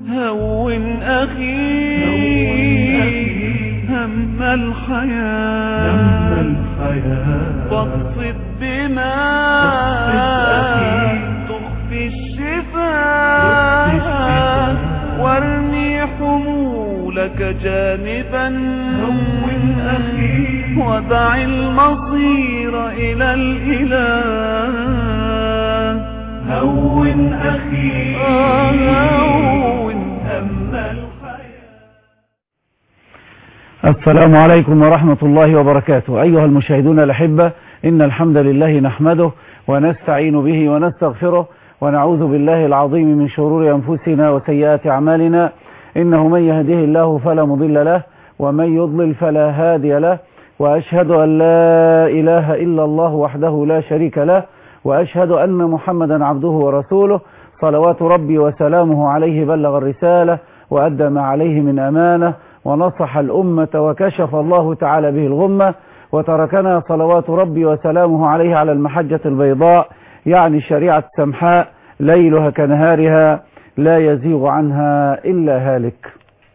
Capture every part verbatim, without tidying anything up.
هون أخي هم الحياة فاقصد بما تخفي الشفاء وارمي حمولك جانبا هون أخي ودع المصير إلى الإله هون أخي هون هم الحياة. السلام عليكم ورحمة الله وبركاته. أيها المشاهدون الأحبة، إن الحمد لله نحمده ونستعين به ونستغفره ونعوذ بالله العظيم من شرور أنفسنا وسيئات أعمالنا، إنه من يهده الله فلا مضل له ومن يضلل فلا هادي له، وأشهد أن لا إله إلا الله وحده لا شريك له، وأشهد أن محمدا عبده ورسوله صلوات ربي وسلامه عليه. بلغ الرسالة وأدى ما عليه من أمانة ونصح الأمة وكشف الله تعالى به الغمة، وتركنا صلوات ربي وسلامه عليه على المحجة البيضاء، يعني الشريعة السمحاء، ليلها كنهارها لا يزيغ عنها إلا هالك.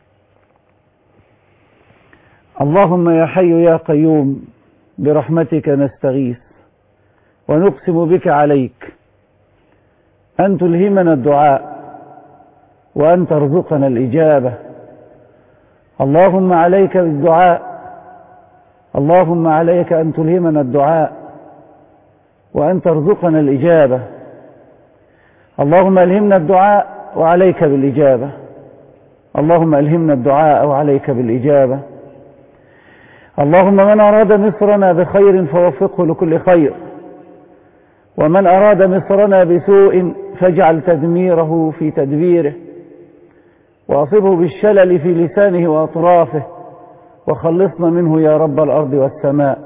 اللهم يا حي يا قيوم برحمتك نستغيث ونقسم بك عليك أن تلهمنا الدعاء وأن ترزقنا الإجابة. اللهم عليك بالدعاء، اللهم عليك أن تلهمنا الدعاء وأن ترزقنا الإجابة. اللهم ألهمنا الدعاء وعليك بالإجابة، اللهم ألهمنا الدعاء وعليك بالإجابة. اللهم من أراد مصرنا بخير فوفقه لكل خير، ومن أراد مصرنا بسوء فاجعل تدميره في تدبيره، وأصبه بالشلل في لسانه وأطرافه، وخلصنا منه يا رب الأرض والسماء.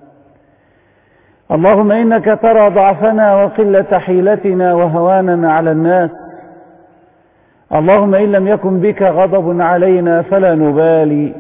اللهم إنك ترى ضعفنا وقلة حيلتنا وهواننا على الناس. اللهم إن لم يكن بك غضب علينا فلا نبالي.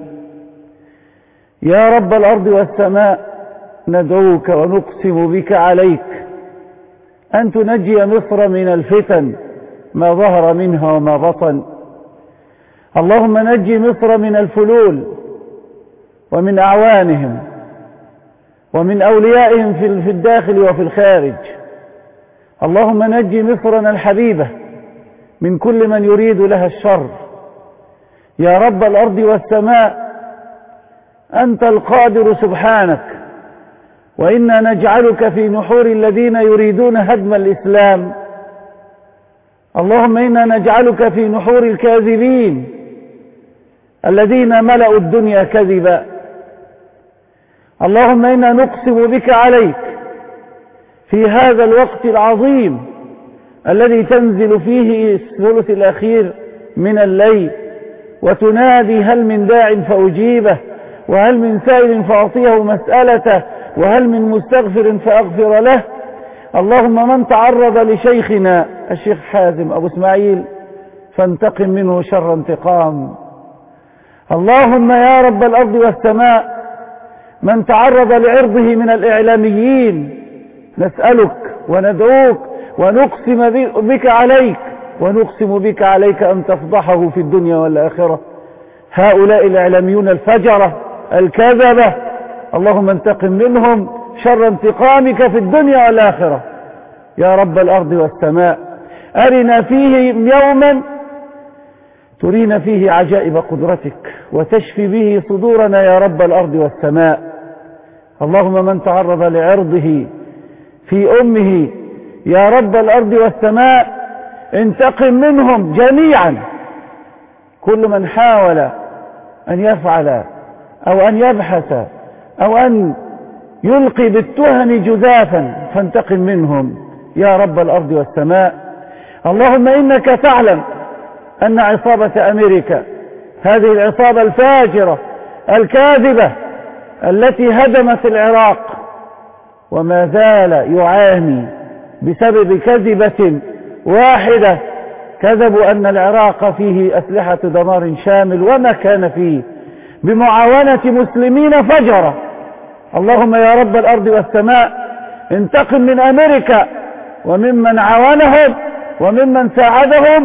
يا رب الأرض والسماء، ندعوك ونقسم بك عليك أن تنجي مصر من الفتن ما ظهر منها وما بطن. اللهم نجي مصر من الفلول ومن أعوانهم ومن أوليائهم في الداخل وفي الخارج. اللهم نجي مصرنا الحبيبة من كل من يريد لها الشر. يا رب الأرض والسماء، أنت القادر سبحانك، وإنا نجعلك في نحور الذين يريدون هدم الإسلام. اللهم إنا نجعلك في نحور الكاذبين الذين ملأوا الدنيا كذبا. اللهم إنا نقسم بك عليك في هذا الوقت العظيم الذي تنزل فيه الثلث الأخير من الليل وتنادي هل من داع فأجيبه، وهل من سائل فأعطيه مسألته، وهل من مستغفر فأغفر له. اللهم من تعرض لشيخنا الشيخ حازم أبو اسماعيل فانتقم منه شر انتقام. اللهم يا رب الأرض والسماء، من تعرض لعرضه من الإعلاميين نسألك وندعوك ونقسم بك عليك ونقسم بك عليك أن تفضحه في الدنيا والآخرة. هؤلاء الإعلاميون الفجرة الكذبة، اللهم انتقم منهم شر انتقامك في الدنيا والآخرة يا رب الأرض والسماء. أرنا فيه يوما ترينا فيه عجائب قدرتك وتشفي به صدورنا يا رب الأرض والسماء. اللهم من تعرض لعرضه في أمه يا رب الأرض والسماء انتقم منهم جميعا. كل من حاول أن يفعل أو أن يبحث أو أن يلقي بالتهم جزافا فانتقم منهم يا رب الأرض والسماء. اللهم إنك تعلم أن عصابة أمريكا، هذه العصابة الفاجرة الكاذبة التي هدمت العراق وما زال يعاني بسبب كذبة واحدة، كذبوا أن العراق فيه أسلحة دمار شامل وما كان فيه بمعاونة مسلمين فجرة. اللهم يا رب الأرض والسماء انتقم من أمريكا وممن عاونهم وممن ساعدهم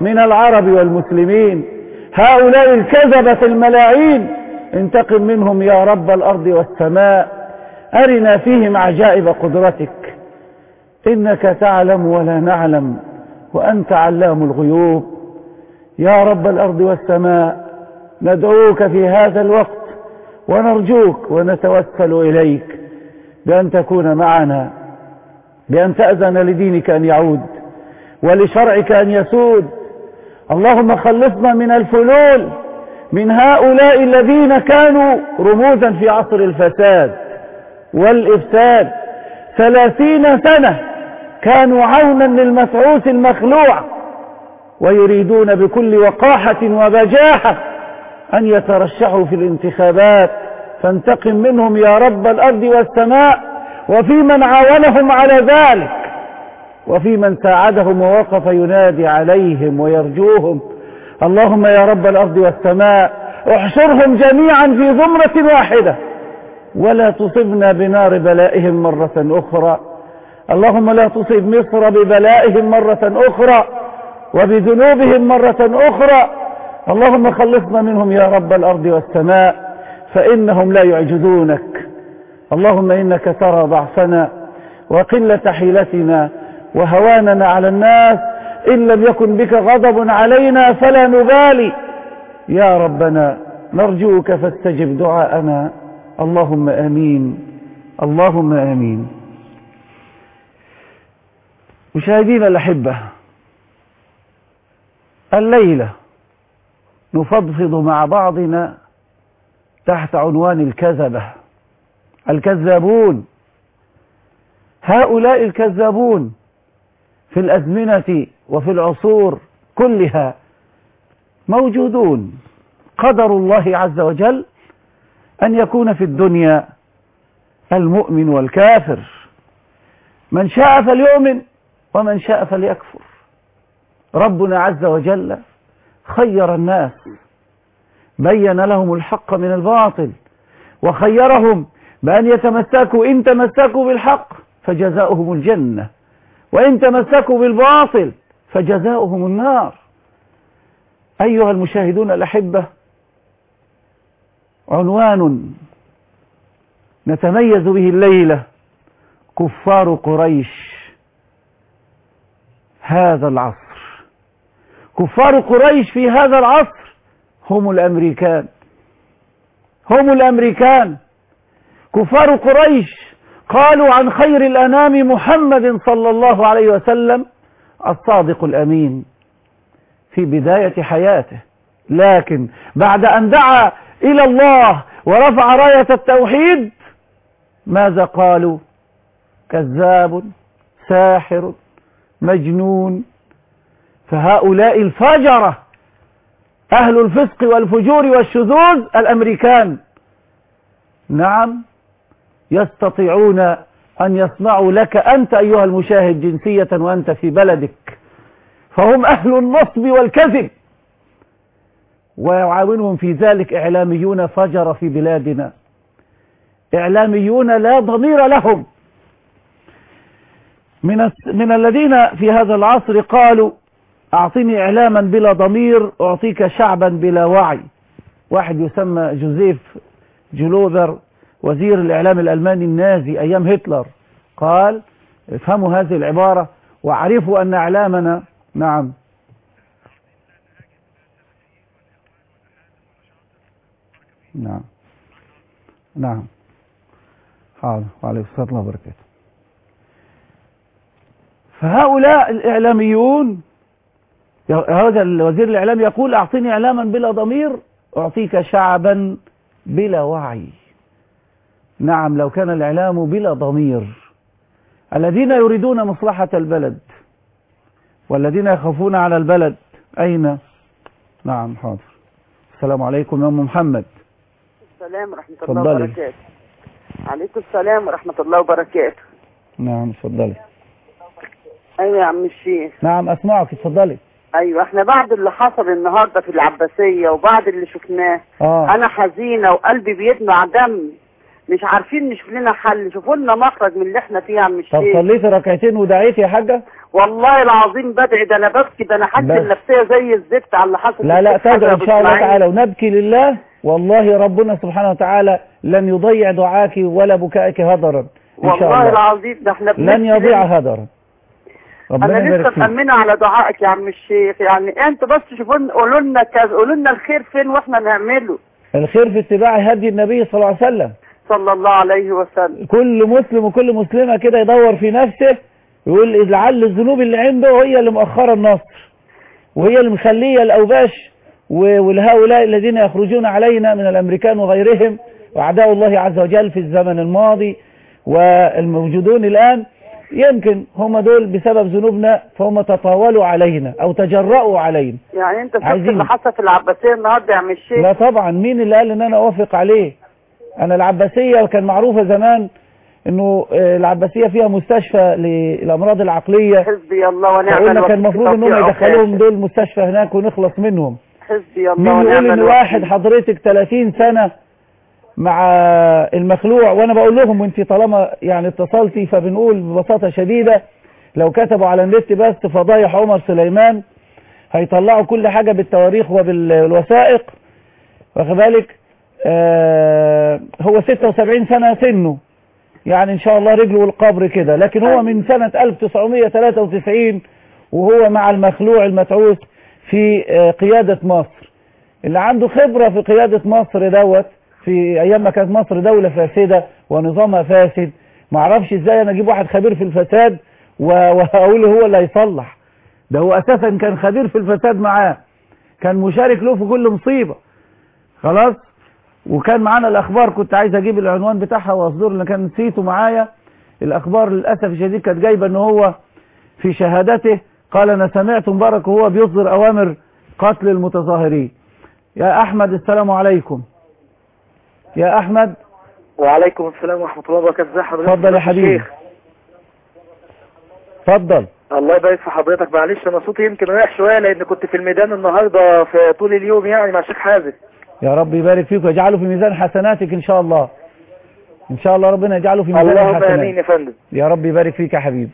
من العرب والمسلمين. هؤلاء الكذبة الملاعين انتقم منهم يا رب الأرض والسماء، أرنا فيهم عجائب قدرتك، إنك تعلم ولا نعلم وأنت علام الغيوب. يا رب الأرض والسماء ندعوك في هذا الوقت ونرجوك ونتوسل إليك بأن تكون معنا، بأن تأذن لدينك أن يعود ولشرعك أن يسود. اللهم خلصنا من الفلول، من هؤلاء الذين كانوا رموزا في عصر الفساد والإفساد. ثلاثين سنة كانوا عونا للمسعوس المخلوع، ويريدون بكل وقاحة وبجاحة أن يترشحوا في الانتخابات، فانتقم منهم يا رب الأرض والسماء، وفي من عاونهم على ذلك، وفي من ساعدهم ووقف ينادي عليهم ويرجوهم. اللهم يا رب الأرض والسماء احشرهم جميعا في زمرة واحدة، ولا تصبنا بنار بلائهم مرة أخرى. اللهم لا تصب مصر ببلائهم مرة أخرى وبذنوبهم مرة أخرى. اللهم خلصنا منهم يا رب الأرض والسماء، فإنهم لا يعجزونك. اللهم إنك ترى ضعفنا وقلة حيلتنا وهواننا على الناس، إن لم يكن بك غضب علينا فلا نبالي. يا ربنا نرجوك فاستجب دعاءنا. اللهم آمين، اللهم آمين. مشاهدينا الأحبة، الليلة نفضفض مع بعضنا تحت عنوان الكذبة، الكذابون. هؤلاء الكذابون في الأزمنة وفي العصور كلها موجودون. قدر الله عز وجل أن يكون في الدنيا المؤمن والكافر، من شاء فليؤمن ومن شاء فليكفر. ربنا عز وجل خير الناس، بين لهم الحق من الباطل، وخيرهم بأن يتمسكوا، إن تمسكوا بالحق فجزاؤهم الجنة، وإن تمسكوا بالباطل فجزاؤهم النار. أيها المشاهدون الأحبة، عنوان نتميز به الليلة: كفار قريش هذا العصر. كفار قريش في هذا العصر هم الأمريكان، هم الأمريكان. كفار قريش قالوا عن خير الأنام محمد صلى الله عليه وسلم الصادق الأمين في بداية حياته، لكن بعد أن دعا إلى الله ورفع راية التوحيد ماذا قالوا؟ كذاب، ساحر، مجنون. فهؤلاء الفجرة أهل الفسق والفجور والشذوذ الأمريكان، نعم، يستطيعون أن يصنعوا لك أنت أيها المشاهد جنسية وأنت في بلدك، فهم أهل النصب والكذب، ويعاونهم في ذلك إعلاميون فجر في بلادنا، إعلاميون لا ضمير لهم. من من الذين في هذا العصر قالوا: أعطني إعلاما بلا ضمير أعطيك شعبا بلا وعي. واحد يسمى جوزيف جلوبر، وزير الإعلام الألماني النازي أيام هتلر، قال: افهموا هذه العبارة واعرفوا أن إعلامنا، نعم نعم نعم حاضر، وعليكم السلام وبركاته. فهؤلاء الإعلاميون، هذا الوزير الإعلام يقول: أعطيني إعلاما بلا ضمير أعطيك شعبا بلا وعي. نعم، لو كان الإعلام بلا ضمير، الذين يريدون مصلحة البلد والذين يخافون على البلد أين؟ نعم حاضر. السلام عليكم يا أم محمد. السلام ورحمة الله وبركاته. عليكم السلام ورحمة الله وبركاته. نعم اتفضلي. أيوة يا عم الشيخ. نعم أسمعك، اتفضلي. أيوة، احنا بعد اللي حصل النهاردة في العباسية وبعد اللي شفناه، آه. أنا حزينة وقلبي بيدمع دم مش عارفين نشوف لنا حل، شوفوا لنا مخرج من اللي احنا فيه يا عم الشيخ. طب صليتي ركعتين ودعيتي يا حاجه؟ والله العظيم بدعي، ده انا ببكي، ده انا حاسه النفسيه زي الزفت على اللي حصل. لا لا تدعي ان شاء الله تعالى ونبكي لله، والله ربنا سبحانه وتعالى لن يضيع دعاك ولا بكائك هدرا ان شاء الله. والله العظيم ده احنا لن يضيع هدرا. انا لسه مأمنة على دعائك يا عم الشيخ، يعني انتوا بس شوفوا لنا، قولوا لنا كذا، قولوا لنا الخير فين واحنا نعمله. الخير في اتباع هدي النبي صلى الله عليه وسلم صلى الله عليه وسلم. كل مسلم وكل مسلمة كده يدور في نفسه، يقول لعل الذنوب اللي عنده هي اللي مؤخرة النصر، وهي اللي مخلية الأوباش ولهؤلاء الذين يخرجون علينا من الأمريكان وغيرهم وأعداء الله عز وجل في الزمن الماضي والموجودون الآن، يمكن هم دول بسبب ذنوبنا فهم تطاولوا علينا أو تجرؤوا علينا. يعني أنت شفت اللي حصل في العباسية النهارده يا عم الشيخ؟ لا طبعا، مين اللي قال إن أنا أوافق عليه؟ أنا العباسية كان معروفة زمان إنه العباسية فيها مستشفى للأمراض العقلية، حسبي الله ونعم الوكيل. كان المفروض إنهم يدخلوهم دول مستشفى هناك ونخلص منهم. حسبي الله ونعم الوكيل. مين يقول إن واحد حضرتك ثلاثين سنة مع المخلوع، وانا بقول لهم وانت طالما يعني اتصلتي فبنقول ببساطة شديدة، لو كتبوا على النت بس فضايح عمر سليمان هيطلعوا كل حاجة بالتواريخ وبالوثائق، واخد بالك؟ آه هو ستة وسبعين سنة سنه، يعني ان شاء الله رجله والقبر كده، لكن هو من سنة ألف وتسعمية وثلاثة وتسعين وهو مع المخلوع المتعوس في آه قيادة مصر. اللي عنده خبرة في قيادة مصر دوت في ايام ما كانت مصر دولة فاسدة ونظامها فاسد، ما اعرفش ازاي انا اجيب واحد خبير في الفساد وهقول هو اللي هيصلح. ده هو اساسا كان خبير في الفساد معاه، كان مشارك له في كل مصيبة خلاص. وكان معانا الاخبار، كنت عايز اجيب العنوان بتاعها واصدر لنا، كان نسيته معايا. الاخبار للاسف الشديد كانت جايبه ان هو في شهادته قال انا سمعت مبارك وهو بيصدر اوامر قتل المتظاهرين. يا احمد السلام عليكم. يا احمد. وعليكم السلام ورحمه الله وبركاته. ازي حضرتك؟ اتفضل يا حبيبي. اتفضل. الله يبارك في حضرتك. معلش انا صوتي يمكن رايح شويه لان كنت في الميدان النهارده في طول اليوم يعني مع الشيخ حازم. يا رب يبارك فيك ويجعله في ميزان حسناتك ان شاء الله. ان شاء الله ربنا يجعله في ميزان حسناتك. اللهم امين يا فندم. يا رب يبارك فيك يا حبيبي.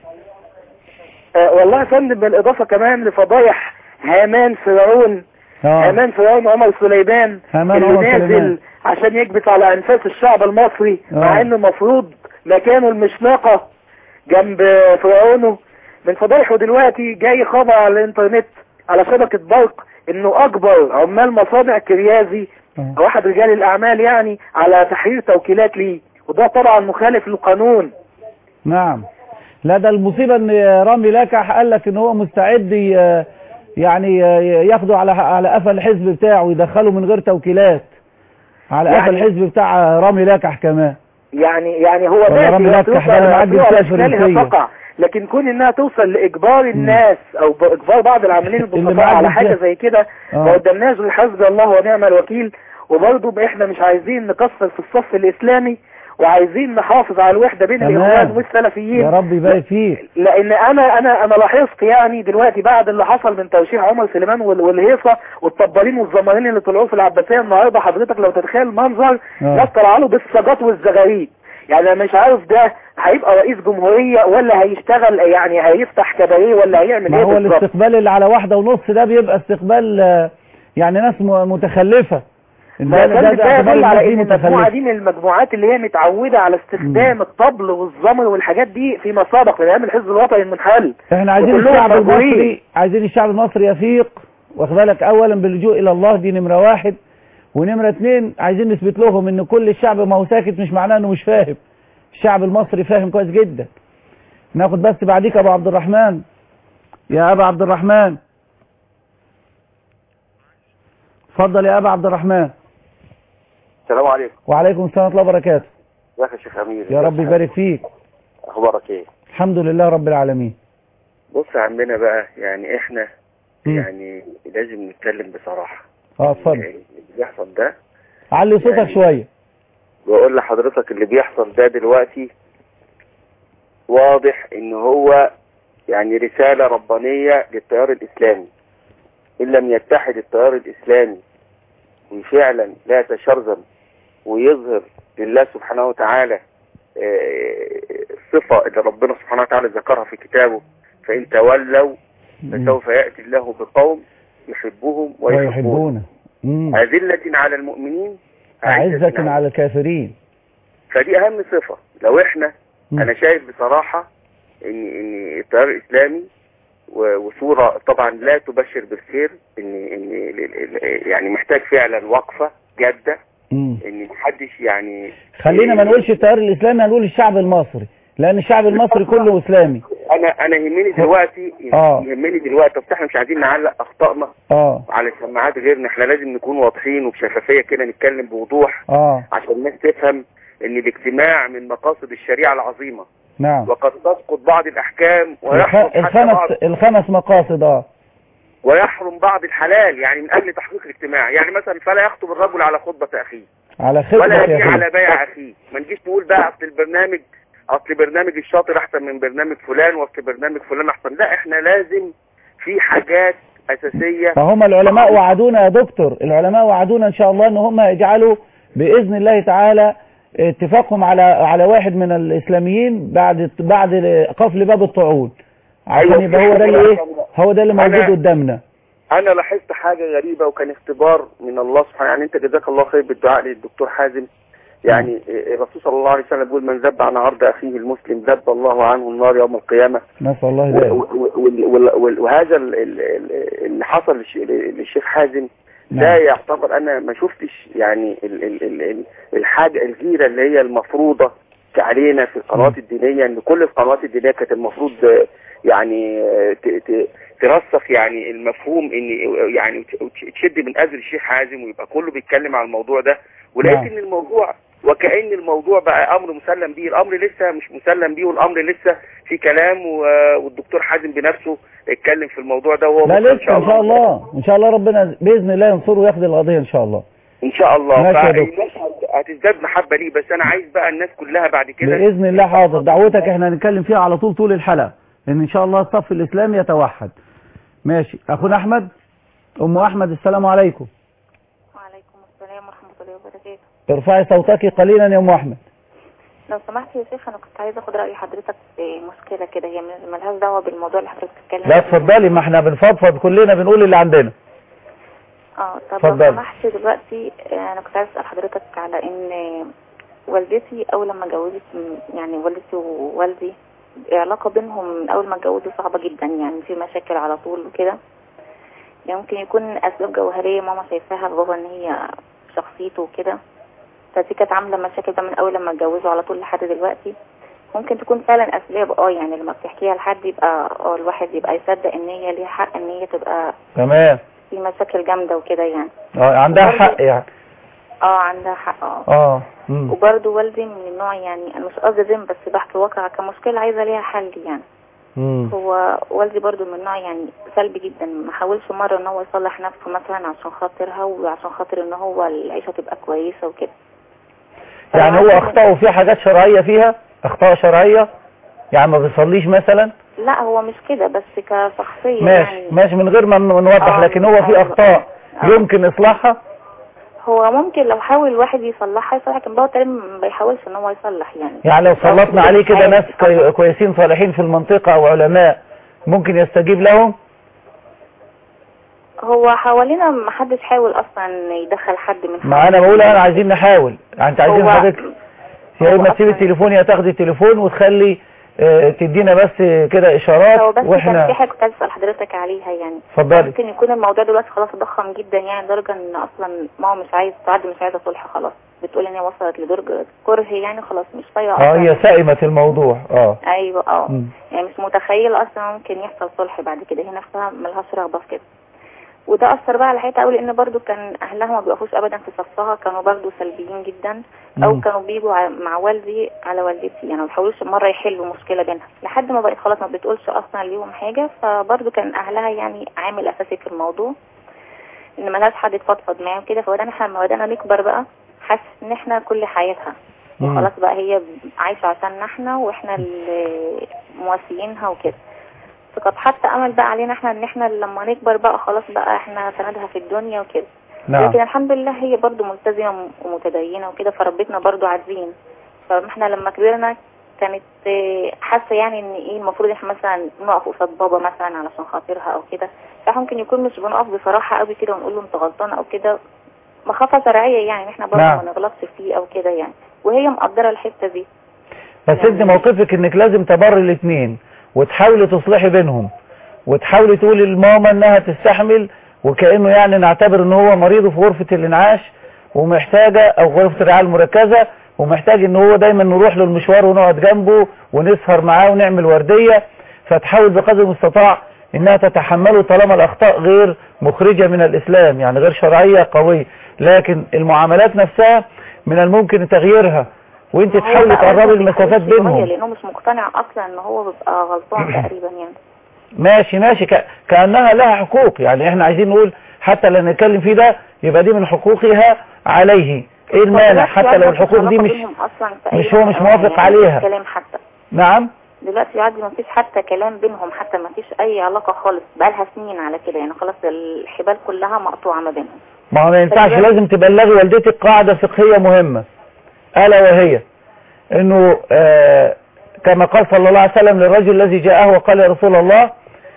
أه والله يا فندم، بالاضافه كمان لفضايح هامان فرعون آه. هامان فرعون عمر سليمان اللي نازل عشان يكبت على انفاس الشعب المصري، آه. مع ان المفروض مكانه المشنقه جنب فرعونه. من فضايحه دلوقتي جاي خبر على الانترنت على شبكه برق انه اكبر عمال مصانع كريازي آه. واحد رجال الاعمال يعني على تحرير توكيلات ليه، وده طبعا مخالف للقانون. نعم. لا ده المصيبه ان رامي لكح قال لك ان هو مستعد يعني ياخدوا على على قفا الحزب بتاعه ويدخلوا من غير توكيلات على قفا يعني الحزب بتاع رامي لكح كمان. يعني يعني هو ده رامي لكح ده معاه الجنسيه الفرنسيه، لكن كون انها توصل لاجبار الناس م. او اجبار بعض العاملين البسطاء على حاجه زي كده ما قدامناش غير حسبي الله ونعم الوكيل. وبرضه احنا مش عايزين نكسر في الصف الاسلامي، وعايزين نحافظ على الوحده بين الاخوان والسلفيين. يا رب يبارك فيك. لان انا انا انا لاحظت يعني دلوقتي بعد اللي حصل من توشيح عمر سليمان والهيصه والطبالين والزمارين اللي طلعوا في العباسيه النهارده، حضرتك لو تتخيل منظر ناس طلعوا له بالسجات والزغاريد. يعني انا مش عارف ده هيبقى رئيس جمهوريه ولا هيشتغل يعني هيفتح كباريه ولا هيعمل ايه بالظبط. هو الاستقبال اللي على واحدة ونص ده بيبقى استقبال يعني ناس متخلفه. ده ده ده يدل على ان المجموعه دي من المجموعات اللي هي متعوده على استخدام م. الطبل والزمر والحاجات دي فيما سبق من ايام الحزب الوطني المنحل. احنا عايزين الشعب المصري عايزين الشعب المصري يفيق، واخد بالك، اولا باللجوء الى الله، دي نمره واحد. ونمره اثنين عايزين نثبت لهم ان كل الشعب ما هو ساكت مش معناه انه مش فاهم. الشعب المصري فاهم كويس جدا. ناخد بس بعديك ابو عبد الرحمن. يا ابا عبد الرحمن اتفضل يا ابا عبد الرحمن. السلام عليكم. وعليكم السلام ورحمه الله وبركاته. ازيك يا شيخ امير؟ يا رب يبارك فيك. اخبارك ايه؟ الحمد لله رب العالمين. بص يا عمنا بقى، يعني احنا م. يعني لازم نتكلم بصراحه. اه اتفضل. يعني اللي بيحصل ده، علي صوتك يعني شويه. بقول لحضرتك اللي بيحصل ده دلوقتي واضح ان هو يعني رساله ربانيه للتيار الاسلامي. ان لم يتحد التيار الاسلامي وفعلا لا يتشرذم ويظهر لله سبحانه وتعالى الصفة اللي ربنا سبحانه وتعالى ذكرها في كتابه، فإن تولوا فسوف يأتي الله بقوم يحبهم ويحبونه أذلة على المؤمنين أعزة على الكافرين. فدي أهم صفة. لو إحنا م. أنا شايف بصراحة إن إن التيار الإسلامي وصورة طبعا لا تبشر بالخير، إن إن يعني محتاج فعلا وقفة جادة، إن محدش يعني خلينا ما نقولش التيار الإسلامي، هنقول الشعب المصري، لأن الشعب المصري كله إسلامي. أنا أنا يهمني دلوقتي آه. يهمني دلوقتي، طب إحنا مش عايزين نعلق أخطائنا آه. على سماعات غيرنا، إحنا لازم نكون واضحين وبشفافية كده، نتكلم بوضوح آه. عشان الناس تفهم إن الاجتماع من مقاصد الشريعة العظيمة. نعم. وقد تسقط بعض الأحكام ويحرم الخمس بعض الخمس مقاصد آه ويحرم بعض الحلال، يعني من أجل تحقيق الاجتماع. يعني مثلا فلا يخطب الرجل على خطبة أخيه، على خطبة ولا يبيع على بيع أخيه. ما نجيش نقول بقى أصل البرنامج أصل برنامج الشاطر أحسن من برنامج فلان، وأصل برنامج فلان أحسن. لا، إحنا لازم في حاجات أساسية. فهم العلماء وعدونا يا دكتور، العلماء وعدونا إن شاء الله إن هم يجعلوا بإذن الله تعالى اتفاقهم على على واحد من الإسلاميين بعد بعد قفل باب الطاعون، عشان يبقى هو ده اللي ايه هو ده اللي موجود قدامنا. انا لاحظت حاجه غريبه وكان اختبار من الله سبحانه. يعني انت جزاك الله خير بالدعاء للدكتور حازم. يعني الرسول صلى الله عليه وسلم بيقول من ذب عن عرض اخيه المسلم ذب الله عنه النار يوم القيامه. نسال الله ذلك. وهذا اللي حصل للشيخ حازم ده يعتبر، انا ما شفتش يعني الحاجه الغيره اللي هي المفروضه علينا في القنوات الدينيه، ان كل القنوات الدينيه كانت المفروض يعني ترسخ يعني المفهوم ان يعني تشد من اذر الشيخ حازم ويبقى كله بيتكلم على الموضوع ده. ولقيت ان الموضوع وكأن الموضوع بقى امر مسلم به. الامر لسه مش مسلم به، والامر لسه في كلام، والدكتور حازم بنفسه اتكلم في الموضوع ده وهو لا لسه ان شاء, إن شاء الله ان شاء الله ربنا باذن الله ينصره وياخد القضيه ان شاء الله ان شاء الله. فالناس هتزداد محبه ليه، بس انا عايز بقى الناس كلها بعد كده باذن الله. حاضر، دعوتك احنا هنتكلم فيها على طول طول الحلقه، ان ان شاء الله الصف الاسلامي يتوحد. ماشي. اخونا احمد، ام احمد، السلام عليكم. وعليكم السلام ورحمه الله وبركاته. ارفعي صوتك قليلا يا ام احمد. لو سمحت يا شيخ، انا كنت عايزه اخد راي حضرتك في مشكله كده، هي مالهاش دعوه بالموضوع اللي حضرتك بتتكلم. لا اتفضلي، ما احنا بنفضفض كلنا، بنقول اللي عندنا. اه طب لو سمحت دلوقتي، انا كنت عايزه اسال حضرتك على ان والدتي اول لما اتجوزت، يعني والدتي ووالدي العلاقه بينهم من اول ما اتجوزوا صعبه جدا، يعني في مشاكل على طول وكده. يعني ممكن يكون اسباب جوهريه ماما شايفاها في بابا ان هي شخصيته وكده، فدي كانت عامله مشاكل ده من اول لما اتجوزوا على طول لحد دلوقتي. ممكن تكون فعلا اسباب اه يعني لما بتحكيها لحد يبقى اه الواحد يبقى يصدق ان هي ليها حق ان هي تبقى تمام في مشاكل جامده وكده يعني. اه عندها حق يعني. اه عندها حق اه اه وبرده والدي من النوع، يعني انا مش قصدي ذم بس بحكي واقع كمشكله عايزه ليها حل يعني. مم. هو والدي برده من النوع يعني سلبي جدا، ما حاولش مره ان هو يصلح نفسه مثلا عشان خاطرها وعشان خاطر ان هو العيشه تبقى كويسه وكده. يعني هو اخطاءه في حاجات شرعيه فيها اخطاء شرعيه، يعني ما بيصليش مثلا؟ لا هو مش كده، بس كشخصيه ماشي يعني ماشي من غير ما نوضح. لكن هو في اخطاء يمكن اصلاحها. هو ممكن لو حاول الواحد يصلحها يصلح، لكن بابا تقريبا ما بيحاولش ان هو يصلح يعني. يعني لو سلطنا عليه كده ناس كويسين صالحين في المنطقه او علماء ممكن يستجيب لهم؟ هو حوالينا ما حدش حاول اصلا يدخل حد من حد. ما انا بقول انا عايزين نحاول، يعني انت عايزين حضرتك يا اما تسيب التليفون يا تاخدي التليفون وتخلي اه تدينا بس كده اشارات. هو بس واحنا في حاجه كنت عايز اسال حضرتك عليها يعني. اتفضلي. ممكن يكون الموضوع دلوقتي خلاص ضخم جدا يعني لدرجه ان اصلا ماما مش عايز تعدي، مش عايزه صلح خلاص، بتقول ان هي وصلت لدرجه كره يعني خلاص مش طايقه اه هي سائمه الموضوع. اه ايوه اه يعني مش متخيله اصلا ممكن يحصل صلح بعد كده، هي نفسها ملهاش رغبه في كده. وده اثر بقى على حياتها قوي، لان برضو كان اهلها ما بيقفوش ابدا في صفها، كانوا برضو سلبيين جدا، او مم. كانوا بيجوا مع والدي على والدتي، يعني ما بيحاولوش مره يحلوا مشكله بينها لحد ما بقت خلاص ما بتقولش اصلا ليهم حاجه. فبرضو كان اهلها يعني عامل اساسي في الموضوع، ان ملهاش حد يتفضفض معاه كده. فودانا احنا لما ودانا نكبر بقى حاسس ان احنا كل حياتها وخلاص بقى هي عايشه عشاننا احنا واحنا اللي مواسيينها وكده. فكانت حاطه امل بقى علينا احنا ان احنا لما نكبر بقى خلاص بقى احنا سندها في الدنيا وكده. نعم. لكن الحمد لله هي برضو ملتزمة ومتدينة وكده، فربتنا برضو عارفين. فاحنا لما كبرنا كانت حاسة يعني ان ايه المفروض احنا مثلا نقف قصاد بابا مثلا علشان خاطرها او كده، فممكن يكون مش بنقف بصراحة قوي كده ونقول له انت غلطان او كده، مخافة شرعية يعني احنا برضو نعم. ما نغلطش فيه او كده يعني، وهي مقدرة الحتة دي. بس يعني انت موقفك انك لازم تبر الاثنين وتحاولي تصلحي بينهم وتحاولي تقولي للماما انها تستحمل، وكأنه يعني نعتبر ان هو مريض في غرفة الانعاش ومحتاجة او غرفة الرعاية المركزة ومحتاج ان هو دايما نروح له المشوار ونقعد جنبه ونسهر معاه ونعمل وردية، فتحاول بقدر المستطاع انها تتحمله طالما الاخطاء غير مخرجة من الاسلام، يعني غير شرعية قوية، لكن المعاملات نفسها من الممكن تغييرها وانت تحاولي تقربي المسافات بينهم. لانه مش مقتنع اصلا ان هو بيبقى غلطان تقريبا يعني. ماشي ماشي ك... كأنها لها حقوق، يعني احنا عايزين نقول حتى لو نتكلم فيه ده يبقى دي من حقوقها عليه، ايه المانع حتى لو الحقوق دي مش مش هو مش موافق عليها. كلام حتى نعم دلوقتي عادي ما فيش حتى كلام بينهم، حتى ما فيش اي علاقة خالص بقالها سنين على كده يعني، خلاص الحبال كلها مقطوعة ما بينهم. ما هو ما ينفعش، لازم تبلغي والدتك قاعدة فقهية مهمة الا وهي انه آه كما قال صلى الله عليه وسلم للرجل الذي جاءه وقال يا رسول الله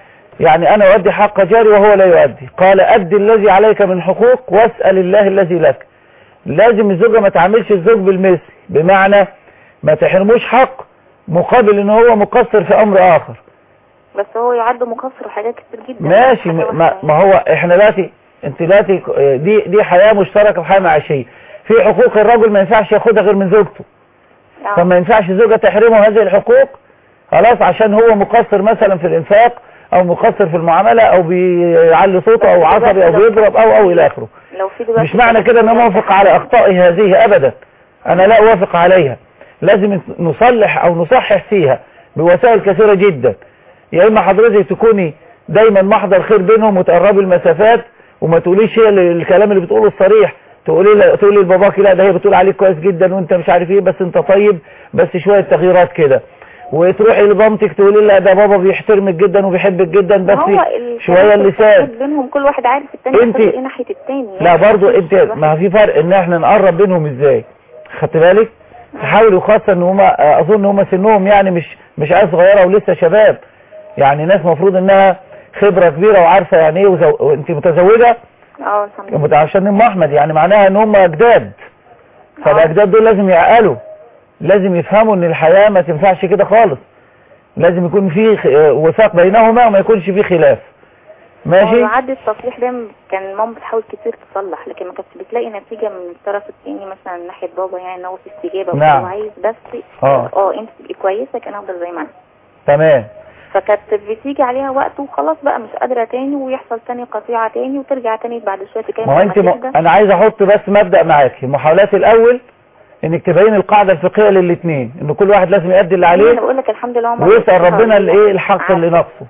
يعني انا اؤدي حق جاري وهو لا يؤدي، قال ادي الذي عليك من حقوق واسأل الله الذي لك. لازم الزوجة ما تعملش الزوج بالمثل، بمعنى ما تحرموش حق مقابل ان هو مقصر في امر اخر. بس هو يعد مقصر في حاجات كتير جدا. ماشي ما, ما هو احنا دلوقتي انت دلوقتي دي دي حياة مشتركة وحياة معيشية، في حقوق الرجل ما ينفعش ياخدها غير من زوجته، فما ينفعش الزوجة تحرمه هذه الحقوق خلاص عشان هو مقصر مثلا في الانفاق او مقصر في المعاملة او بيعلي صوته او عصبي او بيضرب او او الى اخره. مش معنى كده ان انا موافق على اخطائي هذه ابدا، انا لا اوافق عليها، لازم نصلح او نصحح فيها بوسائل كثيرة جدا. يا اما حضرتك تكوني دايما محضر خير بينهم وتقربي المسافات وما تقوليش هي الكلام اللي بتقوله الصريح، تقولي لا تقولي لباباكي لا ده هي بتقول عليك كويس جدا وانت مش عارف ايه بس انت طيب بس شوية تغييرات كده، وتروحي لمامتك تقولي لا ده بابا بيحترمك جدا وبيحبك جدا بس شوية اللسان بينهم كل واحد عارف التاني انت ايه ناحية التاني يعني. لا برضو انت ما في فرق ان احنا نقرب بينهم ازاي، خدت بالك؟ تحاولوا خاصة ان هم اظن هم سنهم يعني مش مش عيال صغيرة ولسه شباب، يعني ناس مفروض انها خبرة كبيرة وعارفة يعني ايه وزو... وانت متزوجة اه الحمد لله عشان ام احمد يعني معناها ان هم اجداد، فالاجداد دول لازم يعقلوا، لازم يفهموا ان الحياة ما تنفعش كده خالص، لازم يكون في وثاق بينهما وما يكونش في خلاف. ماشي. عد التصليح ده كان ماما بتحاول كتير تصلح لكن ما كانتش بتلاقي نتيجة من الطرف الثاني مثلا ناحية بابا، يعني ان هو في استجابة نعم. وعايز بس اه اه انت تبقي كويسة كان افضل زي ما انا. تمام. فكانت بتيجي عليها وقت وخلاص بقى مش قادرة تاني ويحصل تاني قطيعة تاني وترجع تاني بعد شوية تكلم. ما هو انت م... انا عايز احط بس مبدأ معاكي، محاولات الاول انك تبين القاعدة الفقهية للاثنين ان كل واحد لازم يؤدي اللي عليه. انا بقول لك الحمد لله ويسأل ربنا الايه الحق اللي ناقصه.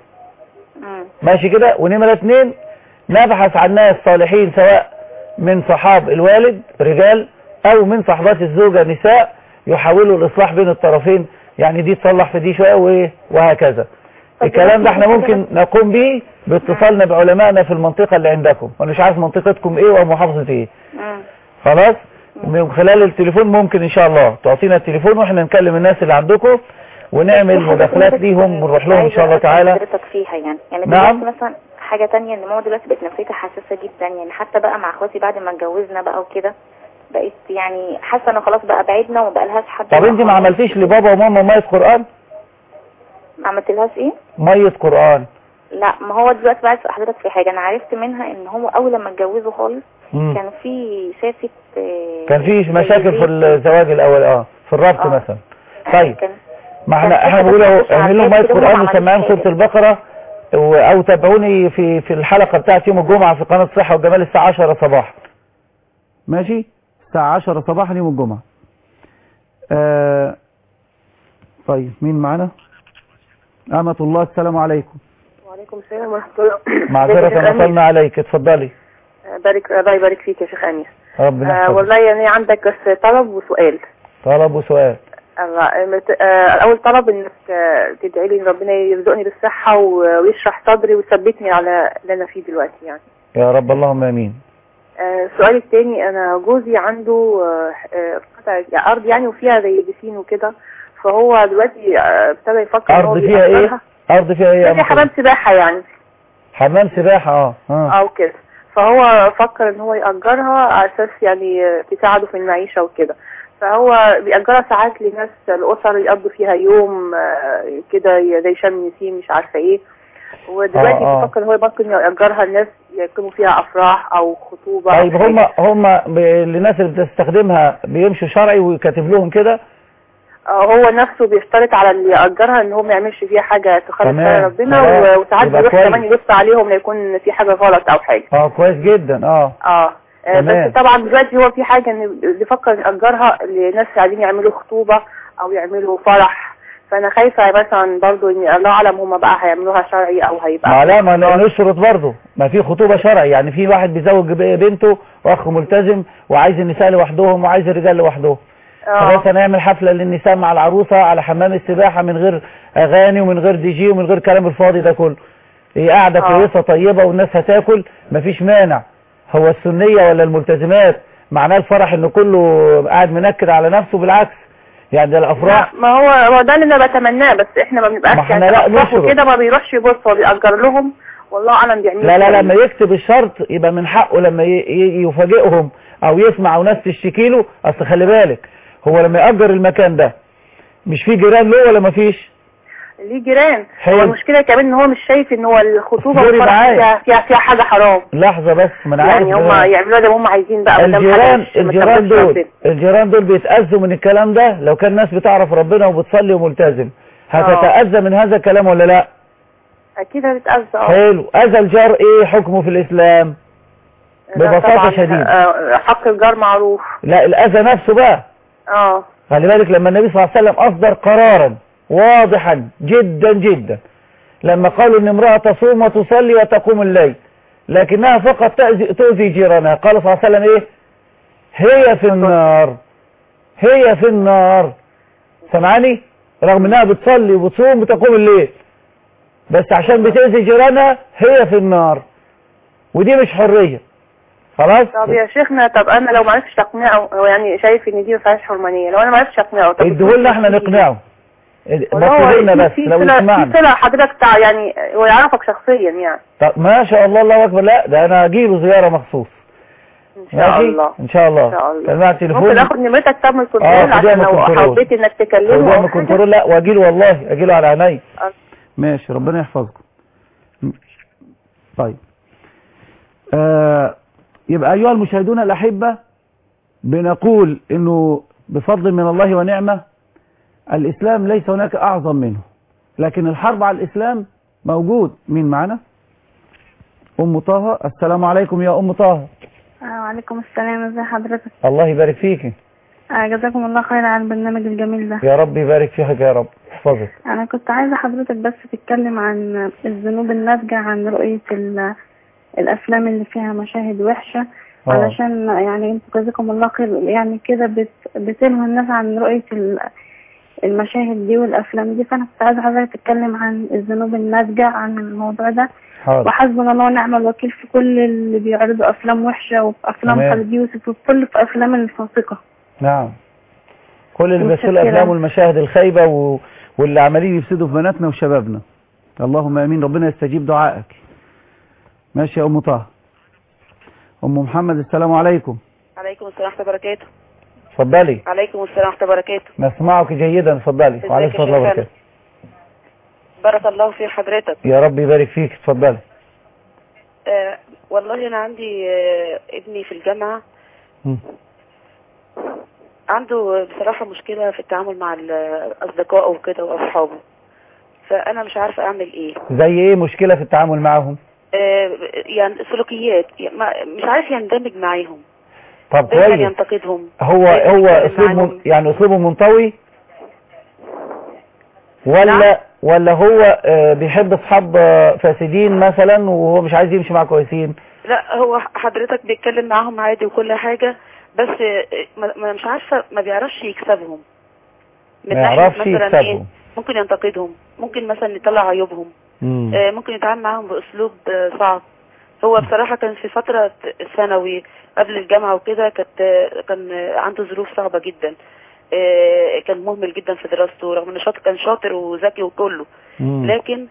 ماشي كده. ونمرة اثنين نبحث عن ناس صالحين سواء من صحاب الوالد رجال او من صحبات الزوجة نساء يحاولوا الاصلاح بين الطرفين، يعني دي تصلح في دي شوية وهكذا. الكلام ده احنا ممكن نقوم به باتصالنا بعلمائنا في المنطقة اللي عندكم، وانا مش عارف منطقتكم ايه ومحافظة ايه. خلاص من خلال التليفون ممكن ان شاء الله تعطينا التليفون واحنا نكلم الناس اللي عندكم ونعمل مداخلات ليهم ونروح لهم ان شاء الله تعالى. حضرتك فيها يعني يعني نعم. مثلا حاجة تانية ان ماما دلوقتي بقت نفسيتها حساسة جدا، يعني حتى بقى مع اخواتي بعد ما اتجوزنا بقى وكده بقيت يعني حاسة ان خلاص بقى بعيدنا وما بقالهاش حد. طب انت ما عملتيش لبابا وماما مية قرآن؟ ما عملتلهاش ايه؟ مية قرآن. لا ما هو دلوقتي بقى حضرتك في حاجة انا عرفت منها ان هو اول لما اتجوزوا خالص مم. كان في شافت كان في مشاكل في الزواج الاول اه في الربط آه. مثلا. طيب ما احنا احنا بنقول اهو اعملوا مية قرآن وسمعهم سورة البقرة او تابعوني في في الحلقة بتاعت يوم الجمعة في قناة الصحة والجمال الساعة عشرة صباحا. ماشي الساعة عشرة صباحا يوم الجمعة. آه طيب مين معنا؟ أمة الله السلام عليكم. وعليكم السلام ورحمة الله. معذرة وصلنا عليك اتفضلي. بارك الله يبارك فيك يا شيخ أنيس. ربنا يحفظك. آه والله يعني عندك بس طلب وسؤال. طلب وسؤال. أول طلب إنك تدعي لي إن ربنا يرزقني بالصحة ويشرح صدري ويثبتني على اللي أنا فيه دلوقتي يعني. يا رب اللهم آمين. السؤال الثاني، انا جوزي عنده قطعه ارض يعني وفيها زي بسين وكده، فهو دلوقتي ابتدى يفكر ارض فيها ايه؟ ارض فيها ايه؟ فيها حمام سباحه يعني. حمام سباحه اه اه او كده، فهو فكر ان هو يأجرها على اساس يعني تساعده في المعيشه وكده، فهو بيأجرها ساعات لناس الاسر يقضوا فيها يوم كده زي شم نسيم مش عارفه ايه، ودلوقتي آه بيفكر ان هو ممكن يأجرها الناس يقيموا فيها افراح او خطوبه. طيب هم هم الناس اللي بتستخدمها بيمشوا شرعي ويكاتب لهم كده؟ هو نفسه بيشترط على اللي يأجرها ان هو ما يعملش فيها حاجه تخالف شرع ربنا، وساعات بيروح كمان يبص عليهم لا يكون في حاجه غلط او حاجه. اه كويس جدا. اه اه بس طبعا دلوقتي هو في حاجه ان بيفكر يأجرها لناس عايزين يعملوا خطوبه او يعملوا فرح، فانا خايفه مثلا برضو ان الله اعلم هم بقى هيعملوها شرعي او هيبقى ما لا ما نشرط برضو، ما في خطوبه شرعي، يعني في واحد بيزوج بنته واخ ملتزم وعايز النساء لوحدهم وعايز الرجال لوحدهم، خلاص هنعمل حفله للنساء مع العروسه على حمام السباحه من غير اغاني ومن غير دي جي ومن غير كلام الفاضي ده كله، هي قاعده كويسه طيبه والناس هتاكل مفيش مانع. هو السنيه ولا الملتزمات معناه الفرح ان كله قاعد منكد على نفسه؟ بالعكس، يعني ده الافراح. ما هو هو ده اللي انا بتمناه، بس احنا ما بنبقاش يعني كده ما بيروحش يبص، هو بيأجر لهم والله اعلم بيعملوا. لا لا لما يكتب الشرط يبقى من حقه لما يفاجئهم او يسمع وناس تشتكي له، اصل خلي بالك هو لما يأجر المكان ده مش في جيران له ولا ما فيش؟ ليه جيران. هو المشكله كمان ان هو مش شايف ان هو الخطوبه والفرح فيها فيها فيها حاجه حرام. لحظه بس ما انا عارف يعني هم يعملوها زي ما هم عايزين بقى. الجيران الجيران دول الجيران دول بيتأذوا من الكلام ده، لو كان الناس بتعرف ربنا وبتصلي وملتزم هتتأذى من هذا الكلام ولا لا؟ اكيد هتتأذى. حلو. اذى الجار ايه حكمه في الاسلام؟ ببساطه شديده حق الجار معروف. لا الاذى نفسه بقى. اه خلي بالك لما النبي صلى الله عليه وسلم اصدر قرارا واضحا جدا جدا لما قالوا ان امرأة تصوم وتصلي وتقوم الليل لكنها فقط تؤذي جيرانها، قال صلى الله عليه وسلم ايه؟ هي في النار، هي في النار. سمعني؟ رغم انها بتصلي وبتصوم وتقوم الليل بس عشان بتؤذي جيرانها هي في النار، ودي مش حرية. خلاص. طب يا شيخنا، طب انا لو ما عرفتش اقنعه، هو يعني شايف ان دي ما فيهاش حرمانيه، لو انا ما عرفتش اقنعه طب اديهولنا احنا نقنعه، بطلنا بس لو يسمعنا. في صلة حضرتك بتاع يعني هو يعرفك شخصيا يعني. طب ما شاء الله الله اكبر. لا ده انا اجيله زياره مخصوص ان شاء الله. ان شاء الله. كلمة تليفون. ممكن اخد نمرتك طب من الكنترول عشان لو حبيت انك تكلمه او كنترول. لا واجيله والله اجيله على عيني. ماشي ربنا يحفظكم. طيب آه يبقى ايها المشاهدون الاحبه بنقول انه بفضل من الله ونعمه الاسلام ليس هناك اعظم منه، لكن الحرب على الاسلام موجود. مين معنا؟ ام طه. السلام عليكم يا ام طه. وعليكم السلام، ازي حضرتك؟ الله يبارك فيكي. جزاكم الله خير على البرنامج الجميل ده. يا رب يبارك فيك يا رب احفظك. انا كنت عايزه حضرتك بس تتكلم عن الذنوب الناتجه عن رؤيه الافلام اللي فيها مشاهد وحشه، أوه. علشان يعني انتوا جزاكم الله خير يعني كده بت بتلهوا الناس عن رؤيه المشاهد دي والافلام دي، فانا كنت عايزه حضرتك تتكلم عن الذنوب الناتجه عن الموضوع ده. حاضر. وحسبنا الله ونعم الوكيل في كل اللي بيعرضوا افلام وحشه وفي افلام خالد يوسف وفي كل في افلام الفاسقه. نعم. كل اللي بيسوا الافلام والمشاهد الخايبه و... واللي عمالين يفسدوا في بناتنا وشبابنا. اللهم امين. ربنا يستجيب دعائك. ماشي يا ام طه. ام محمد السلام عليكم. عليكم السلام ورحمه الله وبركاته. اتفضلي. عليكم السلام ورحمه الله وبركاته. نسمعك جيدا اتفضلي. وعليكم السلام ورحمه الله وبركاته. بارك الله في حضرتك. يا رب يبارك فيك اتفضلي. آه والله انا عندي آه ابني في الجامعه م. عنده بصراحه مشكله في التعامل مع اصدقائه وكده واصحابه، فانا مش عارفه اعمل ايه. زي ايه مشكله في التعامل معهم؟ آه يعني سلوكيات مش عارف يندمج معاهم. طب كويس. ينتقدهم. هو هو اسلوبه يعني اسلوبه منطوي ولا نعم. ولا هو بيحب اصحاب فاسدين مثلا وهو مش عايز يمشي مع كويسين؟ لا هو حضرتك بيتكلم معاهم عادي وكل حاجه، بس ما مش عارفه ما بيعرفش يكسبهم. ما يعرفش يكسبهم. إيه؟ ممكن ينتقدهم، ممكن مثلا يطلع عيوبهم، آه ممكن يتعامل معاهم باسلوب صعب، هو بصراحة كان في فترة ثانوي قبل الجامعة وكده، كانت كان عنده ظروف صعبة جدا، كان مهمل جدا في دراسته رغم انه شاطر، كان شاطر وذكي وكله، لكن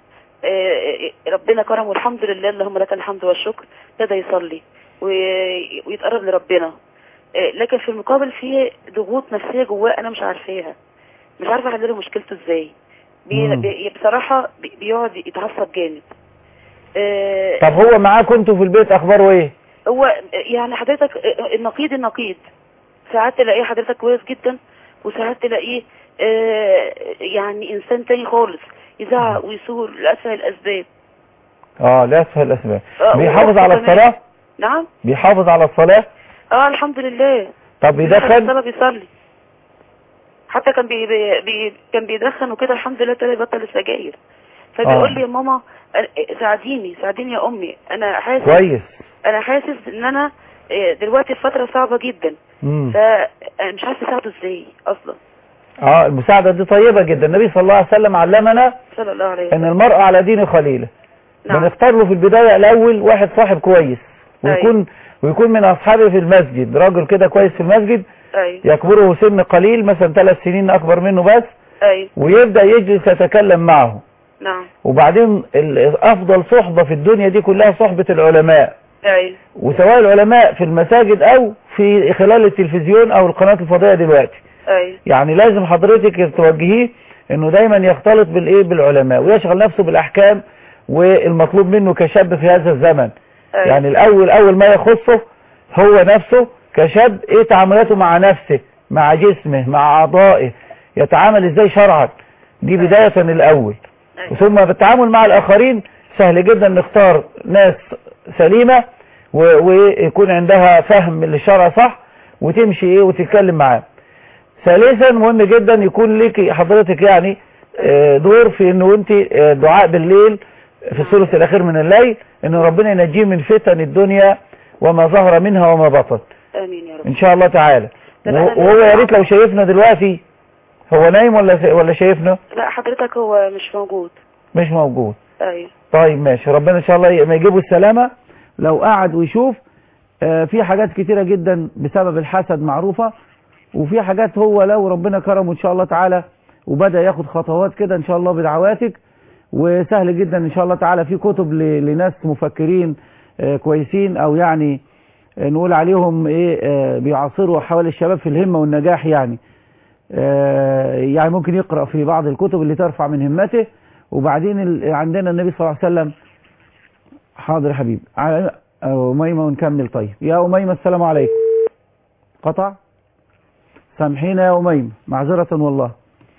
ربنا كرمه والحمد لله، اللهم لك الحمد والشكر، ابتدى يصلي ويتقرب لربنا. لكن في المقابل في ضغوط نفسية جواه انا مش عارفاها، مش عارفة احل له مشكلته ازاي. بي بصراحة بيقعد يتعصب جامد. طب هو معاكم انتوا في البيت اخباره ايه؟ هو يعني حضرتك النقيض النقيض، ساعات تلاقيه حضرتك كويس جدا، وساعات تلاقيه آه يعني انسان تاني خالص، يزعق ويثور لأسفل الاسباب. اه لأسفل الاسباب. بيحافظ على الصلاة؟ نعم بيحافظ على الصلاة؟ اه الحمد لله. طب بيدخن؟ الصلاة بيصلي، حتى كان بي بي كان بيدخن وكده، الحمد لله ابتدى يبطل السجاير. فبيقول آه. لي يا ماما ساعديني ساعديني يا امي، انا حاسس كويس، انا حاسس ان انا دلوقتي في فترة صعبة جدا، فانا مش عارفه اساعده ازاي اصلا. اه المساعدة دي طيبة جدا. النبي صلى الله عليه وسلم علمنا صلى الله عليه وسلم ان المرء على دين خليله. نعم. بنختار له في البداية الاول واحد صاحب كويس، ويكون أيوه. ويكون من اصحابه في المسجد، راجل كده كويس في المسجد، أيوه. يكبره سن قليل، مثلا ثلاث سنين اكبر منه بس، أيوه. ويبدأ يجلس يتكلم معه. نعم. وبعدين افضل صحبة في الدنيا دي كلها صحبة العلماء. أيوه. وسواء العلماء في المساجد او في خلال التلفزيون او القناة الفضائية دلوقتي. أيوه. يعني لازم حضرتك توجهيه انه دايما يختلط بالايه بالعلماء، ويشغل نفسه بالاحكام والمطلوب منه كشاب في هذا الزمن. أيوه. يعني الاول اول ما يخصه هو نفسه كشاب، ايه تعاملاته مع نفسه، مع جسمه، مع اعضائه، يتعامل ازاي شرعا. دي بداية الاول. أيوه. ثم بالتعامل مع الاخرين سهل جدا نختار ناس سليمة ويكون عندها فهم للشرع صح، وتمشي ايه وتتكلم معاه. ثالثا مهم جدا يكون لك حضرتك يعني دور في انه انت دعاء بالليل في الثلث الاخير من الليل، ان ربنا ينجيه من فتن الدنيا وما ظهر منها وما بطن. امين يا رب ان شاء الله تعالى. وهو يا ريت لو شايفنا دلوقتي، هو نايم ولا ولا شايفنا؟ لا حضرتك هو مش موجود. مش موجود. ايوه. طيب ماشي، ربنا ان شاء الله ما يجيبه السلامة. لو قعد ويشوف آه في حاجات كتيرة جدا بسبب الحسد معروفة، وفي حاجات هو لو ربنا كرمه ان شاء الله تعالى وبدأ ياخد خطوات كده ان شاء الله بدعواتك، وسهل جدا ان شاء الله تعالى. في كتب لناس مفكرين آه كويسين، او يعني آه نقول عليهم ايه آه بيعاصروا حوالي الشباب في الهمة والنجاح، يعني آه يعني ممكن يقرأ في بعض الكتب اللي ترفع من همته. وبعدين عندنا النبي صلى الله عليه وسلم. حاضر يا حبيبي. أميمة ونكمل. طيب يا أميمة السلام عليكم. قطع، سامحينا يا أميمة، معذرة والله.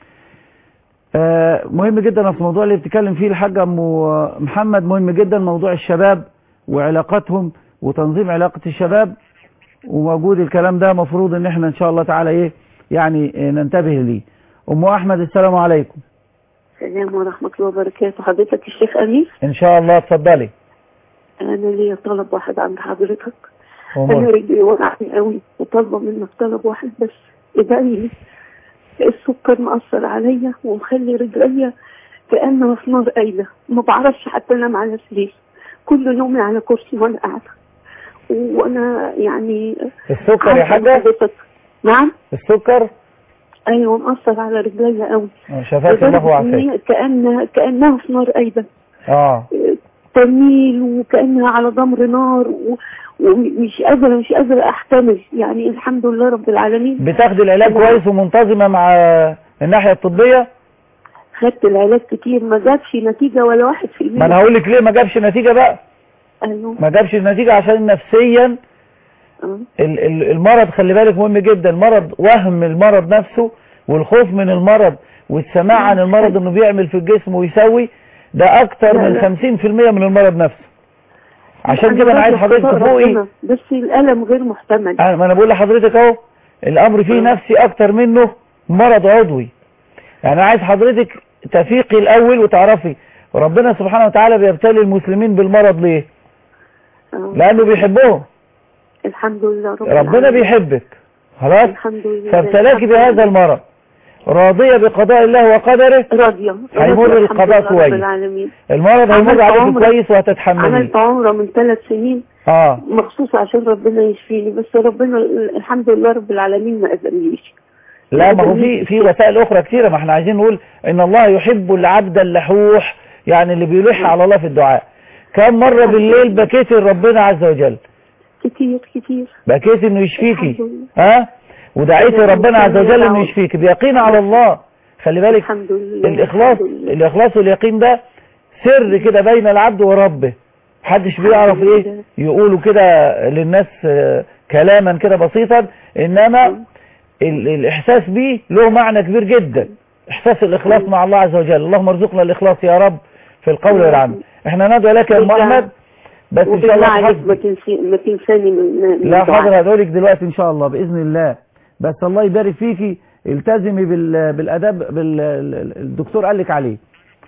آه مهم جدا اصل الموضوع اللي بتتكلم فيه الحاجة ام محمد مهم جدا، موضوع الشباب وعلاقاتهم وتنظيم علاقة الشباب، وموجود الكلام ده مفروض ان احنا ان شاء الله تعالى ايه يعني ننتبه ليه. ام احمد السلام عليكم. السلام ورحمة الله وبركاته. حضرتك الشيخ أمير؟ ان شاء الله اتفضلي. انا ليا طلب واحد عند حضرتك. انا رجلي وجعني قوي وطالبه منك طلب واحد بس، ادعي لي. السكر مأثر عليا ومخلي رجليا كأنها في نار قايله، ما بعرفش حتى انام على سرير، كل نومي على كرسي وانا قاعده. وانا يعني السكر يا حاجه؟ نعم السكر ايوه مأثر على رجليا قوي. شفاك الله وعافاك. كأنها كأنها في نار قايله. اه تميل وكأنها على ضمر نار و... ومش قادرة مش قادرة احتمل، يعني الحمد لله رب العالمين. بتاخدي العلاج كويس ومنتظمة مع الناحية الطبية؟ خدت العلاج كتير ما جابش نتيجة ولا واحد في المية. ما انا هقول لك ليه ما جابش نتيجة بقى. ايوه ما جابش نتيجة عشان نفسيا أه. المرض خلي بالك مهم جدا. المرض وهم المرض نفسه والخوف من المرض والسماع عن المرض انه بيعمل في الجسم ويسوي، ده اكتر لا من لا. خمسين في المية من المرض نفسه. عشان كده انا عايز حضرتك تفوقي. بس الالم غير محتمل. ما انا بقول لحضرتك اهو الامر فيه نفسي اكتر منه مرض عضوي. يعني انا عايز حضرتك تفيقي الاول وتعرفي ربنا سبحانه وتعالى بيبتلي المسلمين بالمرض ليه؟ أوه. لانه بيحبهم. الحمد لله رب ربنا بيحبك خلاص، الحمد لله. فابتلاكي بهذا المرض راضية بقضاء الله وقدره راضية هيمر القضاء كويس، المرض هيمر عليك كويس وهتتحمليه. عملت عمرة من ثلاث سنين اه مخصوص عشان ربنا يشفيني، بس ربنا الحمد لله رب العالمين ما أذنليش. لا ما هو في في وسائل أخرى كثيرة، ما احنا عايزين نقول إن الله يحب العبد اللحوح، يعني اللي بيلح على الله في الدعاء. كم مرة بالليل بكيت ربنا عز وجل؟ كتير كتير بكيت إنه يشفيكي، ها؟ ودعيت ربنا عز وجل إنه يشفيك بيقين على الله. خلي بالك الحمد لله. الإخلاص الإخلاص واليقين ده سر كده بين العبد وربه، محدش بيعرف ايه يقولوا كده للناس كلاما كده بسيطا، انما الاحساس بيه له معنى كبير جدا. احساس الاخلاص مع الله عز وجل. اللهم ارزقنا الاخلاص يا رب في القول والعمل. احنا ندعو لك يا ام احمد، بس ان شاء الله ما تنساني من لا حاضر هدعولك دلوقتي ان شاء الله باذن الله. بس الله يبارك فيكي، التزمي بالاداب بالدكتور قال لك عليه.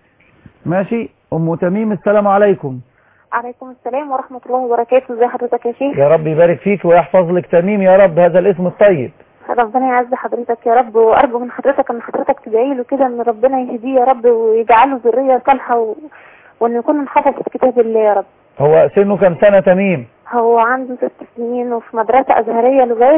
ماشي. ام تميم السلام عليكم. عليكم السلام ورحمة الله وبركاته. ازي حضرتك يا شيخ؟ يا رب يبارك فيك ويحفظ لك تميم يا رب، هذا الاسم الطيب. ربنا يعز حضرتك يا رب، وارجو من حضرتك ان حضرتك تدعي له كده ان ربنا يهديه يا رب ويجعله ذرية صالحة و... وان يكون حافظ في كتاب الله يا رب. هو سنه كم سنة تميم؟ هو عنده ست سنين وفي مدرسة ازهرية لغاية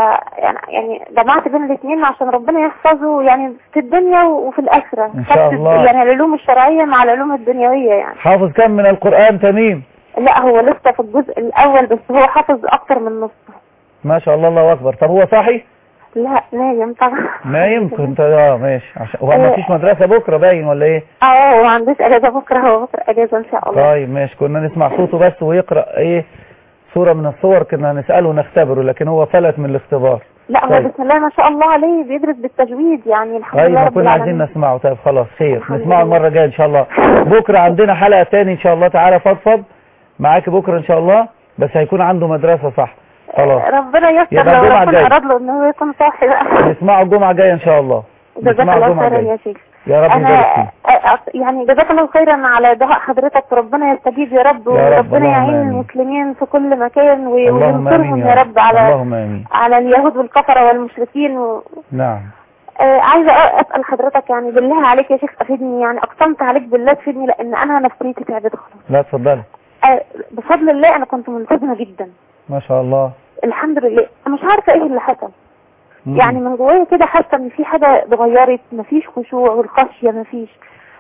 يعني جمعت بين الاثنين عشان ربنا يحفظه يعني في الدنيا وفي الآخرة ان شاء الله، يعني العلوم الشرعية مع العلوم الدنيوية. يعني حافظ كم من القرآن تميم؟ لا هو لسه في الجزء الأول بس هو حافظ أكتر من نصه. ما شاء الله الله أكبر. طب هو صاحي؟ لا نايم طبعا. نايم كنت اه ماشي. عشان هو ما فيش مدرسة بكرة باين ولا ايه؟ اه هو ما عندوش اجازة بكرة، هو بكرة اجازة ان شاء الله. طيب ماشي. كنا نسمع صوته بس ويقرأ ايه صورة من الصور كنا نسأله ونختبره، لكن هو فلت من الاختبار. لا هو طيب. بسم الله ما شاء الله عليه بيدرس بالتجويد يعني الحمد طيب لله رب العالمين. كنا عايزين نسمعه. طيب خلاص خير نسمعه المرة الجاية ان شاء الله. بكرة عندنا حلقة تاني ان شاء الله تعالى فضفض معاك بكرة ان شاء الله، بس هيكون عنده مدرسة صح. خلاص ربنا يستر لو ربنا اراد له ان هو يكون صاحي بقى. نسمعه الجمعة الجاية ان شاء الله. جزاك الله خيرا يا شيخ. يا رب يبارك فيك. يعني جزاك الله خيرا على دعاء حضرتك، وربنا يستجيب يا رب، وربنا يعين المسلمين في كل مكان وينصرهم يا رب على اللهم آمين. على اليهود والكفرة والمشركين و... نعم. آه عايزه اسال حضرتك يعني بالله عليك يا شيخ افيدني، يعني اقسمت عليك بالله تفيدني لان انا نفسيتي تعبت خلاص. لا اتفضلي. آه بفضل الله انا كنت ملتزمه جدا ما شاء الله الحمد لله. انا مش عارفه ايه اللي حصل، يعني من جوايا كده حاسه ان في حاجه اتغيرت، مفيش خشوع والخشيه مفيش.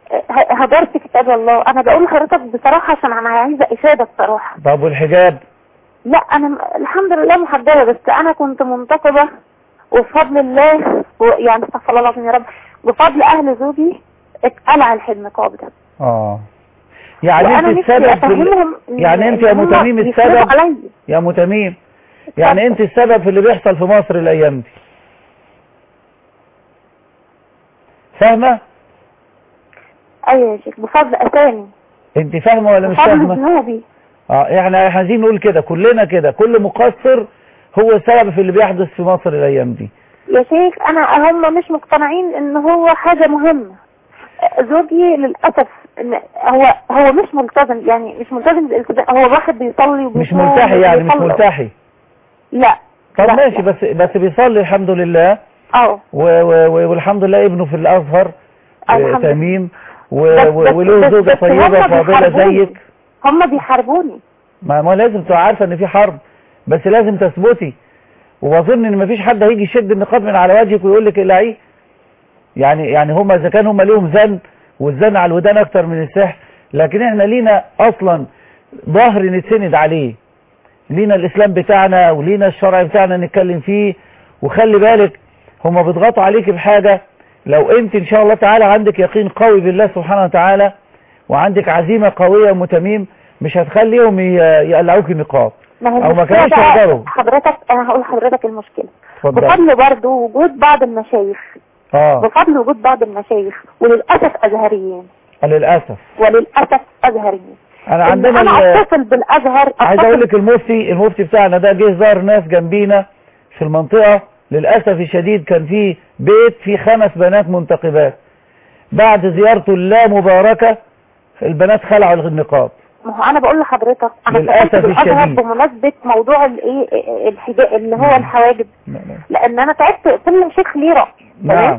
هدرت كتاب الله. انا بقول لحضرتك بصراحه عشان انا عايزه افاده بصراحه. طب والحجاب؟ لا انا الحمد لله محجبه، بس انا كنت منتقبه وبفضل الله يعني استغفر الله العظيم يا رب، بفضل اهل زوجي اتقلع النقاب ده. اه يعني انت السبب في يعني انت يا متميم السبب يا متميم يعني انت السبب في اللي بيحصل في مصر الايام دي، فاهمة؟ ايوه يا شيخ بفضل اسامي. انت فاهمة ولا مش فاهمة؟ بفضل ذنوبي. اه احنا عايزين نقول كده كلنا كده، كل مقصر هو السبب في اللي بيحدث في مصر الايام دي. يا شيخ انا هم مش مقتنعين ان هو حاجة مهمة. زوجي للأسف هو هو مش ملتزم، يعني مش ملتزم بالالتزام، هو واحد بيصلي وبيصوم. مش ملتحي يعني مش ملتحي. لا طب لا ماشي لا. بس بس بيصلي الحمد لله. اه والحمد لله ابنه في الازهر تميم وله زوجة طيبة فاضلة زيك. هم بيحاربوني. ما ما لازم تبقى عارفة ان في حرب، بس لازم تثبتي. وبظن ان مفيش حد هيجي يشد النقاب من على وجهك ويقول لك اقلعيه. يعني يعني هم اذا كان هم لهم زن، والزن على الودان اكتر من السحر، لكن احنا لينا اصلا ظهر نتسند عليه، لينا الاسلام بتاعنا ولينا الشرع بتاعنا نتكلم فيه. وخلي بالك هم بيضغطوا عليك بحاجة، لو انت ان شاء الله تعالى عندك يقين قوي بالله سبحانه وتعالى وعندك عزيمة قوية ومتميم، مش هتخليهم يقلعوك النقاب او ما كانوش يقدروا. حضرتك انا هقول لحضرتك المشكلة بفضل برضه وجود بعض المشايخ. اه بفضل وجود بعض المشايخ وللأسف أزهريين. للأسف وللأسف أزهريين. أنا عندنا أنا أتصل بالأزهر. عايز أقول لك المفتي المفتي بتاعنا ده جه زار ناس جنبينا في المنطقة، للأسف الشديد كان في بيت فيه خمس بنات منتقبات، بعد زيارته اللا مباركة البنات خلعوا النقاب. ما هو أنا بقول لحضرتك أنا للأسف الشديد بمناسبة موضوع الإيه الحجاب اللي هو الحواجب، لأن أنا تعبت كل شيخ ليه رأي. نعم.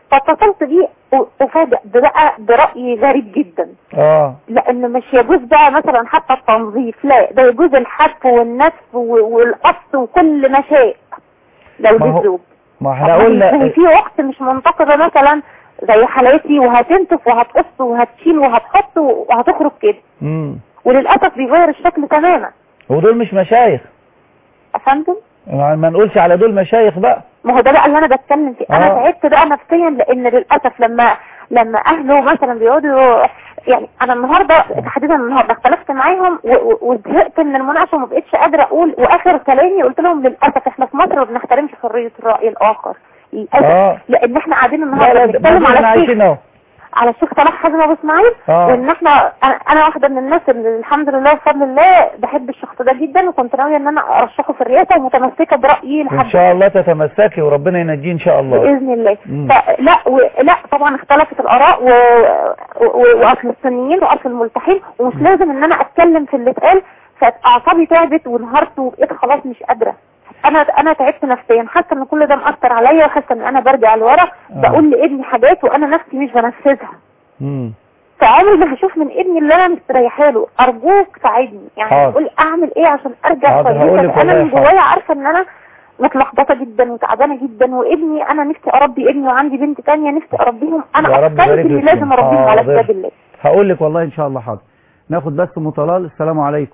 فاتصلت بيه وفاجئ بقى برأي غريب جدا. اه لان مش يجوز بقى مثلا حتى التنظيف، لا ده يجوز الحتف والنسف والقص وكل ما شاء لو دي الزوج. ما احنا قلنا في وقت مش منتقده مثلا زي حالاتي وهتنتف وهتقص وهتشيل وهتحط وهتخرج كده. امم وللاسف بيغير الشكل تماما. ودول مش مشايخ افندم؟ ما نقولش على دول مشايخ بقى. ما هو ده بقى اللي انا بتكلم فيه. انا تعبت بقى نفسيا لان للاسف لما لما اهله مثلا بيقعدوا يعني انا النهارده تحديدا النهارده اختلفت معاهم وزهقت من المناقشه وما بقتش قادره اقول، واخر كلامي قلت لهم للاسف احنا في مصر ما بنحترمش حريه الراي الاخر للاسف، لان احنا قاعدين النهارده بنتكلم على الشيخ على الشيخ صلاح حازم ابو اسماعيل، وان احنا انا واحده من الناس اللي الحمد لله بفضل الله بحب الشخص ده جدا، وكنت ناويه ان انا ارشحه في الرئاسه ومتمسكه برايي لحد ان شاء الله تتمسكي وربنا ينجيه ان شاء الله باذن الله. لا و... لا طبعا اختلفت الاراء و... و... واصل السنيين واصل الملتحين، ومش لازم ان انا اتكلم في اللي اتقال، فاعصابي تعبت وانهارت وبقيت خلاص مش قادره. انا انا تعبت نفسيا، حاسه ان كل ده مأثر عليا، وحاسه ان انا برجع لورا آه. بقول لابني حاجات وانا نفسي مش بنفذها. امم فعمري ما هشوف من ابني اللي انا مستريحه له. ارجوك ساعدني يعني حاضر. قول اعمل ايه عشان ارجع كويسه. انا من جوايا عارفه ان انا متلخبطه جدا وتعبانه جدا، وابني انا نفسي اربي ابني وعندي بنت ثانيه نفسي اربيهم، انا افتكرت اني لازم اربيهم على كتاب الله. هقول لك والله ان شاء الله حاضر. ناخد بس ام طلال. السلام عليكم.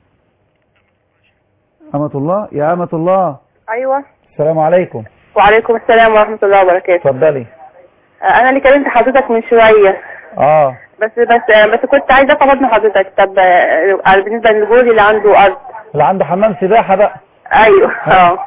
أمة الله. يا أمة الله. أيوة. السلام عليكم. وعليكم السلام ورحمة الله وبركاته. اتفضلي. أنا اللي كلمت حضرتك من شوية. اه بس بس بس كنت عايزة أطلب من حضرتك، طب بالنسبة لجوزي اللي عنده أرض. اللي عنده حمام سباحة بقى. أيوة. اه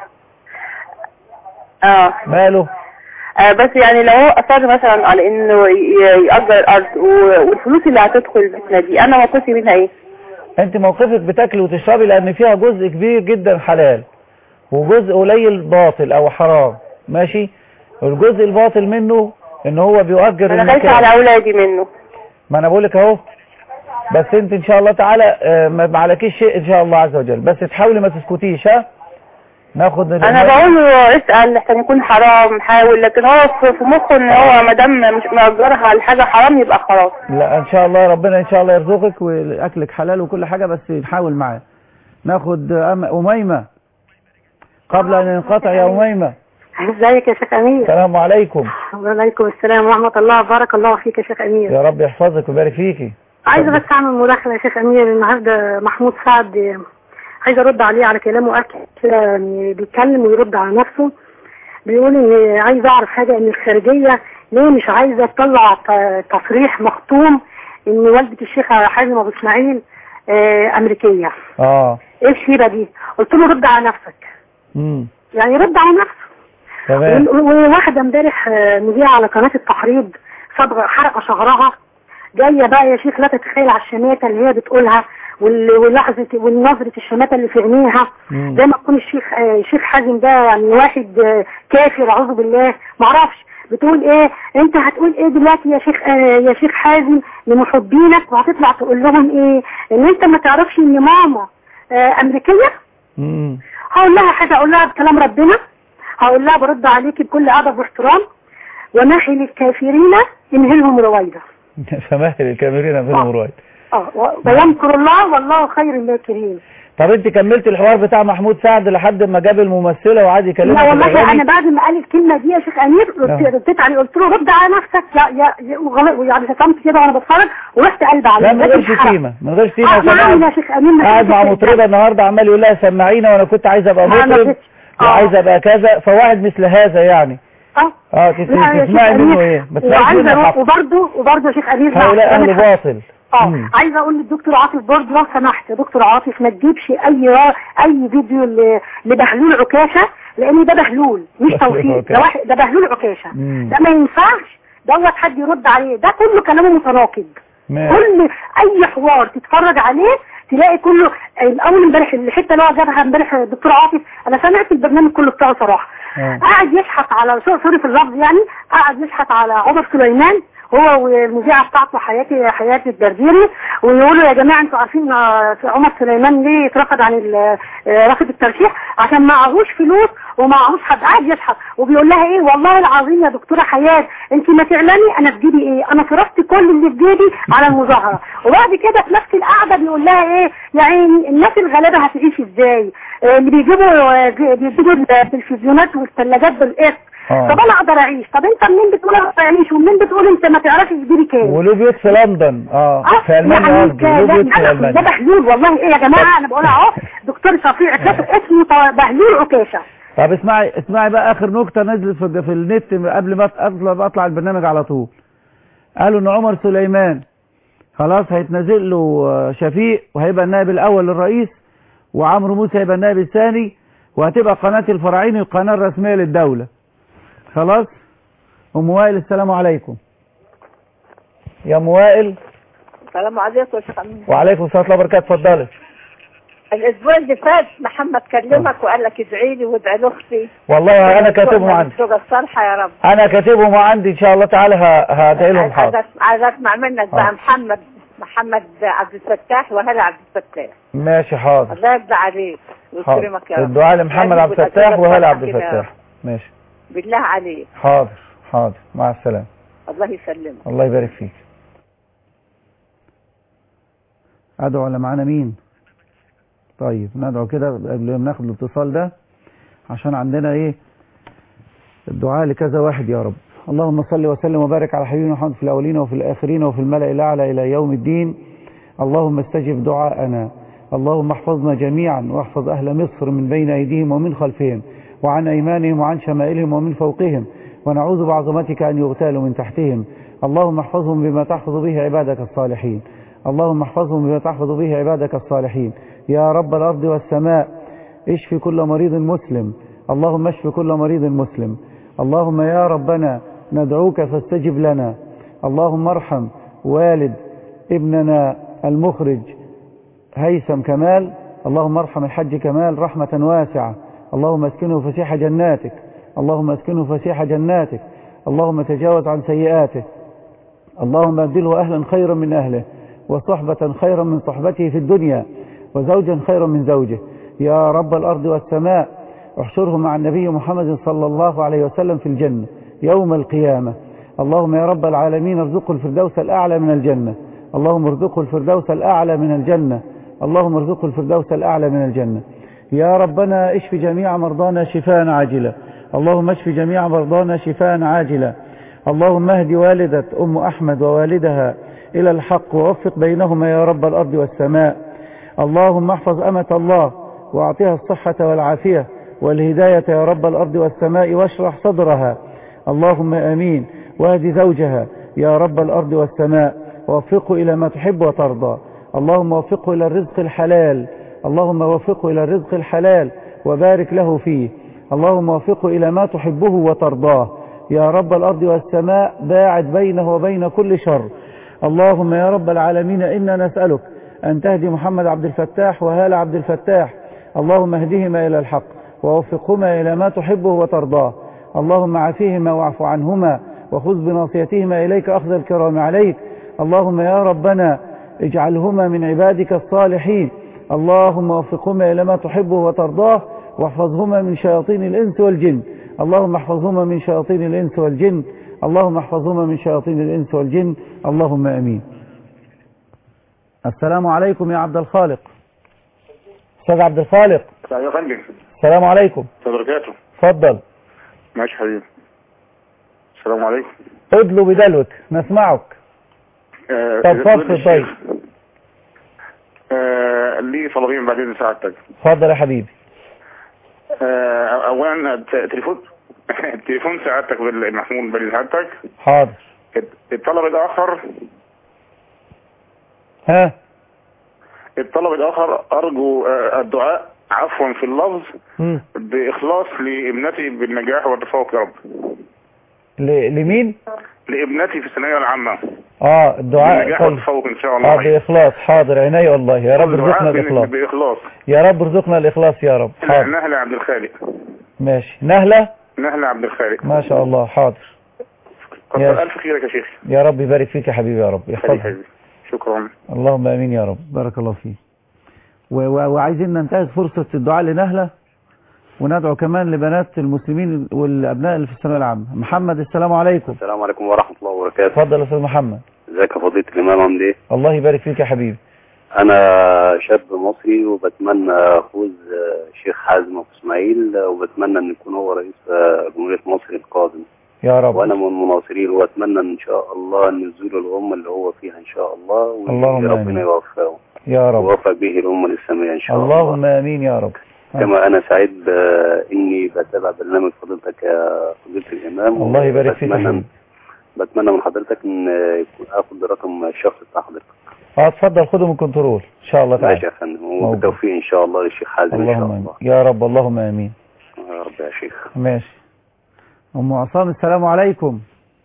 اه ماله؟ آه بس يعني لو هو أصر مثلا على إنه يأجر الأرض والفلوس اللي هتدخل الفتنة دي، أنا موقفي منها إيه؟ انت موقفك بتاكلي وتشربي، لان فيها جزء كبير جدا حلال وجزء قليل باطل او حرام. ماشي. الجزء الباطل منه ان هو بيؤجر انا خايفه على اولادي منه. ما انا بقول لك اهو، بس انت ان شاء الله تعالى ما عليكيش شيء ان شاء الله عز وجل، بس تحاولي ما تسكتيش. ها ناخد انا بقول له اسال عشان يكون حرام، حاول، لكن هو في مخه ان هو ما دام مش مأجرها على حاجه حرام يبقى خلاص. لا ان شاء الله ربنا ان شاء الله يرزقك واكلك حلال وكل حاجه، بس نحاول معاه. ناخد أميمة قبل ان ينقطع. يا أميمة. ازيك يا شيخ امير؟ السلام عليكم. وعليكم السلام ورحمه الله. بارك الله فيك يا شيخ امير. يا رب يحفظك ويبارك فيكي. عايزه بس اعمل مداخله يا شيخ امير. النهارده محمود سعد عايزه ارد عليه على كلامه اكل كده، يعني بيتكلم ويرد على نفسه. بيقول ان عايزه اعرف حاجه، ان الخارجيه ليه مش عايزه تطلع تصريح مختوم ان والده الشيخ حازم ابو اسماعيل امريكيه. اه ايه الشيبه دي؟ قلت له رد على نفسك. امم يعني رد على نفسه. تمام. وواحده امبارح مذيعه على قناه التحريض صبغه حرقه شعرها، جايه بقى يا شيخ لا تتخيل على الشماته اللي هي بتقولها واللحظه والنظره الشماته اللي في عينيها، زي ما تكون الشيخ الشيخ حازم ده يعني واحد كافر اعوذ بالله ما اعرفش. بتقول ايه انت هتقول ايه دلوقتي يا شيخ آه يا شيخ حازم لمحبينك، وهتطلع تقول لهم ايه ان انت ما تعرفش ان ماما آه امريكيه؟ امم هقول لها حاجه، اقول لها بكلام ربنا، هقول لها برد عليكي بكل ادب واحترام، ومهل الكافرين انهلهم رويدا. فمهل الكافرين انهلهم رويدا. اه ويمكر الله والله خير الماكرين. طب انت كملت الحوار بتاع محمود سعد لحد ما جاب الممثله وقعد يكلمها؟ لا والله انا بعد ما قال الكلمه دي يا شيخ امير رديت عليه قلت له رد على نفسك. لا يا يعني شتمت كده وانا بتفرج ورحت قلب عليه. لا من غير شتيمه من غير شتيمه. اه نعم يا شيخ امير. قاعد مع مطربه النهارده عمال يقول لها سمعينا وانا كنت عايز ابقى مطرب وعايز ابقى كذا، فواحد مثل هذا يعني اه اه تسمعي منه ايه؟ ما تسمعيش منه. وبرده وبرده يا شيخ امير هؤلاء اهل باطل. اه عايزه اقول للدكتور عاطف برضه لو سمحت يا دكتور عاطف ما تجيبش اي اي فيديو لبهلول عكاشه، لان ده بهلول مش توفيق، ده واحد ده بهلول عكاشه، ده ما ينفعش دوت حد يرد عليه، ده كله كلامه متناقض. كل اي حوار تتفرج عليه تلاقي كله. الاول امبارح الحته اللي هو جابها امبارح الدكتور عاطف انا سمعت البرنامج كله بتاعه صراحه. قاعد يشحت على سوري في اللفظ يعني، قاعد يشحت على عمر سليمان هو والمذيعه بتاعته حياتي حياتي الدرديري، ويقولوا يا جماعه انتوا عارفين عمر سليمان ليه اترفض عن رافض الترشيح؟ عشان معهوش فلوس ومعهوش حد قاعد يضحك وبيقول لها ايه والله العظيم يا دكتوره حياه انت ما تعلمي انا في جيبي ايه، انا صرفت كل اللي في جيبي على المظاهره. وبعد كده في نفس القعده بيقول لها ايه يعني الناس الغلابه هتعيش ازاي، اللي بيجيبوا بيجيبوا التلفزيونات والثلاجات بالقسط. آه. طب انا اقدر اعيش، طب انت منين بتقول انا ما اعيش ومنين بتقول انت ما تعرفش تجيبي كام؟ ولو بيوت في لندن اه في المانيا قصدي ولو بيوت في المانيا. ده بهلول والله ايه يا جماعه انا بقولها اهو دكتور شفيع كاتب اسمه بهلول عكاشه. طب اسمعي اسمعي بقى اخر نكته نزلت في, في النت قبل ما اطلع اطلع البرنامج على طول. قالوا ان عمر سليمان خلاص هيتنزل له شفيق وهيبقى النائب الاول للرئيس، وعمرو موسى هيبقى النائب الثاني، وهتبقى قناه الفراعين القناه الرسميه للدوله. خلاص. ام وائل السلام عليكم. يا ام وائل. السلام عليكم يا شيخ امين. وعليكم السلام ورحمه الله وبركاته. اتفضلي. الاسبوع اللي فات محمد كلمك أوه. وقال لك ادعي لي وادعي لاختي. والله انا كاتبهم عندي. الصالحه يا رب. انا كاتبهم عندي ان شاء الله تعالى هدعي لهم حاضر. عايز اسمع منك بقى محمد محمد عبد الفتاح وهلا عبد الفتاح. ماشي حاضر. الله يرضى عليك ويكرمك يا رب. الدعاء لمحمد عبد الفتاح وهلا عبد الفتاح. ماشي. بالله عليك. حاضر حاضر مع السلامه. الله يسلمك. الله يبارك فيك. ادعو على معانا مين؟ طيب ندعو كده قبل ما ناخد الاتصال ده عشان عندنا ايه الدعاء لكذا واحد يا رب. اللهم صل وسلم وبارك على حبيبنا محمد في الاولين وفي الاخرين وفي الملأ الاعلى الى يوم الدين. اللهم استجب دعاءنا. اللهم احفظنا جميعا واحفظ اهل مصر من بين ايديهم ومن خلفهم وعن ايمانهم وعن شمائلهم ومن فوقهم، ونعوذ بعظمتك ان يغتالوا من تحتهم. اللهم احفظهم بما تحفظ به عبادك الصالحين. اللهم احفظهم بما تحفظ به عبادك الصالحين. يا رب الأرض والسماء اشفي كل مريض مسلم. اللهم اشف كل مريض مسلم. اللهم يا ربنا ندعوك فاستجب لنا. اللهم ارحم والد ابننا المخرج هيثم كمال. اللهم ارحم الحج كمال رحمة واسعة. اللهم اسكنه فسيح جناتك. اللهم اسكنه فسيح جناتك. اللهم تجاوز عن سيئاته. اللهم ابدله أهلا خيرا من أهله، وصحبة خيرا من صحبته في الدنيا، وزوجا خيرا من زوجه. يا رب الأرض والسماء احشره مع النبي محمد صلى الله عليه وسلم في الجنة يوم القيامة. اللهم يا رب العالمين ارزقه الفردوس الأعلى من الجنة. اللهم ارزقه الفردوس الأعلى من الجنة. اللهم ارزقه الفردوس الأعلى من الجنة. يا ربنا اشف جميع مرضانا شفاء عاجلا. اللهم اشف جميع مرضانا شفاء عاجلا. اللهم اهد والدة أم أحمد ووالدها إلى الحق ووفق بينهما يا رب الأرض والسماء. اللهم احفظ أمة الله واعطيها الصحة والعافية والهداية يا رب الأرض والسماء واشرح صدرها. اللهم آمين. واهد زوجها يا رب الأرض والسماء ووفقه إلى ما تحب وترضى. اللهم وفقه إلى الرزق الحلال. اللهم وفقه إلى الرزق الحلال وبارك له فيه. اللهم وفقه إلى ما تحبه وترضاه يا رب الأرض والسماء. باعد بينه وبين كل شر. اللهم يا رب العالمين إنا نسألك أن تهدي محمد عبد الفتاح وهالة عبد الفتاح. اللهم اهدهما إلى الحق ووفقهما إلى ما تحبه وترضاه. اللهم عافيهما واعف عنهما وخذ بناصيتهما إليك أخذ الكرام عليك. اللهم يا ربنا اجعلهما من عبادك الصالحين. اللهم وفقهما إلى ما تحبه وترضاه واحفظهما من شياطين الإنس والجن. اللهم احفظهما من شياطين الإنس والجن. اللهم احفظهما من شياطين الإنس والجن. اللهم آمين. السلام عليكم يا عبد الخالق. أستاذ عبد الخالق. يا فندم. السلام عليكم. وبركاته. اتفضل. ماشي حبيبي. السلام عليكم. ادلو بدلوك نسمعك. آه طب فضل طيب. آه لي طلبين بعدين ساعتك. اتفضل يا حبيبي. آه اولا تليفون تليفون سعادتك بالمحمول بين سعادتك. حاضر. الطلب الاخر ها الطلب الاخر ارجو آه الدعاء عفوا في اللفظ م. باخلاص لابنتي بالنجاح والتفوق يا رب. لمين؟ لابنتي في الثانويه العامه. اه الدعاء بالنجاح والتفوق ان شاء الله. اه باخلاص. حاضر عيني والله. يا رب ارزقنا الاخلاص. باخلاص يا رب ارزقنا الاخلاص يا رب. حاضر. نهله عبد الخالق. ماشي. نهله نهله عبد الخالق. ما شاء الله. حاضر. كتر الف خيرك يا شيخ. يا رب يبارك فيك يا حبيبي. يا رب يحفظك. شكرا. اللهم امين يا رب. بارك الله فيك. وعايزين ننتهز فرصه الدعاء لنهله وندعو كمان لبنات المسلمين والابناء اللي في الثانويه العامه. محمد السلام عليكم. السلام عليكم ورحمه الله وبركاته. اتفضل يا استاذ محمد. ازيك يا فضيله الامام، عامل ايه؟ الله يبارك فيك يا حبيبي. انا شاب مصري وبتمنى فوز الشيخ حازم ابو اسماعيل، وبتمنى ان يكون هو رئيس جمهوريه مصر القادم يا رب. وانا من مناصريه، واتمنى ان شاء الله ان نزول الامه اللي هو فيها ان شاء الله، وربنا يوفقه يا رب ويوفق به الامه الاسلاميه ان شاء الله. اللهم امين يا رب. كما انا سعيد اني بتابع برنامج فضيلتك يا فضيله الامام. الله يبارك فيك. بتمنى بتمنى من حضرتك ان يكون اخد رقم الشخص بتاع حضرتك. اه اتفضل خده من كنترول ان شاء الله تعالى. ماشي يا فندم، وبالتوفيق ان شاء الله للشيخ حازم ان شاء الله. يا رب اللهم امين يا رب يا شيخ. ماشي. ام عصام السلام عليكم.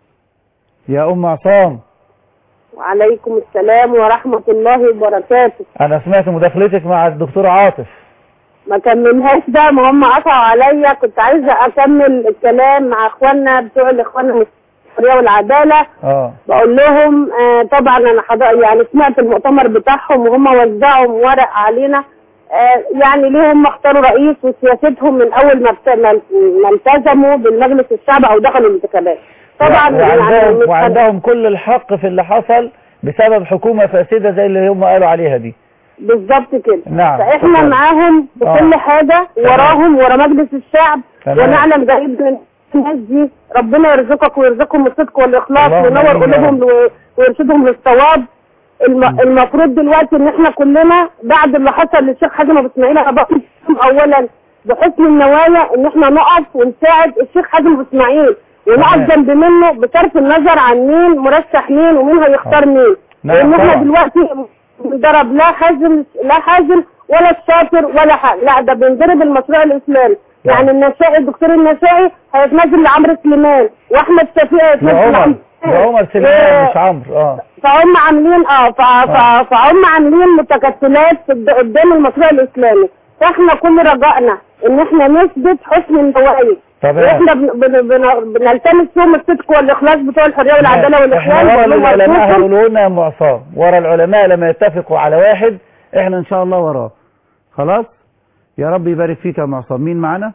يا ام عصام. وعليكم السلام ورحمه الله وبركاته. انا سمعت مداخلتك مع الدكتور عاطف. ما كملهاش بقى، ما هم قطعوا عليا، كنت عايزه اكمل الكلام مع اخواننا بتوع الاخوان الحريه والعداله. اه بقول لهم آه طبعا انا حضر يعني سمعت المؤتمر بتاعهم وهم وزعوا ورق علينا، آه يعني ليه هم اختاروا رئيس وسياستهم من اول ما ما التزموا بالمجلس الشعب او دخلوا الانتخابات. طبعا وعندهم, يعني وعندهم كل الحق في اللي حصل بسبب حكومه فاسده زي اللي هم قالوا عليها دي. بالظبط كده. نعم. فاحنا معاهم بكل آه. حاجه، وراهم ورا مجلس الشعب. تمام. ونعلم جيد من الناس دي ربنا يرزقك ويرزقهم الصدق والاخلاص وينور قلوبهم ويرشدهم للصواب. الم... المفروض دلوقتي ان احنا كلنا بعد اللي حصل للشيخ حازم ابو اسماعيل اولا بحسن النوايا ان احنا نقف ونساعد الشيخ حازم ابو اسماعيل ونقف جنب منه بصرف النظر عن مين مرشح مين ومين هيختار مين. لان احنا دلوقتي بنضرب لا حازم لا حازم ولا الشاطر ولا حاجه، لا ده بنضرب المشروع الاسلامي. يعني النشائي الدكتور النشائي هيتنزل لعمرو سليمان، واحمد شفيق هيتنزل لعمر لعمر سليمان مش عمرو. اه فهم عاملين اه فهم عاملين متكتلات قدام المشروع الاسلامي. فاحنا كل رجائنا ان احنا نثبت حسن النوايا، واحنا بنلتمس فيهم الصدق والاخلاص بتوع الحريه والعداله والاخوان. ورا العلماء هيقولوا لنا يا ام عصام، ورا العلماء لما يتفقوا على واحد احنا ان شاء الله وراه. خلاص يا رب يبارك فيك يا ام عصام. مين معانا؟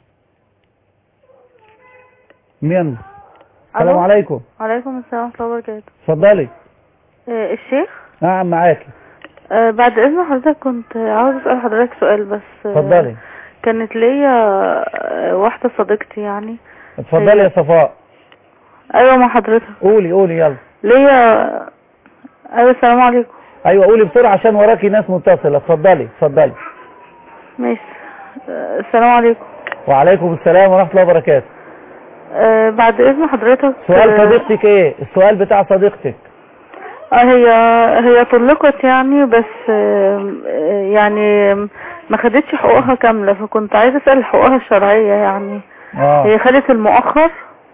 مين؟ السلام عليكم. وعليكم السلام ورحمه الله وبركاته. اتفضلي. آه الشيخ. نعم معاكي. آه بعد اذن حضرتك كنت عاوز اسال حضرتك سؤال بس. اتفضلي. آه كانت ليا واحده صديقتي يعني. اتفضلي يا صفاء. ايوه مع حضرتك. قولي قولي يلا. ليا. ايوه السلام عليكم. ايوه قولي بسرعه عشان وراكي ناس متصله. اتفضلي اتفضلي. ماشي. آه السلام عليكم. وعليكم السلام ورحمه الله وبركاته. آه بعد اذن حضرتك. سؤال صديقتك ايه؟ السؤال بتاع صديقتك. اه هي هي طلقت يعني، بس آه يعني ما خدتش حقوقها كامله، فكنت عايزه اسال حقوقها الشرعيه يعني. آه. هي خدت المؤخر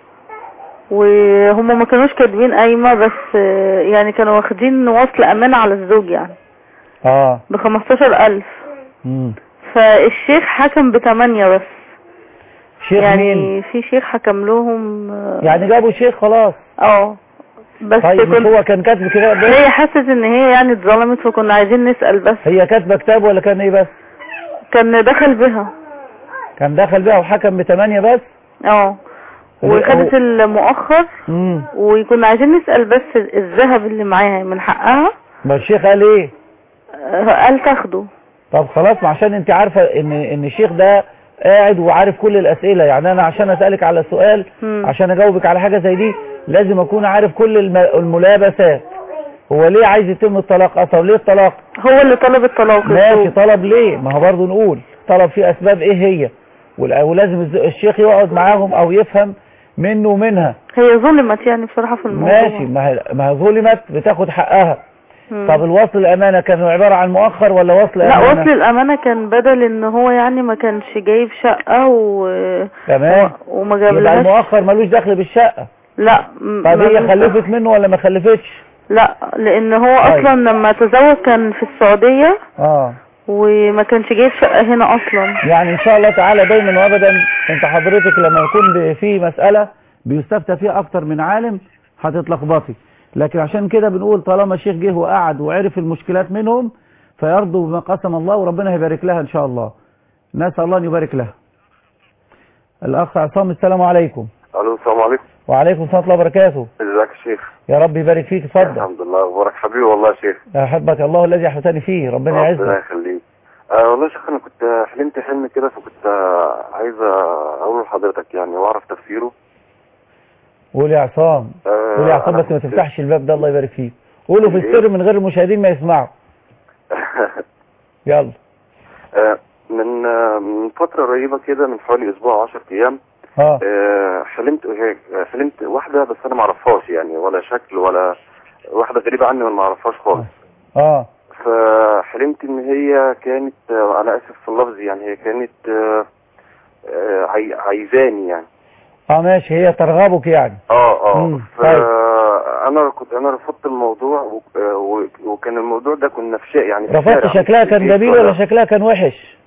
وهم ما كانوش كاتبين قايمه، بس آه يعني كانوا واخدين وصل امانه على الزوج يعني. اه ب خمستاشر ألف. امم فالشيخ حكم بثمانية بس. شيخ يعني مين؟ في شيخ حكم لهم. يعني جابوا شيخ خلاص. اه بس طيب مش هو كان كاتب كده؟ هي حست ان هي يعني اتظلمت، فكنا عايزين نسأل بس. هي كاتبه كتاب ولا كان ايه بس؟ كان دخل بها. كان دخل بها وحكم بثمانية بس؟ اه وخدت المؤخر. امم وكنا عايزين نسأل بس الذهب اللي معاها من حقها. ما الشيخ قال ايه؟ قال تاخده. طب خلاص، ما عشان انت عارفه ان ان الشيخ ده قاعد وعارف كل الاسئله، يعني انا عشان اسالك على سؤال مم. عشان اجاوبك على حاجه زي دي لازم اكون عارف كل الم... الملابسات. هو ليه عايز يتم الطلاق اصلا؟ ليه الطلاق؟ هو اللي طلب الطلاق. ماشي، طلب ليه؟ ما هو برضه نقول طلب فيه اسباب ايه هي، ولازم الشيخ يقعد معاهم او يفهم منه ومنها. هي ظلمت يعني بصراحه في الموضوع. ماشي، ما هي ما هي ظلمت بتاخد حقها. مم. طب الوصل الامانه كان عباره عن مؤخر ولا وصل لا امانه؟ لا وصل الامانه كان بدل ان هو يعني ما كانش جايب شقه و تمام و... وما جابلهاش. يبقى المؤخر ملوش دخل بالشقه. لا. طب هي خلفت منه ولا ما خلفتش؟ لا، لان هو طيب. اصلا لما تزوج كان في السعوديه. اه وما كانش جايب شقه هنا اصلا. يعني ان شاء الله تعالى دايما وابدا انت حضرتك لما يكون في مساله بيستفتى فيها اكتر من عالم هتتلخبطي، لكن عشان كده بنقول طالما الشيخ جه وقعد وعرف المشكلات منهم فيرضوا بما قسم الله وربنا هيبارك لها ان شاء الله. نسال الله ان يبارك لها. الأخ عصام السلام عليكم. الو السلام عليكم. وعليكم السلام ورحمة الله وبركاته. ازيك يا شيخ؟ يا رب يبارك فيك، اتفضل. الحمد لله، اخبارك حبيبي والله يا شيخ. أحبك الله الذي أحبتني فيه، ربنا يعزك. ربنا يخليك. آه والله يا شيخ انا كنت حلمت حلم كده، فكنت عايز اقوله لحضرتك يعني واعرف تفسيره. قول يا عصام. آه قول يا عصام، بس ما تفتحش الباب ده، الله يبارك فيك. قوله في السر من غير المشاهدين ما يسمعوا. يلا. آه من آه من فترة قريبة كده، من حوالي اسبوع او عشرة ايام. اه آه حلمت حلمت واحدة بس انا ما اعرفهاش يعني، ولا شكل ولا واحدة غريبة عني، ما اعرفهاش خالص. اه فحلمت ان هي كانت آه انا اسف في اللفظ يعني، هي كانت آه آه عاي عايزاني يعني. اه ماشي، هي ترغبك يعني. اه اه فانا كنت انا رفضت الموضوع، وكان الموضوع ده كنا في شيء يعني. رفضت شكلها كان جميل ولا شكلها كان وحش؟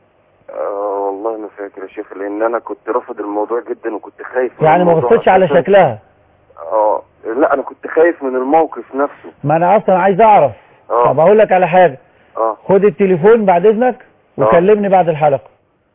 آه والله ما فاكر يا شيخ، لان انا كنت رافض الموضوع جدا وكنت خايف. يعني ما بصيتش على شكلها؟ اه لا، انا كنت خايف من الموقف نفسه. ما انا اصلا عايز اعرف. اه طب اقول لك على حاجه. اه خد التليفون بعد اذنك وكلمني بعد الحلقه،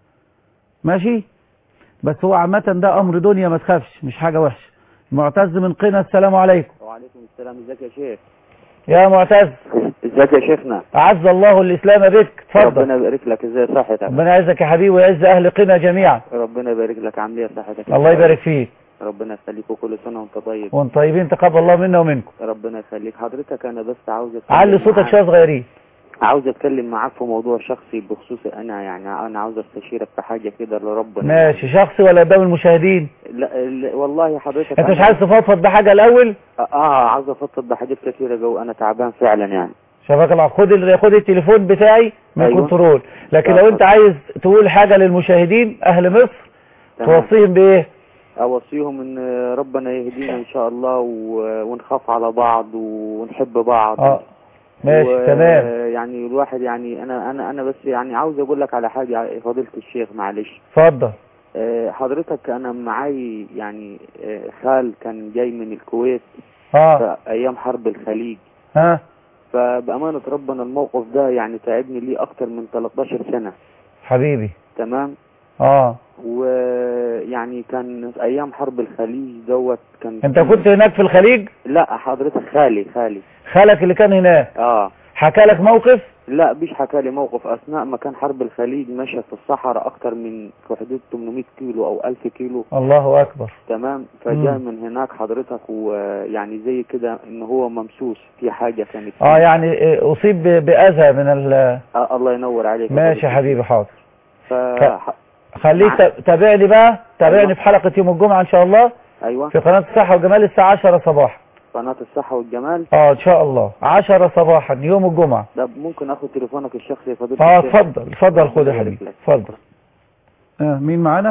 ماشي؟ بس هو عامه ده امر دنيا، ما تخافش، مش حاجه وحشه. معتز من قنا السلام عليكم. وعليكم السلام. ازيك يا شيخ؟ يا معتز. ازيك يا شيخنا؟ اعز الله الاسلام بك، اتفضل. ربنا يبارك لك. ازاي صحتك؟ ربنا يعزك يا حبيبي ويعز اهل قنا جميعا. ربنا يبارك لك. عامل ايه صحتك؟ الله يبارك فيك. ربنا يخليك، وكل سنه وانت طيب. وانت طيبين، تقبل الله منا ومنكم. ربنا يخليك. حضرتك انا بس عاوز علي صوتك شويه صغيرين. عاوز اتكلم معاك في موضوع شخصي بخصوص انا يعني انا عاوز استشيرك في حاجه كده لربنا. ماشي، شخصي ولا قدام المشاهدين؟ لا, لا والله حضرتك. انت مش عايز تفضفض بحاجه الاول؟ اه عاوز افضفض بحاجات كتيره جو، انا تعبان فعلا يعني. شباب الله، خد خد التليفون بتاعي من أيوة. كنترول. لكن لو انت عايز تقول حاجه للمشاهدين اهل مصر توصيهم بايه؟ اوصيهم ان ربنا يهدينا ان شاء الله، ونخاف على بعض ونحب بعض. اه ماشي و... تمام. يعني الواحد يعني انا انا انا بس يعني عاوز اقول لك على حاجه يا فضيله الشيخ، معلش. اتفضل. أه حضرتك انا معاي يعني أه خال كان جاي من الكويت اه في ايام حرب الخليج. ها فبامانه ربنا الموقف ده يعني تعبني ليه اكتر من تلتاشر سنه حبيبي. تمام. اه ويعني كان في ايام حرب الخليج دوت كان. انت كنت هناك في الخليج؟ لا حضرتك خالي خالي خالك اللي كان هناك. اه حكى لك موقف؟ لا مش حكى لي موقف. اثناء ما كان حرب الخليج مشى في الصحراء اكتر من في حدود ثمانمائة كيلو او ألف كيلو. الله اكبر. تمام. فجاء من هناك حضرتك ويعني زي كده ان هو ممسوس في حاجه كانت. اه يعني اصيب باذى من ال آه الله ينور عليك. ماشي يا حبيبي، حاضر. ف... خليك تابعني بقى، تابعني أيوة. في حلقة يوم الجمعة ان شاء الله. ايوه. في قناة الصحة والجمال الساعة عشرة صباحا. قناة الصحة والجمال. اه ان شاء الله عشرة صباحا يوم الجمعة. طب ممكن اخد تليفونك الشخصي يا فضيلة؟ اه اتفضل اتفضل، خد يا حبيبي اتفضل. آه مين معانا؟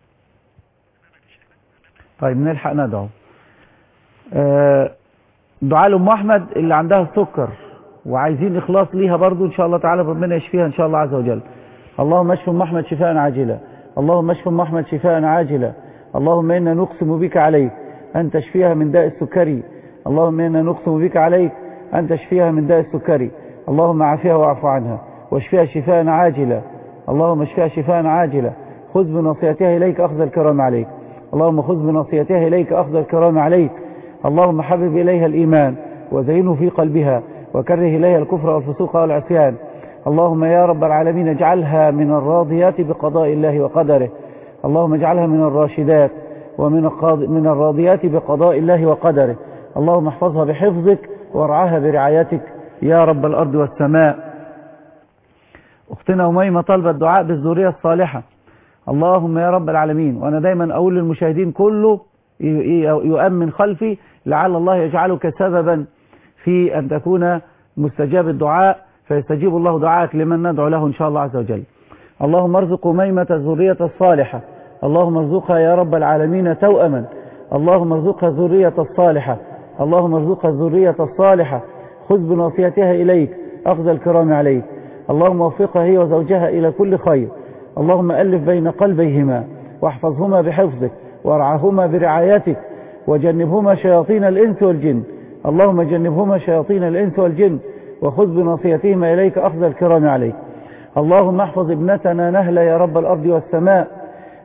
طيب نلحق ندعو. آه دعاء لأم احمد اللي عندها السكر وعايزين اخلاص ليها برضو ان شاء الله تعالى، ربنا يشفيها ان شاء الله عز وجل. اللهم اشف ام احمد شفاء عاجلا، اللهم اشف ام احمد شفاء عاجلا، اللهم انا نقسم بك عليك ان تشفيها من داء السكري، اللهم انا نقسم بك عليك ان تشفيها من داء السكري، اللهم عافيها واعف عنها واشفيها شفاء عاجلا، اللهم اشفيها شفاء عاجلا. خذ بنصيحتها اليك اخذ الكرام عليك، اللهم خذ بنصيحتها اليك اخذ الكرام عليك. اللهم حبب اليها الايمان وزينه في قلبها وكره اليها الكفر والفسوق والعصيان. اللهم يا رب العالمين اجعلها من الراضيات بقضاء الله وقدره، اللهم اجعلها من الراشدات ومن من الراضيات بقضاء الله وقدره. اللهم احفظها بحفظك وارعاها برعايتك يا رب الأرض والسماء. أختنا أميمة طالبة الدعاء بالذرية الصالحة. اللهم يا رب العالمين، وأنا دايما أقول للمشاهدين كله يؤمن خلفي لعل الله يجعلك سببا في أن تكون مستجاب الدعاء، فيستجيب الله دعاءك لمن ندعو له إن شاء الله عز وجل. اللهم ارزق أميمة الذرية الصالحة، اللهم ارزقها يا رب العالمين توأما، اللهم ارزقها الذرية الصالحة، اللهم ارزقها الذرية الصالحة. خذ بناصيتها إليك أخذ الكرام عليك، اللهم وفقها هي وزوجها إلى كل خير، اللهم ألف بين قلبيهما واحفظهما بحفظك وارعاهما برعايتك وجنبهما شياطين الإنس والجن، اللهم جنبهما شياطين الإنس والجن وخذ بناصيتهما إليك أخذ الكرام عليك. اللهم احفظ ابنتنا نهلة يا رب الأرض والسماء،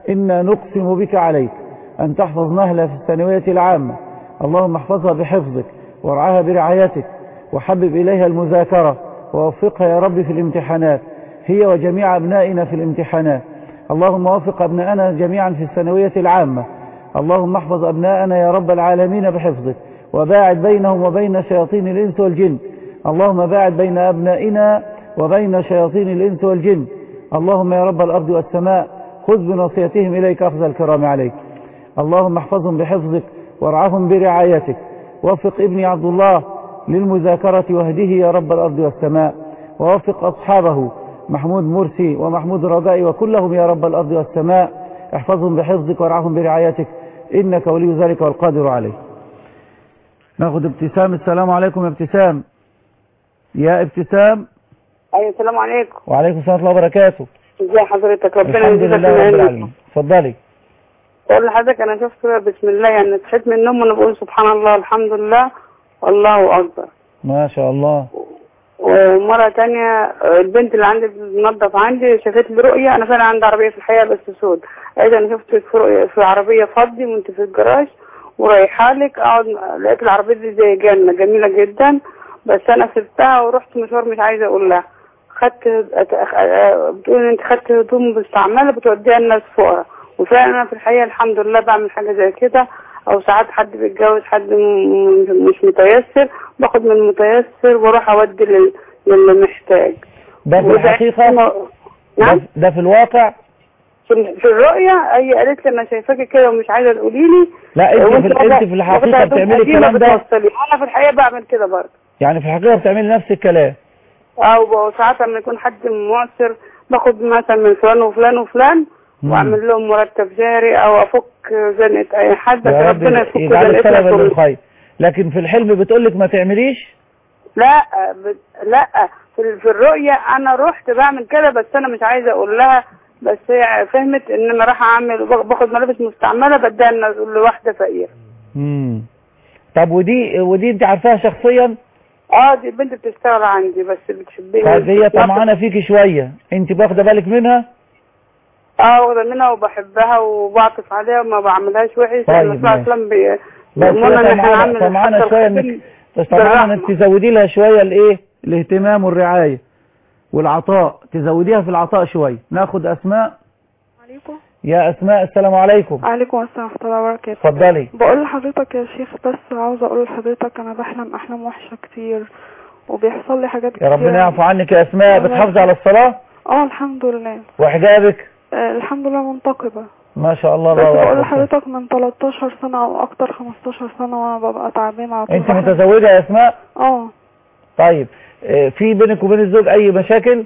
إنا نقسم بك عليك أن تحفظ نهلة في الثانوية العامة. اللهم احفظها بحفظك وارعاها برعايتك وحبب إليها المذاكرة ووفقها يا رب في الامتحانات، هي وجميع أبنائنا في الامتحانات. اللهم وفق أبنائنا جميعا في الثانوية العامة. اللهم احفظ أبنائنا يا رب العالمين بحفظك وباعد بينهم وبين شياطين الإنس والجن. اللهم باعد بين أبنائنا وبين شياطين الإنس والجن. اللهم يا رب الأرض والسماء خذ بنصيتهم إليك أخذ الكرام عليك. اللهم احفظهم بحفظك وارعاهم برعايتك. وفق ابني عبد الله للمذاكرة واهده يا رب الأرض والسماء، ووفق أصحابه محمود مرسي ومحمود رجائي وكلهم يا رب الأرض والسماء، احفظهم بحفظك وارعهم برعايتك إنك ولي ذلك والقادر عليه. ناخد ابتسام. السلام عليكم يا ابتسام. يا ابتسام. ايوه السلام عليكم. وعليكم السلام ورحمة الله وبركاته. ازي حضرتك؟ ربنا الحمد يجزاك لله رب خير. العالمين. اتفضلي. بقول لحضرتك انا شفت كده بسم الله، يعني صحيت من النوم وانا بقول سبحان الله الحمد لله والله اكبر. ما شاء الله. ومرة تانية البنت اللي عندي بتنظف عندي شافت لي رؤية، انا فعلا عندي عربية في الحقيقة بس سود، قالت انا شفتك في رؤية في عربية فضي وانت في الجراج ورايحة لك، اقعد لقيت العربية دي زي جنة جميلة جدا، بس انا سبتها ورحت مشوار مش عايزة اقول لها. خدت بتقول انت خدت هدوم مستعملة بتوديها الناس فقراء، وفعلا انا في الحقيقة الحمد لله بعمل حاجة زي كده، او ساعات حد بيتجوز حد مش متيسر باخد من المتيسر واروح اودي للي محتاج. ده في الحقيقة نعم ده في الواقع في الرؤية. هي قالت لي انا شايفاكي كده ومش عايزة تقولي لي. لا انت في انت في الحقيقة بتعملي الكلام ده. انا في الحقيقة بعمل كده برضه. يعني في الحقيقة بتعملي نفس الكلام. او ساعات لما يكون حد معسر باخد مثلا من فلان وفلان وفلان مم. واعمل لهم مرتب جاري او افك زنقة اي حد عشان ربنا يفك زنقتها الخير. لكن في الحلم بتقول لك ما تعمليش؟ لا بت... لا في, في الرؤية انا رحت بعمل كده بس انا مش عايزة اقول لها، بس هي فهمت ان انا راح اعمل باخد ملابس مستعملة بديها لواحدة فقيرة. امم طب ودي ودي انت عارفاها شخصيا؟ اه دي البنت بتشتغل عندي بس بتحبني. طب هي طمعانة فيكي شوية، انت واخده بالك منها؟ اه واخده منها وبحبها وبعطف عليها وما بعملهاش وحش. طيب ماشي. بس طمعانة شوية انك طمعانة انك تزودي لها شوية الايه الاهتمام والرعاية والعطاء، تزوديها في العطاء شوية. ناخد اسماء. عليكم. يا اسماء السلام عليكم. عليكم السلام ورحمة الله وبركاته. اتفضلي. بقول لحضرتك يا شيخ بس عاوزة اقول لحضرتك انا بحلم احلام وحشة كتير وبيحصل لي حاجات كتير. يا ربنا يعفو عنك يا اسماء. بتحافظي على الصلاة؟ اه الحمد لله. وحجابك؟ آه الحمد لله منتقبة. ما شاء الله. بس بقول لحضرتك من تلتاشر سنة او اكتر خمستاشر سنة وانا ببقى تعبانة على طول. انت متزوجة يا اسماء؟ اه. طيب في بينك وبين الزوج اي مشاكل؟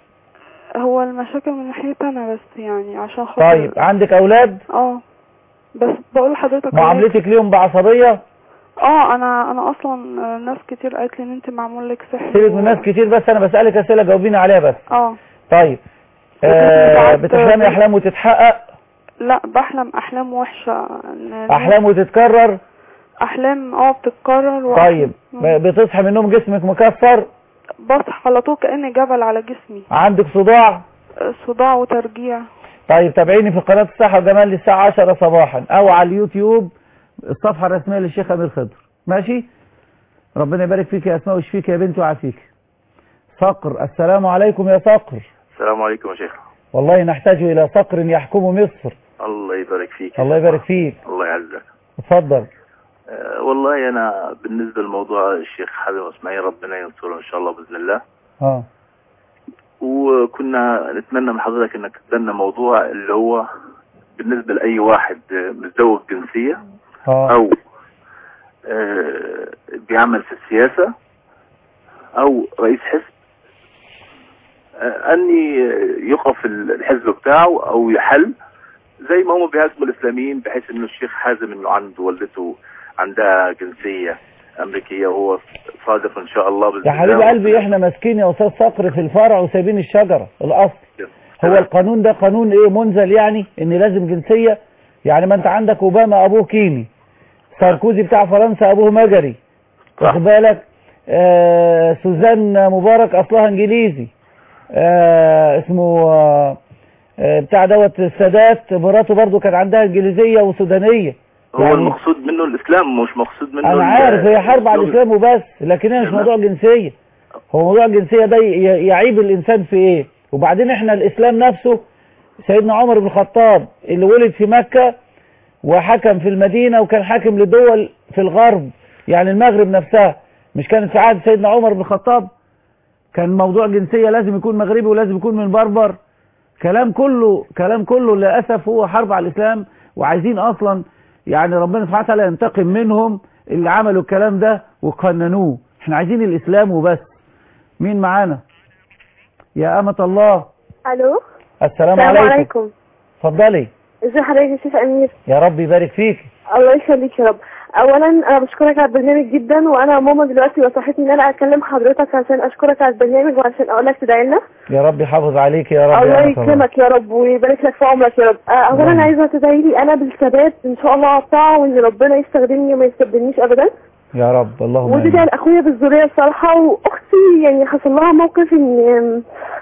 هو المشاكل من ناحيتي انا بس يعني عشان خاطر. طيب عندك اولاد؟ اه بس بقول لحضرتك معاملتك ليهم بعصبية؟ اه انا انا اصلا ناس كتير قالت لي ان انت معمول لك سحر. سيبك من ناس كتير بس انا بسألك اسئلة جاوبيني عليها بس. اه طيب آه بتحلمي احلام وتتحقق؟ لا بحلم احلام وحشة. احلام وتتكرر؟ احلام اه بتتكرر و... طيب بتصحى من النوم جسمك مكسر؟ بصحى على طول كأني جبل على جسمي. عندك صداع؟ صداع وترجيع. طيب تابعيني في قناة الصحة والجمال للساعة عشرة صباحا او على اليوتيوب الصفحة الرسمية للشيخ امير خضر. ماشي؟ ربنا يبارك فيك يا اسماء ويشفيك يا بنتي ويعافيك. صقر. السلام عليكم يا صقر. السلام عليكم يا شيخ. والله نحتاج الى صقر يحكم مصر. الله يبارك فيك. الله يبارك فيك. الله يعزك. اتفضل. أه والله انا بالنسبه لموضوع الشيخ حازم اسماعيل ربنا ينصره ان شاء الله باذن الله. اه وكنا نتمنى من حضرتك انك تدلنا موضوع اللي هو بالنسبه لاي واحد متزوج جنسيه اه او أه بيعمل في السياسه او رئيس حزب أه ان يقف الحزب بتاعه او يحل زي ما هم بيهاجموا الاسلاميين، بحيث انه الشيخ حازم انه عنده والدته عندها جنسيه امريكيه وهو صادق ان شاء الله باذن الله. يا حبيب قلبي احنا ماسكين يا استاذ صقر في الفرع وسايبين الشجره الاصل. هو القانون ده قانون ايه منزل يعني ان لازم جنسيه؟ يعني ما انت عندك اوباما ابوه كيني، ساركوزي بتاع فرنسا ابوه مجري، واخد بالك؟ آه سوزان مبارك اصلها انجليزي، آه اسمه آه بتاع دوت السادات مراته برضو كان عندها انجليزية وسودانية. هو يعني المقصود منه الاسلام مش مقصود منه. انا عارف هي حرب على الاسلام وبس، لكن هي مش موضوع جنسية. هو موضوع الجنسية ده يعيب الانسان في ايه؟ وبعدين احنا الاسلام نفسه سيدنا عمر بن الخطاب اللي ولد في مكة وحكم في المدينة وكان حاكم لدول في الغرب، يعني المغرب نفسها مش كانت في عهد سيدنا عمر بن الخطاب؟ كان موضوع جنسية لازم يكون مغربي ولازم يكون من بربر. كلام كله كلام كله للأسف هو حرب على الإسلام، وعايزين أصلا يعني ربنا سبحانه وتعالى ينتقم منهم اللي عملوا الكلام ده وقننوه. احنا عايزين الإسلام وبس. مين معانا؟ يا أمة الله. الو السلام عليكم. عليكم. اتفضلي. ازي حضرتك يا شيخ امير؟ يا رب يبارك فيك. الله يخليك يا رب. اولا انا بشكرك على البرنامج جدا، وانا ماما دلوقتي وصحتني ان انا اكلم حضرتك عشان اشكرك على البرنامج وعشان اقول لك تدعي لنا. يا رب يحافظ عليك يا رب. الله يكرمك يا رب ويبارك لك في عمرك يا رب. اولا انا عايزه تدعي لي انا بالثبات ان شاء الله على الطاعه، وان ربنا يستخدمني وما يستبدلنيش ابدا يا رب. اللهم امين. وتدعي لاخويا بالذريه الصالحه، واختي يعني حصل لها موقف ان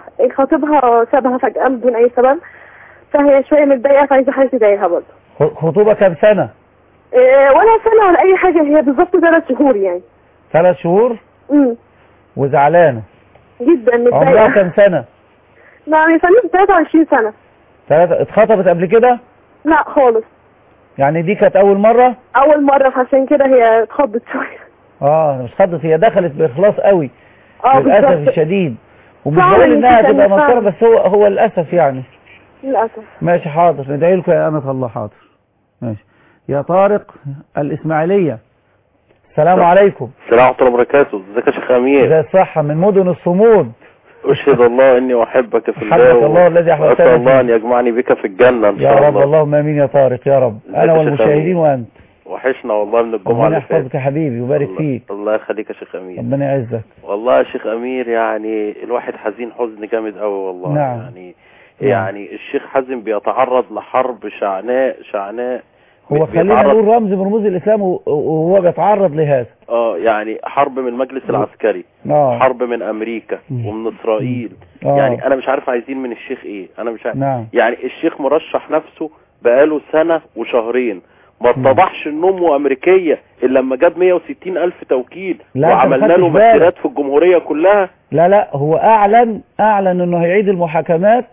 خطيبها سابها فجاه بدون اي سبب، فهي شويه متضايقه فعايزه حضرتك تدعي لها برضه. خطوبه كام سنه؟ إيه ولا سنه ولا اي حاجه، هي بالظبط ثلاث شهور يعني. ثلاث شهور؟ امم وزعلانه جدا متضايقه. عمرها كام سنه؟ نعم يا فندم ثلاثة وعشرين سنه. ثلاثة. اتخطبت قبل كده؟ لا خالص. يعني دي كانت اول مره؟ اول مره، فعشان كده هي اتخضت شويه. اه مش اتخضت، هي دخلت باخلاص قوي. اه للاسف الشديد. ومش بقول انها تبقى مسكره، بس هو هو للاسف يعني. للاسف. ماشي حاضر، ندعي لكم يا أمة الله. حاضر ماشي. يا طارق الإسماعيلية. السلام عليكم. السلام ورحمة الله وبركاته. ازيك يا شيخ أمير؟ ازي الصحة من مدن الصمود. أشهد الله إني أحبك في الله. حبك الله الذي أحببتني. أسأل الله أن يجمعني بك في الجنة إن شاء الله. يا رب اللهم آمين يا طارق يا رب. أنا والمشاهدين وأنت. وحشنا والله من الجمعة اللي اللي فاتت. ربنا يحفظك يا حبيبي ويبارك فيك. الله يخليك يا شيخ أمير. ربنا يعزك. والله يا شيخ أمير يعني الواحد حزين حزن جامد قوي والله. نعم. يعني يعني الشيخ حازم بيتعرض لحرب شعناء شعناء. هو خلينا نقول رمز من رموز الإسلام وهو بيتعرض لهذا. اه يعني حرب من المجلس العسكري. آه. حرب من أمريكا ومن إسرائيل. آه. يعني أنا مش عارف عايزين من الشيخ إيه. أنا مش عارف. نعم. يعني الشيخ مرشح نفسه بقاله سنة وشهرين، ما اتضحش ان امه امريكيه الا لما جاب مية وستين الف توكيل وعملنا له مسيرات في الجمهوريه كلها. لا لا هو اعلن اعلن انه هيعيد المحاكمات.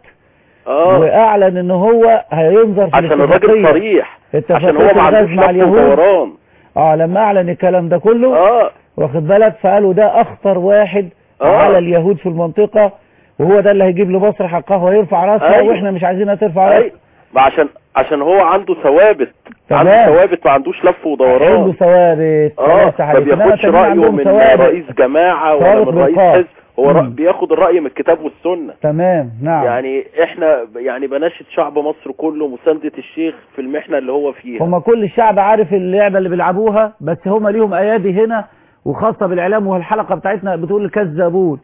اه واعلن ان هو هينظر في عشان الراجل صريح، عشان هو ما عندوش مع لف ودوران. اه لما اعلن الكلام ده كله اه واخد بالك، فقالوا ده اخطر واحد آه. على اليهود في المنطقه، وهو ده اللي هيجيب لمصر حقها ويرفع راسها. أيوه. واحنا مش عايزينها ترفع راسها. أيوه. عشان عشان هو عنده ثوابت، عنده ثوابت ما عندوش لف ودوران. عنده ثوابت. اه ما بياخدش رايه من ثوابت. رئيس جماعه ولا من رئيس حزب، هو رأ... بياخد الراي من الكتاب والسنه. تمام. نعم. يعني احنا يعني بناشد شعب مصر كله مسانده الشيخ في المحنه اللي هو فيها. هم كل الشعب عارف اللعبه اللي بيلعبوها، بس هم ليهم ايادي هنا وخاصه بالاعلام، والحلقه بتاعتنا بتقول كذابون.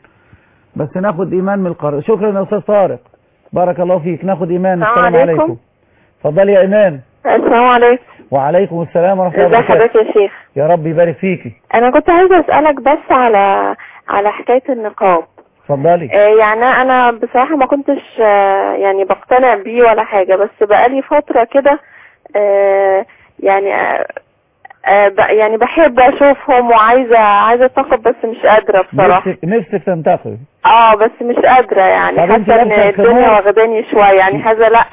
بس ناخد ايمان من القرار. شكرا يا استاذ طارق، بارك الله فيك. ناخد ايمان. السلام عليكم. اتفضلي يا ايمان. السلام عليكم. وعليكم السلام ورحمه الله وبركاته. ازي حضرتك يا شيخ؟ يا رب يبارك فيكي. انا كنت عايزه اسالك بس على على حكايه النقاب. اتفضلي. آه يعني انا بصراحه ما كنتش آه يعني بقتنع بيه ولا حاجه، بس بقالي فتره كده آه يعني آه آه يعني بحب اشوفهم وعايزه عايزه اتنقب، بس مش قادره بصراحه. نفسك نفسك تنتقبي؟ اه بس مش قادره يعني، حاسه ان الدنيا واخداني شويه يعني. هذا لا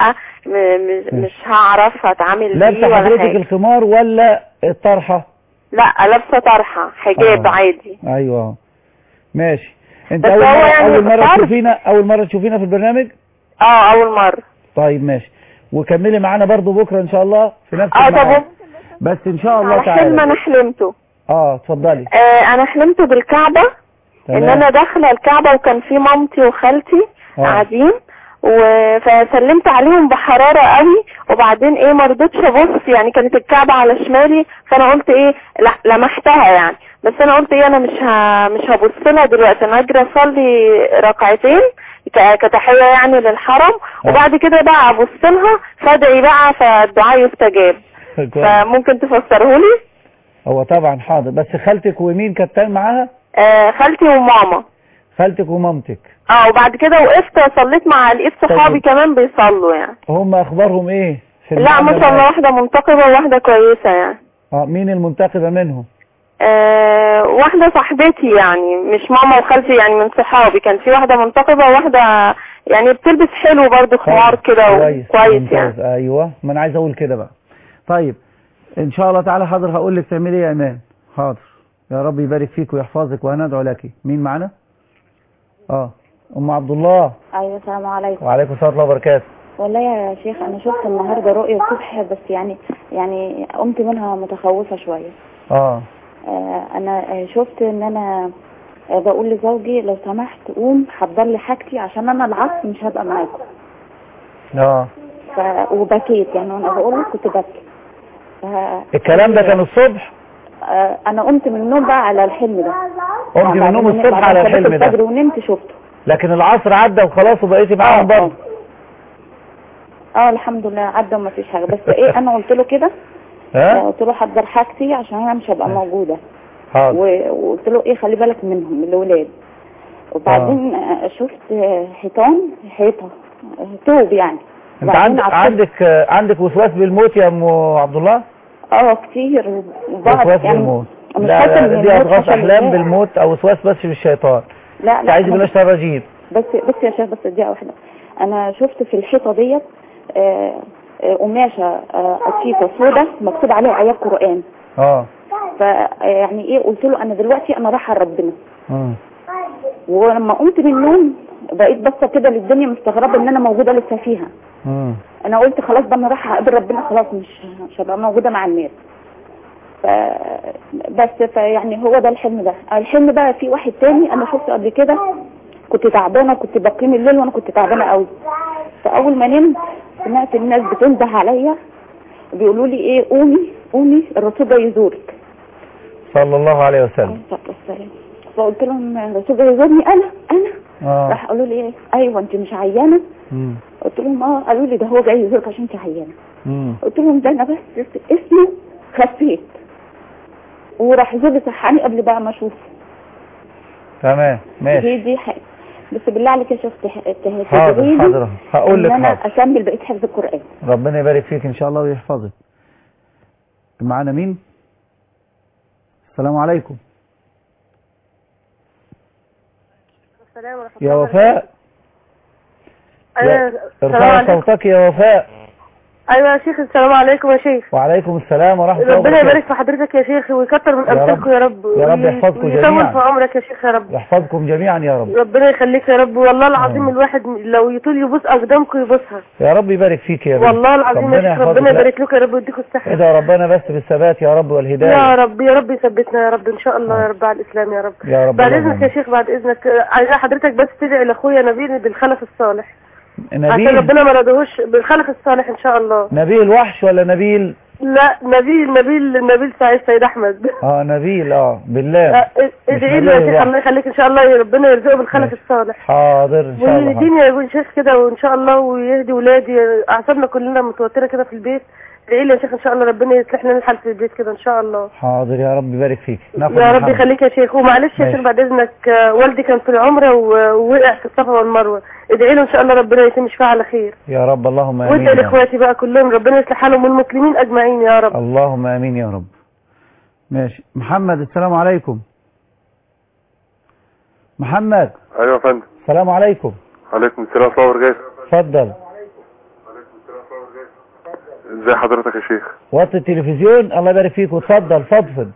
مش مش هعرف هتعامل بيه ولا حاجه. لابسه حضرتك الخمار ولا الطرحه؟ لا لابسه طرحه حجاب. آه. عادي. ايوه ماشي. انت اول مره يعني اول مره تشوفينا اول مره تشوفينا في البرنامج؟ اه اول مره. طيب ماشي، وكملي معانا برضو بكره ان شاء الله في نفس اه طب بس ان شاء الله تعالى. حلم انا حلمته. اه اتفضلي. آه انا حلمت بالكعبه. تمام. ان انا داخله الكعبه وكان في مامتي وخالتي قاعدين، فسلمت عليهم بحرارة قوي، وبعدين ايه ما رضيتش ابص يعني، كانت الكعبة على شمالي، فانا قلت ايه لا لمحتها يعني، بس انا قلت ايه انا مش ها مش هبص لها دلوقتي، انا اجري اصلي ركعتين كتحية يعني للحرم، وبعد كده بقى ابص لها فادعي بقى فالدعاء يستجاب. فممكن تفسره لي؟ هو طبعا حاضر، بس خالتك ومين كانت معاها؟ آه خالتي وماما. خالتك ومامتك. اه وبعد كده وقفت صليت مع لقيت صحابي طيب. كمان بيصلوا يعني. هم اخبارهم ايه في لا ما شاء الله واحدة منتقبة وواحدة كويسة يعني. اه مين المنتقبة منهم؟ آه واحدة صاحبتي يعني مش ماما وخالتي يعني من صحابي. كان في واحدة منتقبة وواحدة يعني بتلبس حلو برضو خمار كده وكويس يعني. ايوه ما انا عايز اقول كده بقى. طيب ان شاء الله تعالى حاضر هقول لك تعملي ايه يا ايمان. حاضر يا رب يبارك فيك ويحفظك وهندعو لك. مين معانا؟ اه ام عبد الله. ايوه السلام عليكم. وعليكم السلام ورحمه الله وبركاته. والله يا شيخ انا شفت النهارده رؤيه الصبح بس يعني يعني قمت منها متخوفه شويه. اه, آه انا شفت ان انا بقول لزوجي لو سمحت قوم حضر لي حاجتي عشان انا العصر مش هبقى معاكم. اه ف... وبكيت يعني وانا بقول له كنت ببكي. ف... الكلام ده كان الصبح؟ آه انا قمت من النوم بقى على الحلم ده. قمت من النوم الصبح على الحلم ده الفجر ونمت شفته. لكن العصر عدى وخلاص وبقيتي معاهم برضه؟ اه الحمد لله عدى وما فيش حاجه. بس ايه انا قلت له كده ها قلت له حضر حاجتي عشان انا مش هبقى موجوده. حاضر. وقلت له ايه خلي بالك منهم من الاولاد. وبعدين آه. شفت حيطان حيطه طوب يعني. انت عندك عندك عندك وسواس بالموت يا ام عبد الله؟ اه كتير وسواس يعني بالموت. لا, لا دي اضغاث احلام بالموت او وسواس بس بالشيطان. لا لا عايز بلاش رجيم. بس بس يا شيخ بس دي واحده. انا شفت في الحيطه ديت آه قماشه آه قطيفه سوداء مكتوب عليها ايات قران. اه فيعني ايه قلت له انا دلوقتي انا رايحه لربنا. امم ولما قمت من النوم بقيت بصه كده للدنيا مستغربه ان انا موجوده لسه فيها. امم انا قلت خلاص ده انا رايحه اقابل ربنا خلاص مش مش هبقى موجوده مع الناس. ف بس فيعني هو ده الحلم ده. الحلم بقى في واحد تاني انا شفته قبل كده كنت تعبانه كنت بقيم الليل وانا كنت تعبانه قوي. فاول ما نمت سمعت الناس بتنده عليا بيقولوا لي ايه قومي قومي الرسول جاي يزورك صلى الله عليه وسلم. فقلت لهم الرسول جاي يزورني انا انا اه راح قالوا لي ايه ايوه انت مش عيانه؟ امم قلت لهم اه. قالوا لي ده هو جاي يزورك عشان انت عيانه. امم قلت لهم ده انا بس اسمه خفيت وراح زوجي صحاني قبل بقى ما اشوفه. تمام ماشي. دي دي حاجه بس بالله عليك يا شيخ تهديني حاضر حاضر هقول لك ان انا اكمل بقيه حفظ القران. ربنا يبارك فيك ان شاء الله ويحفظك. معانا مين؟ السلام عليكم. السلام ورحمه الله. يا وفاء. ايوه ارفعي صوتك يا وفاء. ايوه يا شيخ السلام عليكم يا شيخ. وعليكم السلام ورحمه الله وبركاته. ربنا يبارك في حضرتك يا شيخ ويكتر من امثالكم يا رب. يا رب يحفظكم جميعا. ويطول في عمرك يا شيخ يا رب. يحفظكم جميعا يا رب. ربنا يخليك يا رب. والله العظيم الواحد لو يطول يبوس اقدامكم يبوسها. يا رب يبارك فيك يا رب. والله العظيم يا شيخ ربنا يبارك لكم يا رب ويديكم الصحه. ادعوا ربنا بس بالثبات يا رب والهدايه. يا رب يا رب يثبتنا يا رب ان شاء الله يا رب على الاسلام يا رب. يا رب. بعد اذنك يا شيخ بعد اذنك عايزه حضرتك بس تدعي لاخويا نبيل بالخلف الصالح. نبيل عشان ربنا ما رضاهوش بالخلف الصالح ان شاء الله. نبيل وحش ولا نبيل؟ لا نبيل نبيل نبيل سعيد سيد احمد. اه نبيل اه بالله. ادعي له يا شيخ الله يخليك ان شاء الله ربنا يرزقه بالخلف الصالح. حاضر ان شاء الله. ويهديني يا شيخ كده وان شاء الله ويهدي ولادي. اعصابنا كلنا متوتره كده في البيت. ادعي لي يا شيخ ان شاء الله ربنا يصلح لنا الحال في البيت كده ان شاء الله. حاضر يا رب يبارك فيك. يا رب يخليك يا شيخ. ومعلش يا شيخ بعد اذنك والدي كان في العمره ووقع في الصفا والمروه. ادعي له ان شاء الله ربنا يتم شفاعه على خير. يا رب اللهم امين. وادعي لاخواتي بقى كلهم ربنا يصلح حالهم والمسلمين اجمعين يا رب. اللهم امين يا رب. ماشي. محمد السلام عليكم. محمد. ايوه يا فندم. السلام عليكم. وعليكم السلام ورحمه الله وبركاته. اتفضل. ازي حضرتك يا شيخ؟ وطي التلفزيون الله يبارك فيك واتفضل فضفض.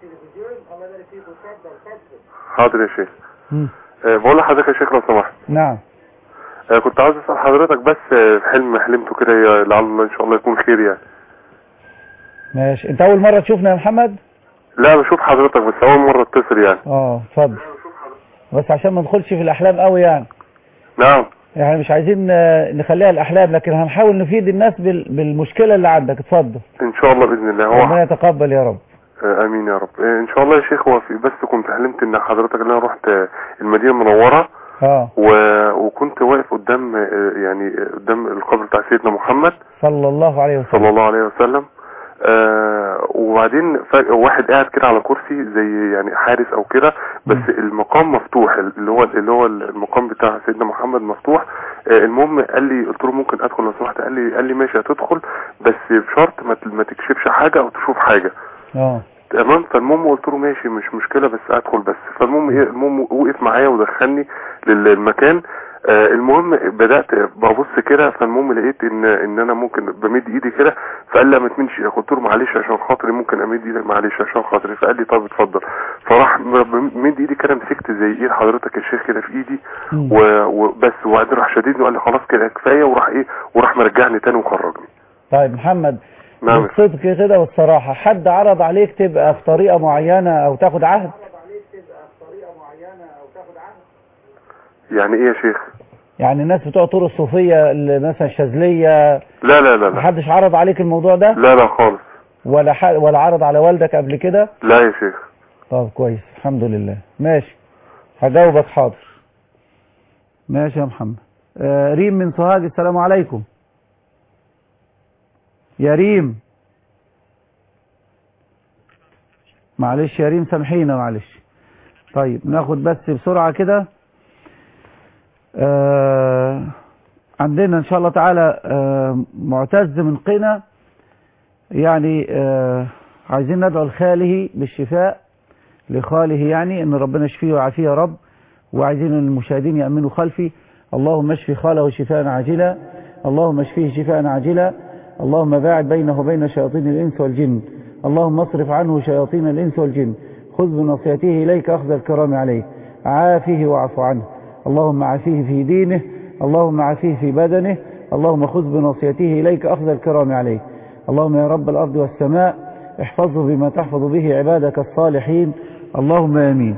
حاضر يا شيخ. أه بقول لحضرتك يا شيخ لو سمحت. نعم. أه كنت عاوز اسال حضرتك بس أه حلم حلمته كده لعل الله ان شاء الله يكون خير يعني. ماشي. انت اول مره تشوفنا يا محمد؟ لا بشوف حضرتك بس اول مره اتصل يعني. اه اتفضل. بس عشان ما ندخلش في الاحلام قوي يعني. نعم. يعني مش عايزين نخليها الاحلام لكن هنحاول نفيد الناس بالمشكله اللي عندك. اتفضل. ان شاء الله باذن الله. هو ربنا يتقبل يا رب. امين يا رب. ان شاء الله يا شيخ. هو في بس كنت حلمت ان حضرتك اللي انا رحت المدينه المنوره اه و... وكنت واقف قدام يعني قدام القبر بتاع سيدنا محمد صلى الله عليه وسلم صلى الله عليه وسلم. آه وبعدين فجأة واحد قاعد كده على كرسي زي يعني حارس او كده، بس المقام مفتوح، اللي هو اللي هو المقام بتاع سيدنا محمد مفتوح. المهم قال لي، قلت له ممكن ادخل لو سمحت؟ قال لي قال لي ماشي هتدخل، بس بشرط ما ما تكشفش حاجه او تشوف حاجه. اه تمام. فالمهم قلت له ماشي مش مشكله بس ادخل بس. فالمهم ايه، المهم وقف معايا ودخلني للمكان. آه المهم بدات ببص كده، فالمهم لقيت ان ان انا ممكن بمد ايدي كده، فقال لي ما تمدش. قلت له معلش عشان خاطري ممكن امد ايدك، معلش عشان خاطري. فقال لي طب اتفضل. فراح بمد ايدي كده، مسكت زي ايد حضرتك يا شيخ كده في ايدي وبس، وبعدين راح شديدني وقال لي خلاص كده كفايه، وراح ايه وراح مرجعني تاني وخرجني. طيب محمد، بالصدق كده والصراحه، حد عرض عليك تبقى في طريقه معينه او تاخد عهد؟ يعني ايه يا شيخ؟ يعني الناس بتوع طرق الصوفيه اللي مثلا الشاذليه. لا لا لا محدش عرض عليك الموضوع ده؟ لا لا خالص. ولا ح... ولا عرض على والدك قبل كده؟ لا يا شيخ. طب كويس الحمد لله. ماشي هجاوبك حاضر. ماشي يا محمد. آه ريم من سوهاج، السلام عليكم. يا ريم معلش يا ريم سامحينا معلش. طيب ناخد بس بسرعة كده. آه عندنا ان شاء الله تعالى آه معتز من قنا، يعني آه عايزين ندعو لخاله بالشفاء، لخاله يعني ان ربنا يشفيه ويعافيه يا رب، وعايزين المشاهدين يأمنوا خلفي. اللهم اشفي خاله شفاء عاجلا، اللهم اشفيه شفاء عاجلا، اللهم باعد بينه وبين شياطين الإنس والجن، اللهم اصرف عنه شياطين الإنس والجن، خذ بنصيحته إليك أخذ الكرام عليه، عافيه واعف عنه، اللهم عافيه في دينه، اللهم عافيه في بدنه، اللهم خذ بنصيحته إليك أخذ الكرام عليه. اللهم يا رب الأرض والسماء احفظه بما تحفظ به عبادك الصالحين، اللهم آمين.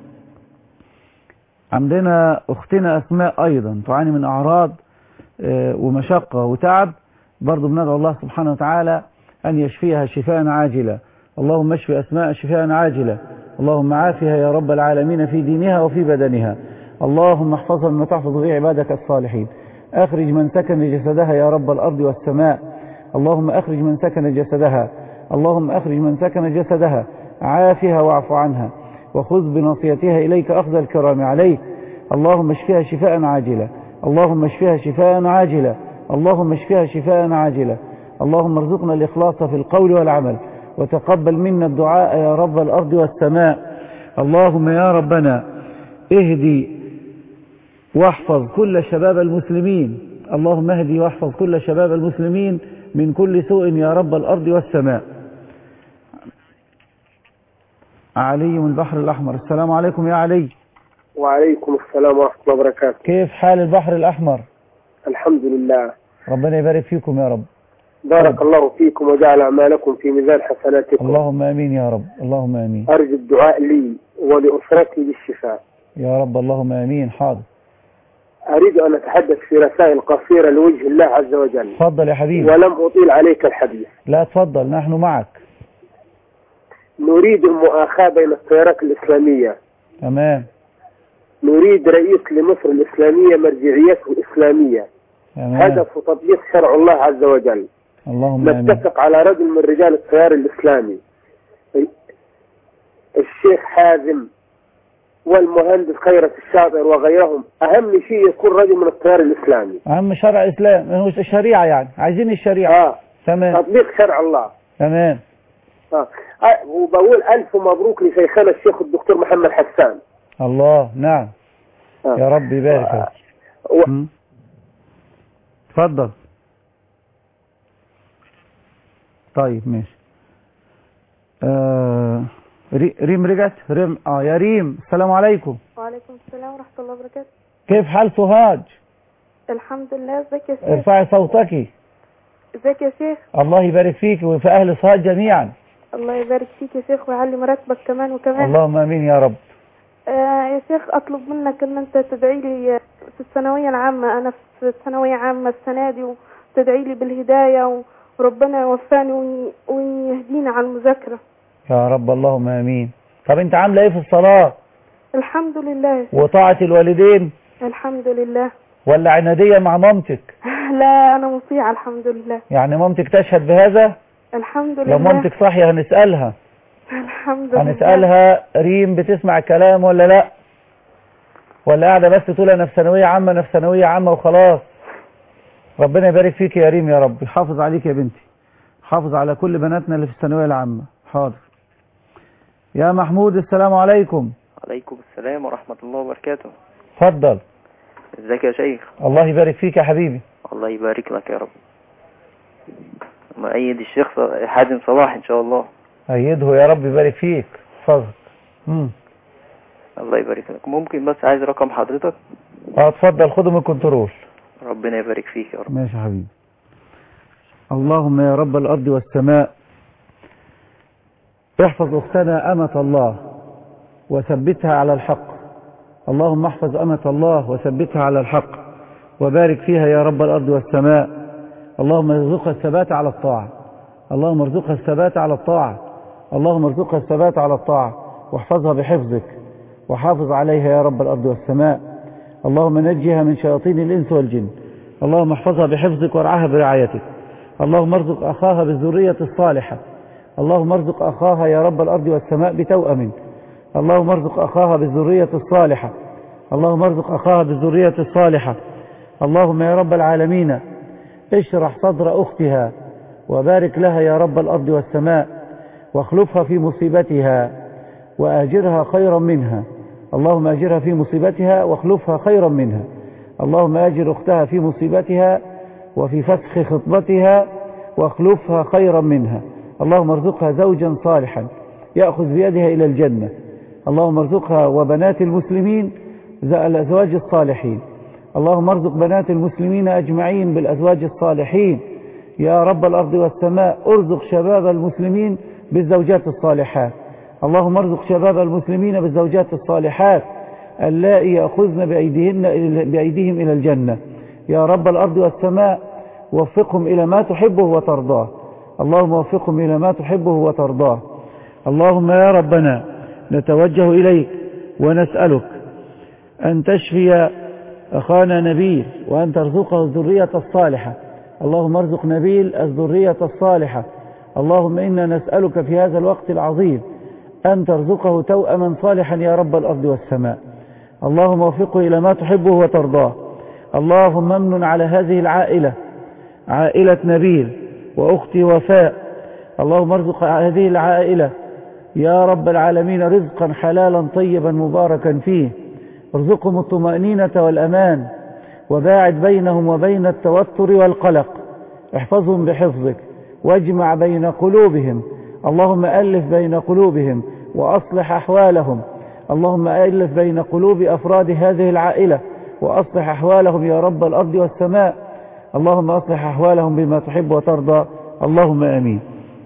عندنا أختنا أسماء أيضا تعاني من أعراض ومشقة وتعب، برضو بندعو الله سبحانه وتعالى أن يشفيها شفاء عاجلا. اللهم اشفي أسماء شفاء عاجلا، اللهم عافها يا رب العالمين في دينها وفي بدنها، اللهم احفظها بما تحفظ به عبادك الصالحين. أخرج من سكن جسدها يا رب الأرض والسماء، اللهم أخرج من سكن جسدها، اللهم أخرج من سكن جسدها، عافها واعف عنها، وخذ بنصيتها إليك أخذ الكرام عليه. اللهم اشفيها شفاء عاجلا، اللهم اشفيها شفاء عاجلا، اللهم اشفيها شفاء عاجلا. اللهم ارزقنا الإخلاص في القول والعمل، وتقبل منا الدعاء يا رب الأرض والسماء. اللهم يا ربنا اهدي واحفظ كل شباب المسلمين، اللهم اهدي واحفظ كل شباب المسلمين من كل سوء يا رب الأرض والسماء. علي من البحر الأحمر، السلام عليكم يا علي. وعليكم السلام ورحمة الله وبركاته. كيف حال البحر الأحمر؟ الحمد لله. ربنا يبارك فيكم يا رب. بارك طيب. الله فيكم وجعل أعمالكم في ميزان حسناتكم. اللهم آمين يا رب، اللهم آمين. أرجو الدعاء لي ولأسرتي بالشفاء يا رب، اللهم آمين. حاضر. أريد أن أتحدث في رسائل قصيرة لوجه الله عز وجل. تفضل يا حبيبي. ولم أطيل عليك الحديث. لا تفضل، نحن معك. نريد المؤاخاة بين التيارات الإسلامية. تمام. نريد رئيس لمصر الإسلامية مرجعيته إسلامية. تمام. هدف تطبيق شرع الله عز وجل. اللهم آمين. نتفق على رجل من رجال التيار الإسلامي، الشيخ حازم والمهندس خيرت الشاطر وغيرهم. أهم شيء يكون رجل من التيار الإسلامي. أهم شرع إسلام، هو الشريعة يعني، عايزين الشريعة. آه. تمام. تطبيق شرع الله. تمام. آه. آه. وبقول ألف مبروك لشيخنا الشيخ الدكتور محمد حسان. الله. نعم. آه. يا رب يبارك فيك. آه. و... تفضل. طيب ماشي. آه ريم رجعت. ريم اه يا ريم، السلام عليكم. وعليكم السلام ورحمة الله وبركاته. كيف حال سوهاج؟ الحمد لله. ازيك يا شيخ؟ ارفعي صوتك. ازيك يا شيخ؟ الله يبارك فيك وفي اهل سوهاج جميعا. الله يبارك فيك يا شيخ ويعلي مراتبك كمان وكمان. اللهم امين يا رب. آه يا شيخ اطلب منك ان انت تدعي لي في الثانويه العامه، انا في ثانويه عامه السنه دي، وتدعي لي بالهدايه وربنا يوفقني ويهديني على المذاكره يا رب. اللهم امين. طب انت عامله ايه في الصلاه؟ الحمد لله. وطاعه الوالدين؟ الحمد لله. ولا عناديه مع مامتك؟ لا انا مطيعه الحمد لله. يعني مامتك تشهد بهذا؟ الحمد لله. لو مامتك صاحية هنسألها. الحمد لله. هنسألها ريم بتسمع الكلام ولا لا، ولا قاعدة بس تقول انا في ثانوية عامة انا في ثانوية عامة وخلاص. ربنا يبارك فيك يا ريم يا رب، يحافظ عليك يا بنتي، حافظ على كل بناتنا اللي في الثانوية العامة. حاضر. يا محمود السلام عليكم. عليكم السلام ورحمة الله وبركاته. اتفضل. ازيك يا شيخ؟ الله يبارك فيك يا حبيبي. الله يبارك لك يا رب. مؤيد الشيخ حازم صلاح ان شاء الله. أيده يا رب يبارك فيك. اتفضل. امم الله يبارك لك. ممكن بس عايز رقم حضرتك؟ اه اتفضل، خده من الكنترول. ربنا يبارك فيك يا رب. ماشي يا حبيبي. اللهم يا رب الأرض والسماء احفظ أختنا أمة الله وثبتها على الحق. اللهم احفظ أمة الله وثبتها على الحق وبارك فيها يا رب الأرض والسماء. اللهم ارزقها الثبات على الطاعة. اللهم ارزقها الثبات على الطاعة. اللهم ارزقها الثبات على الطاعة واحفظها بحفظك وحافظ عليها يا رب الأرض والسماء. اللهم نجيها من شياطين الإنس والجن. اللهم احفظها بحفظك وارعاها برعايتك. اللهم ارزق أخاها بالذرية الصالحة. اللهم ارزق أخاها يا رب الأرض والسماء بتوأم. اللهم ارزق أخاها بالذرية الصالحة. اللهم ارزق أخاها بالذرية الصالحة. اللهم يا رب العالمين اشرح صدر أختها وبارك لها يا رب الأرض والسماء واخلفها في مصيبتها وآجرها خيرا منها. اللهم أجرها في مصيبتها واخلفها خيرا منها. اللهم أجر أختها في مصيبتها وفي فسخ خطبتها واخلفها خيرا منها. اللهم ارزقها زوجا صالحا يأخذ بيدها إلى الجنة. اللهم ارزقها وبنات المسلمين الأزواج الصالحين. اللهم ارزق بنات المسلمين أجمعين بالأزواج الصالحين يا رب الأرض والسماء. ارزق شباب المسلمين بالزوجات الصالحات. اللهم ارزق شباب المسلمين بالزوجات الصالحات اللائي يأخذن بأيديهن بأيديهم إلى الجنة يا رب الأرض والسماء. وفقهم إلى ما تحبه وترضاه. اللهم وفقهم إلى ما تحبه وترضاه. اللهم يا ربنا نتوجه إليك ونسألك أن تشفي أخانا نبيل وأن ترزقه الذرية الصالحة. اللهم ارزق نبيل الذرية الصالحة. اللهم إنا نسألك في هذا الوقت العظيم أن ترزقه توأما صالحا يا رب الأرض والسماء. اللهم وفقه إلى ما تحبه وترضاه. اللهم امن على هذه العائلة، عائلة نبيل وأختي وفاء. اللهم ارزق هذه العائلة يا رب العالمين رزقا حلالا طيبا مباركا فيه. ارزقهم الطمأنينة والأمان وباعد بينهم وبين التوتر والقلق. احفظهم بحفظك واجمع بين قلوبهم. اللهم ألف بين قلوبهم وأصلح أحوالهم. اللهم ألف بين قلوب أفراد هذه العائلة وأصلح أحوالهم يا رب الأرض والسماء. اللهم أصلح أحوالهم بما تحب وترضى. اللهم آمين.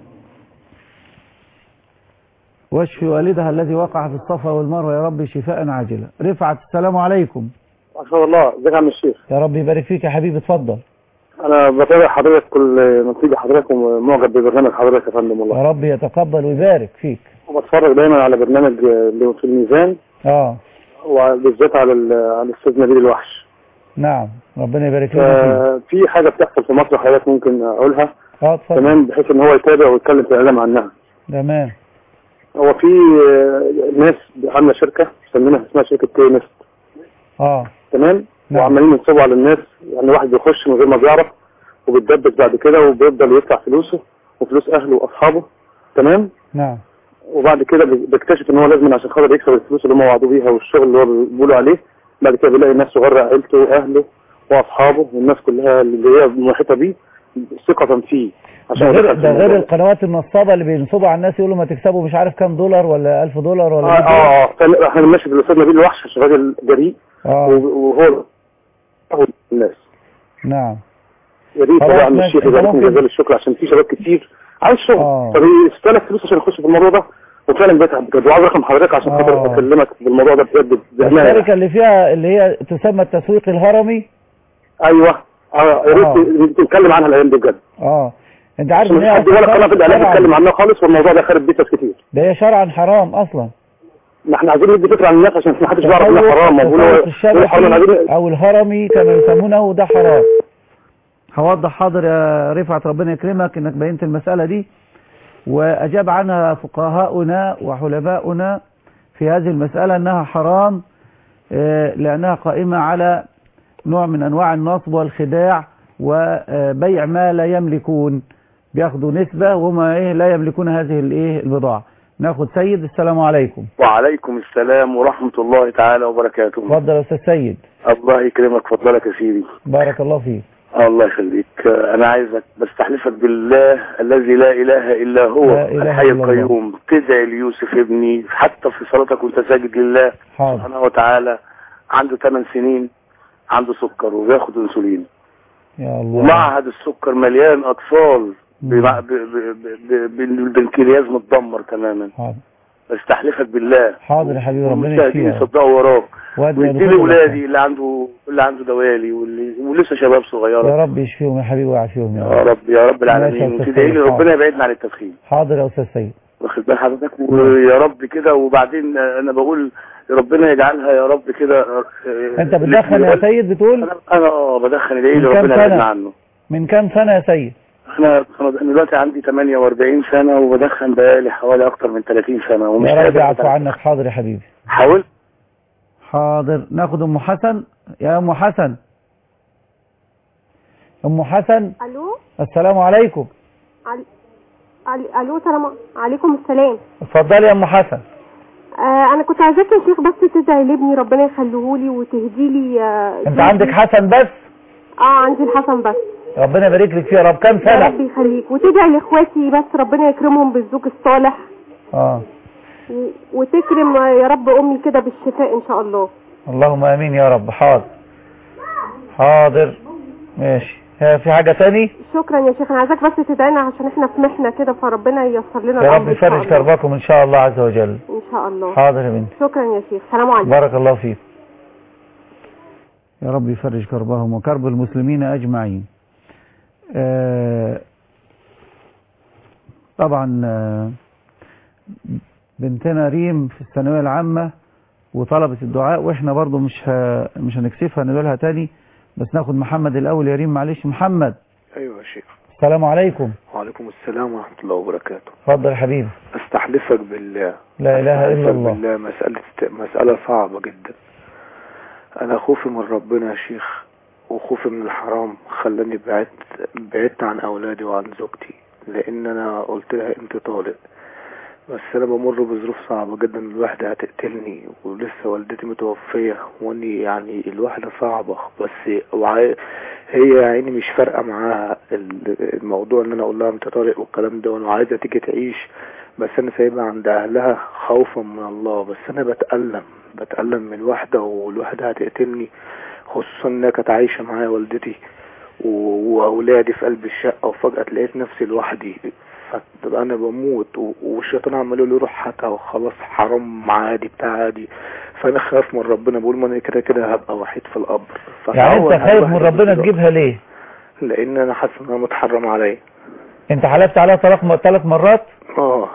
واشفي والدها الذي وقع في الصفا والمروة يا رب شفاء عاجلا. رفعت السلام عليكم. ما شاء الله. ازيك يا عم الشيخ؟ يا رب يبارك فيك يا حبيبي. اتفضل. انا بتابع حضرتك كل ما تيجي حضرتك ومعجب ببرنامج حضرتك يا فندم والله. يا رب يتقبل ويبارك فيك. وبتفرج دايما على برنامج اللي في الميزان. اه وبالذات على على الاستاذ نبيل الوحش. نعم ربنا يبارك فيك. آه في حاجه بتحصل في مصر حضرتك ممكن اقولها؟ اه اتفضل. تمام، بحيث ان هو يتابع ويتكلم في الاعلام عنها. تمام. هو في ناس عامله شركه مسمينها اسمها شركه كي نست. اه تمام. نعم. وعمالين ينصبوا على الناس، يعني واحد بيخش من غير ما بيعرف وبيتدبس بعد كده وبيفضل يدفع فلوسه وفلوس اهله واصحابه. تمام. نعم. وبعد كده بيكتشف ان هو لازم عشان خاطر يكسب الفلوس اللي هم وعدوا بيها والشغل اللي هو بيقولوا عليه، بعد كده بيلاقي نفسه غرق عيلته واهله واصحابه والناس كلها اللي هي محيطه بيه ثقه فيه. ده غير ده غير القنوات النصابه اللي بينصبوا على الناس يقولوا ما تكسبوا مش عارف كام دولار ولا ألف دولار ولا اه اه احنا ماشي بالاستاذ نبيل الوحش عشان راجل جريء اه وهو الناس. نعم. يا ريت طبعا الشيخ يبارك لنا جزاله الشكر عشان في شباب كتير عايز شغل فبيستلف فلوس عشان يخش في الموضوع ده وفعلا بيتعب بجد. وعاوز رقم حضرتك عشان خاطر اكلمك بالموضوع ده بجد. الشركه اللي فيها اللي هي تسمى التسويق الهرمي. ايوه اه يا ريت نتكلم عنها الايام دي بجد. اه انت عارف ان هي حد ولا قناه في الاعلام بتتكلم عنها خالص والموضوع ده خارب بيت ناس كتير. ده هي شرعا حرام اصلا. ما احنا عايزين ندي فكره عن الناس عشان ما حدش يعرف انها حرام. الشرعي او الهرمي كما يسمونه ده حرام. هوضح حاضر يا رفعت ربنا يكرمك انك بينت المسألة دي، واجاب عنها فقهاؤنا وحلفاؤنا في هذه المسألة انها حرام لانها قائمة على نوع من انواع النصب والخداع وبيع ما لا يملكون، بياخدوا نسبة وما ايه لا يملكون هذه الايه البضاعة. ناخد سيد. السلام عليكم. وعليكم السلام ورحمة الله تعالى وبركاته. اتفضل يا استاذ سيد. الله يكرمك، فضلك يا سيدي. بارك الله فيك. الله يخليك. انا عايزك بستحلفك بالله الذي لا اله الا هو الحي القيوم، تدعي ليوسف ابني حتى في صلاتك وانت ساجد لله سبحانه وتعالى. عنده ثمان سنين، عنده سكر وبياخد انسولين، يا الله. ومعهد السكر مليان اطفال بالبنكرياس متدمر تماما. حاضر. بستحلفك بالله. حاضر يا حبيبي ربنا يشفيك. يصدقوا وراك ويدي لي ولادي اللي عنده اللي عنده دوالي واللي ولسه شباب صغيره. يا رب يشفيهم يا حبيبي ويعافيهم يا رب يا رب العالمين، وتدعي لي ربنا يبعدنا عن التدخين. حاضر يا استاذ سيد. واخد بال حضرتك؟ ويا رب كده. وبعدين انا بقول ربنا يجعلها يا رب كده. انت بتدخن يا سيد بتقول؟ انا اه بدخن، ادعي لي ربنا يبعدنا عنه. من كام سنه يا سيد؟ انا انا دلوقتي عندي ثمانية وأربعين سنه وبدخن بقالي حوالي اكتر من ثلاثين سنه ومش يا رب يعفو عنك. حاضر يا حبيبي. حاول. حاضر. ناخد ام حسن. يا ام حسن. ام حسن. الو. السلام عليكم. علي... علي... الو سلام عليكم. السلام. اتفضلي يا ام حسن. آه انا كنت عايزاك يا شيخ بس تدعي لابني ربنا يخليه لي وتهدي لي. آه انت عندك حسن بس؟ اه عندي الحسن بس. ربنا يبارك لك فيه يا رب. كام سنه؟ يا رب يخليك. وتدعي لاخواتي بس ربنا يكرمهم بالزوج الصالح. اه و... وتكرم يا رب امي كده بالشفاء ان شاء الله. اللهم امين يا رب. حاضر حاضر ماشي. في حاجه تاني؟ شكرا يا شيخ. انا عايزاك بس تدعينا عشان احنا في محنه كده فربنا ييسر لنا يا رب يفرج كربكم ان شاء الله عز وجل. ان شاء الله. حاضر يا بنتي. شكرا يا شيخ. سلام عليكم. بارك الله فيك. يا رب يفرج كربهم وكرب المسلمين اجمعين. آه طبعا آه بنتنا ريم في الثانويه العامه وطلبت الدعاء، واحنا برضو مش ه... مش هنكسفها نقولها تاني، بس ناخد محمد الاول يا ريم. معلش محمد. ايوه يا شيخ. السلام عليكم. وعليكم السلام ورحمه الله وبركاته. اتفضل يا حبيبي. استحلفك بالله. لا اله الا الله. بالله مساله مساله صعبه جدا. انا خوفي من ربنا يا شيخ وخوفي من الحرام خلاني بعدت بعدت عن اولادي وعن زوجتي، لان انا قلت لها انت طالق، بس انا بمر بظروف صعبه جدا. الوحده هتقتلني ولسه والدتي متوفيه، واني يعني الوحده صعبه، بس وعي هي يعني مش فارقه معاها الموضوع ان انا اقول لها انت طالق والكلام ده، وانا عايزه تيجي تعيش، بس انا سايبها عند اهلها خوفا من الله. بس انا بتألم بتألم من الوحده، والوحده هتقتلني، خصوصا انها كانت عايشه معايا والدتي واولادي في قلب الشقه، وفجاه لقيت نفسي لوحدي. انا بموت والشيطان عمال يقول لي روح حتى وخلاص حرام عادي بتاع عادي. فانا خايف من ربنا، بقول ما انا كده كده هبقى وحيد في القبر. يعني انت خايف من ربنا تجيبها ليه؟ لان انا حاسس انها متحرم عليا. انت حلفت عليها طلاق ثلاث مرات؟ اه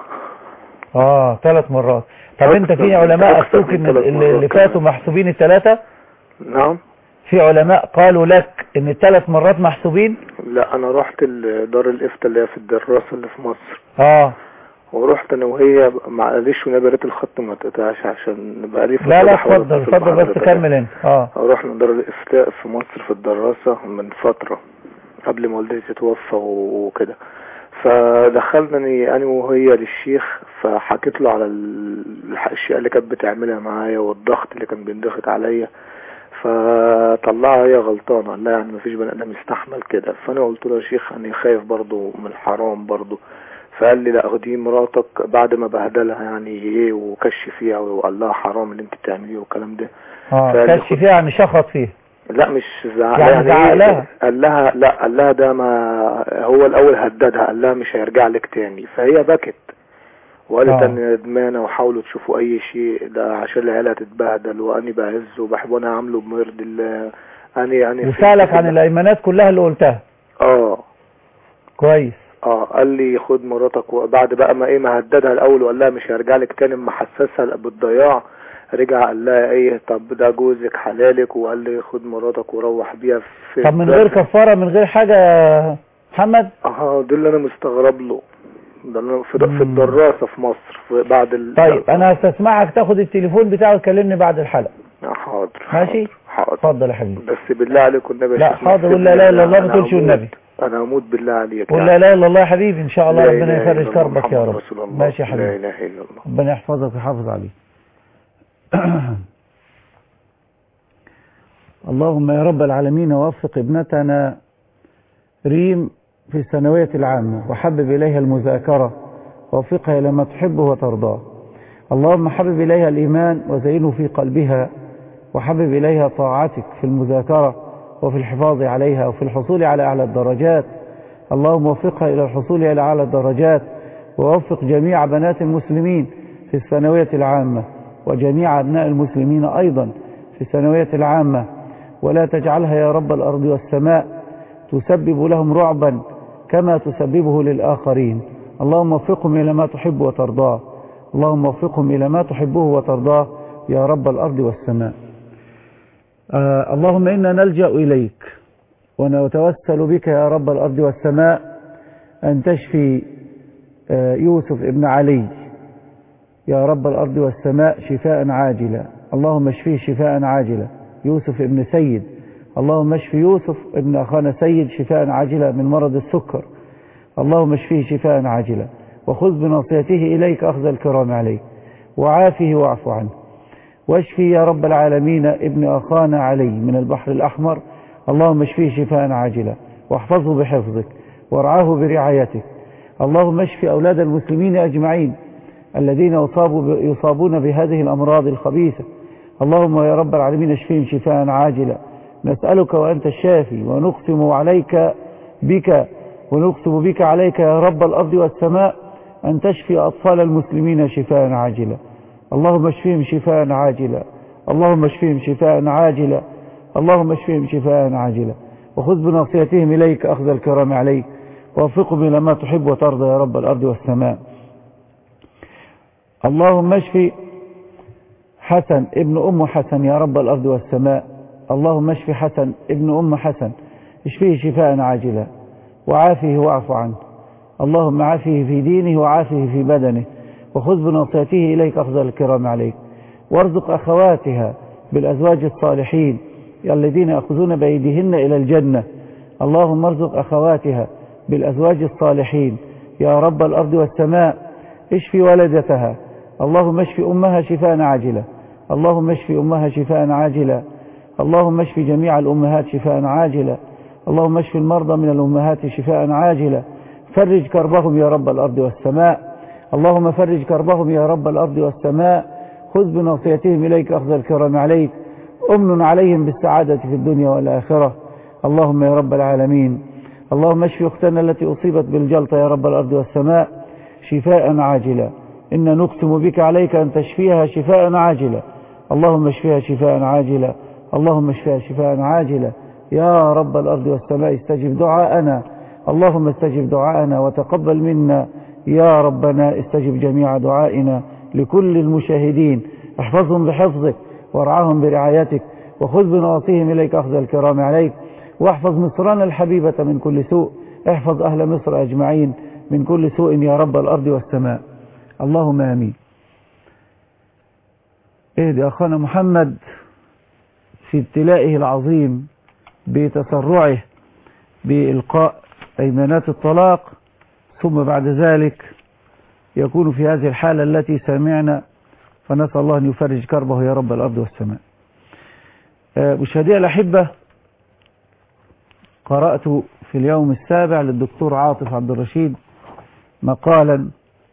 اه ثلاث مرات. طب انت في علماء افتوك ان اللي فاتوا محسوبين الثلاثه؟ نعم. في علماء قالوا لك ان الثلاث مرات محسوبين؟ لا انا رحت دار الافتاء اللي هي في الدراسه اللي في مصر. اه ورحت انا وهي، معلش ونبرت الخط ما تقطعش عشان بقى لي لا لا اتفضل اتفضل بس كمل انت. اه رحنا دار الافتاء في مصر في الدراسه من فتره قبل ما والدتي تتوفى وكده، فدخلني انا وهي للشيخ، فحكيت له على الاشياء اللي كانت بتعملها معايا والضغط اللي كان بينضغط عليا، فطلعها هي غلطانه، قال لها يعني مفيش بني ادم يستحمل كده. فانا قلت له يا شيخ انا خايف برضو من الحرام برضو. فقال لي لا دي مراتك بعد ما بهدلها يعني ايه وكش فيها وقال لها حرام اللي انت بتعمليه والكلام ده. اه كش فيها يعني شخط فيها؟ لا مش زعق يعني, يعني زعق لها. قال لها لا قال لها ده ما هو الاول هددها، قال لها مش هيرجع لك تاني، فهي بكت وقالت ان ندمانه وحاولوا تشوفوا اي شيء ده عشان العيله تتبهدل، واني بعز وبحب وانا عامله بمرض الله. اني يعني وسالك عن الايمانات كلها اللي قلتها؟ اه كويس. اه قال لي خد مراتك، وبعد بقى ما ايه ما هددها الاول وقال لها مش هيرجع لك تاني، ما حسسها بالضياع رجع قال لها ايه طب ده جوزك حلالك، وقال لي خد مراتك وروح بيها في طب من غير كفاره من غير حاجه يا محمد؟ اه ده اللي انا مستغرب له، ده انا في, في الدراسه في مصر في بعد ال... طيب انا هستسمعك تاخد التليفون بتاعه وتكلمني بعد الحلقه. حاضر ماشي حاضر اتفضل يا حبيبي. بس بالله عليكم النبي. لا حاضر ولا لا الا الله ما تقولش النبي. انا اموت بالله عليك ولا لا الا الله يا حبيبي ان شاء الله ربنا يفرج كربك يا رب. ماشي يا حبيبي. لا اله الا الله. ربنا يحفظك ويحافظ عليك. اللهم يا رب العالمين وفق ابنتنا ريم في الثانوية العامة وحبب إليها المذاكرة ووفقها إلى ما تحبه وترضاه. اللهم حبب إليها الإيمان وزينه في قلبها وحبب إليها طاعتك في المذاكرة وفي الحفاظ عليها وفي الحصول على أعلى الدرجات. اللهم وفقها إلى الحصول على أعلى الدرجات ووفق جميع بنات المسلمين في الثانوية العامة وجميع أبناء المسلمين أيضا في الثانوية العامة، ولا تجعلها يا رب الأرض والسماء تسبب لهم رعبا كما تسببه للآخرين. اللهم وفقهم إلى ما تحب وترضاه. اللهم وفقهم إلى ما تحبه وترضاه يا رب الأرض والسماء. آه اللهم إنا نلجأ إليك ونتوسل بك يا رب الأرض والسماء أن تشفي آه يوسف ابن علي يا رب الأرض والسماء شفاء عاجلا. اللهم اشفيه شفاء عاجلا. يوسف ابن سيد اللهم اشفي يوسف ابن أخانا سيد شفاء عاجلا من مرض السكر. اللهم اشفيه شفاء عاجلا وخذ بناصيته إليك أخذ الكرام عليه وعافه واعف عنه. واشفي يا رب العالمين ابن أخانا علي من البحر الأحمر. اللهم اشفيه شفاء عاجلا واحفظه بحفظك وارعاه برعايتك. اللهم اشفي أولاد المسلمين أجمعين الذين يصابوا يصابون بهذه الأمراض الخبيثة. اللهم يا رب العالمين اشفيهم شفاء عاجلا. نسألك وأنت الشافي ونقسم عليك بك ونقسم بك عليك يا رب الأرض والسماء أن تشفي أطفال المسلمين شفاء عاجلا. اللهم اشفيهم شفاء عاجلا. اللهم اشفيهم شفاء عاجلا. اللهم اشفيهم شفاء عاجلا وخذ بناصيتهم إليك أخذ الكرام عليك ووفقهم إلى ما تحب وترضى يا رب الأرض والسماء. اللهم اشفي حسن ابن أم حسن يا رب الأرض والسماء. اللهم اشفي حسن ابن أم حسن اشفيه شفاء عاجلا وعافيه واعف عنه. اللهم عافيه في دينه وعافيه في بدنه وخذ بناصيته إليك أخذ الكرام عليك. وارزق أخواتها بالأزواج الصالحين الذين يأخذون بأيديهن إلى الجنة. اللهم ارزق أخواتها بالأزواج الصالحين يا رب الأرض والسماء. اشفي ولدتها. اللهم اشفي أمها شفاء عاجلا. اللهم اشفي أمها شفاء عاجلا. اللهم اشفي جميع الأمهات شفاء عاجلا. اللهم اشفي المرضى من الأمهات شفاء عاجلا. فرج كربهم يا رب الأرض والسماء. اللهم فرج كربهم يا رب الأرض والسماء. خذ بناصيتهم إليك أخذ الكرام عليك. أمن عليهم بالسعادة في الدنيا والآخرة. اللهم يا رب العالمين. اللهم اشفي أختنا التي أصيبت بالجلطة يا رب الأرض والسماء شفاء عاجلا. إن نقسم بك عليك أن تشفيها شفاء عاجلا. اللهم اشفيها شفاء عاجلا. اللهم اشفيها شفاء عاجلا يا رب الأرض والسماء. استجب دعاءنا. اللهم استجب دعاءنا وتقبل منا يا ربنا. استجب جميع دعائنا لكل المشاهدين. احفظهم بحفظك وارعاهم برعايتك وخذ بنواصيهم إليك أخذ الكرام عليك. واحفظ مصرنا الحبيبة من كل سوء. احفظ أهل مصر أجمعين من كل سوء يا رب الأرض والسماء. اللهم آمين. اهدي أخانا محمد في ابتلائه العظيم بتسرعه بإلقاء أيمانات الطلاق، ثم بعد ذلك يكون في هذه الحالة التي سمعنا، فنسأل الله أن يفرج كربه يا رب الأرض والسماء. مشاهدي الأحبة، قرأت في اليوم السابع للدكتور عاطف عبد الرشيد مقالا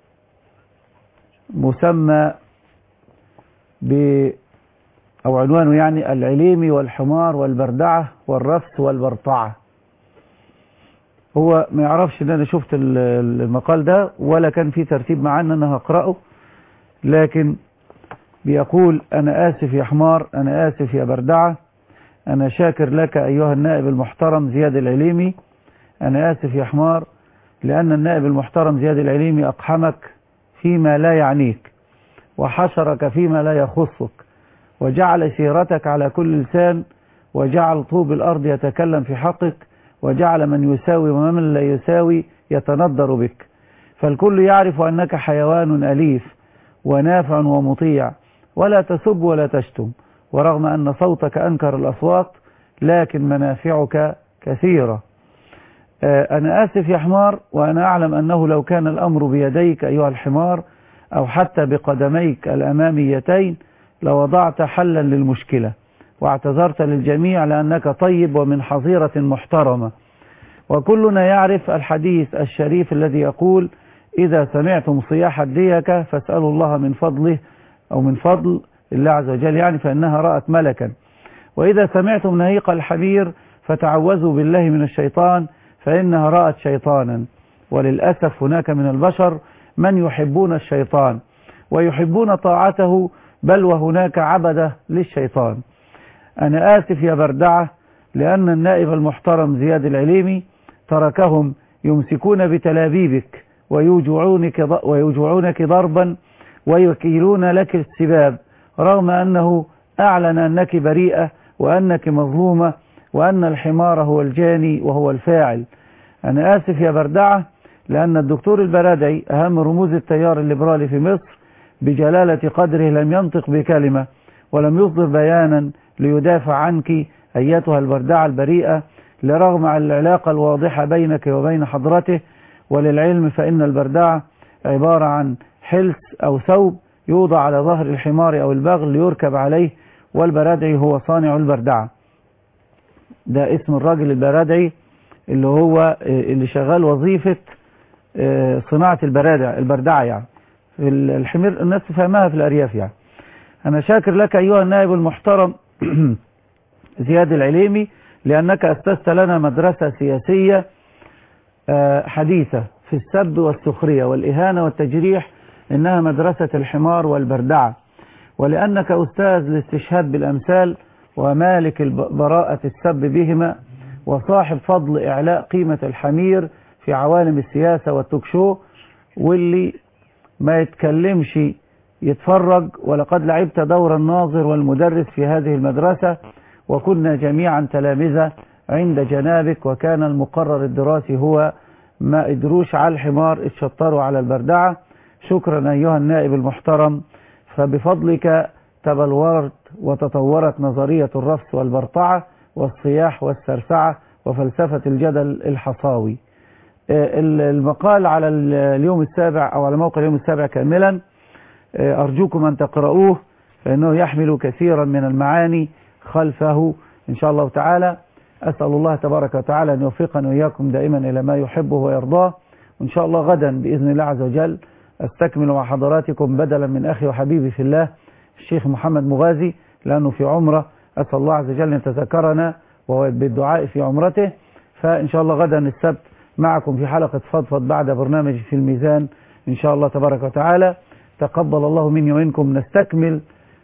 مسمى ب أو عنوانه يعني العليمي والحمار والبردعة والرفس والبرطعة. هو ما يعرفش ان انا شفت المقال ده ولا كان في ترتيب معانا انا هقرأه، لكن بيقول: انا اسف يا حمار، انا اسف يا بردعة، انا شاكر لك ايها النائب المحترم زياد العليمي. انا اسف يا حمار لان النائب المحترم زياد العليمي اقحمك فيما لا يعنيك وحشرك فيما لا يخصك وجعل سيرتك على كل لسان، وجعل طوب الأرض يتكلم في حقك، وجعل من يساوي ومن لا يساوي يتندر بك. فالكل يعرف أنك حيوان أليف ونافع ومطيع، ولا تسب ولا تشتم، ورغم أن صوتك أنكر الأصوات لكن منافعك كثيرة. أنا آسف يا حمار، وأنا أعلم أنه لو كان الأمر بيديك أيها الحمار أو حتى بقدميك الأماميتين لوضعت حلا للمشكلة واعتذرت للجميع لأنك طيب ومن حظيرة محترمة. وكلنا يعرف الحديث الشريف الذي يقول: إذا سمعتم صياح الديكة فاسألوا الله من فضله أو من فضل الله عز وجل، يعني فإنها رأت ملكا. وإذا سمعتم نهيق الحمير فتعوذوا بالله من الشيطان فإنها رأت شيطانا. وللأسف هناك من البشر من يحبون الشيطان ويحبون طاعته، بل وهناك عبدة للشيطان. أنا آسف يا بردعة لأن النائب المحترم زياد العليمي تركهم يمسكون بتلابيبك ويوجعونك, ويوجعونك ضربا ويكيلون لك السباب، رغم أنه أعلن أنك بريئة وأنك مظلومة وأن الحمار هو الجاني وهو الفاعل. أنا آسف يا بردعة لأن الدكتور البرادعي أهم رموز التيار الليبرالي في مصر بجلالة قدره لم ينطق بكلمة ولم يصدر بيانا ليدافع عنك أيتها البردعة البريئة، لرغم العلاقة الواضحة بينك وبين حضرته. وللعلم فإن البردعة عبارة عن حلس أو ثوب يوضع على ظهر الحمار أو البغل ليركب عليه، والبرادعي هو صانع البردعة. ده اسم الراجل البرادعي اللي هو اللي شغال وظيفة صناعة البرادع البردعة، يعني الحمير الناس تفهمها في الأرياف. يعني أنا شاكر لك أيها النائب المحترم زياد العليمي لأنك أسست لنا مدرسة سياسية حديثة في السب والسخرية والإهانة والتجريح، إنها مدرسة الحمار والبردعة، ولأنك أستاذ الاستشهاد بالأمثال ومالك براءة السب بهما وصاحب فضل إعلاء قيمة الحمير في عوالم السياسة والتوكشو، واللي ما يتكلمش يتفرج. ولقد لعبت دور الناظر والمدرس في هذه المدرسة، وكنا جميعا تلامذة عند جنابك، وكان المقرر الدراسي هو ما ادروش على الحمار اتشطروا على البردعة. شكرا أيها النائب المحترم، فبفضلك تبلورت وتطورت نظرية الرفس والبرطعة والصياح والسرسعة وفلسفة الجدل الحصاوي. المقال على اليوم السابع أو على موقع اليوم السابع كاملا أرجوكم أن تقرؤوه، فإنه يحمل كثيرا من المعاني خلفه إن شاء الله تعالى. أسأل الله تبارك وتعالى أن يوفقنا وإياكم دائما إلى ما يحبه ويرضاه. وإن شاء الله غدا بإذن الله عز وجل أستكمل مع حضراتكم بدلا من أخي وحبيبي في الله الشيخ محمد مغازي، لأنه في عمره، أسأل الله عز وجل أن يتذكرنا بالدعاء في عمرته. فإن شاء الله غدا السبت معكم في حلقة فضفض بعد برنامج في الميزان إن شاء الله تبارك وتعالى. تقبل الله مني ومنكم. نستكمل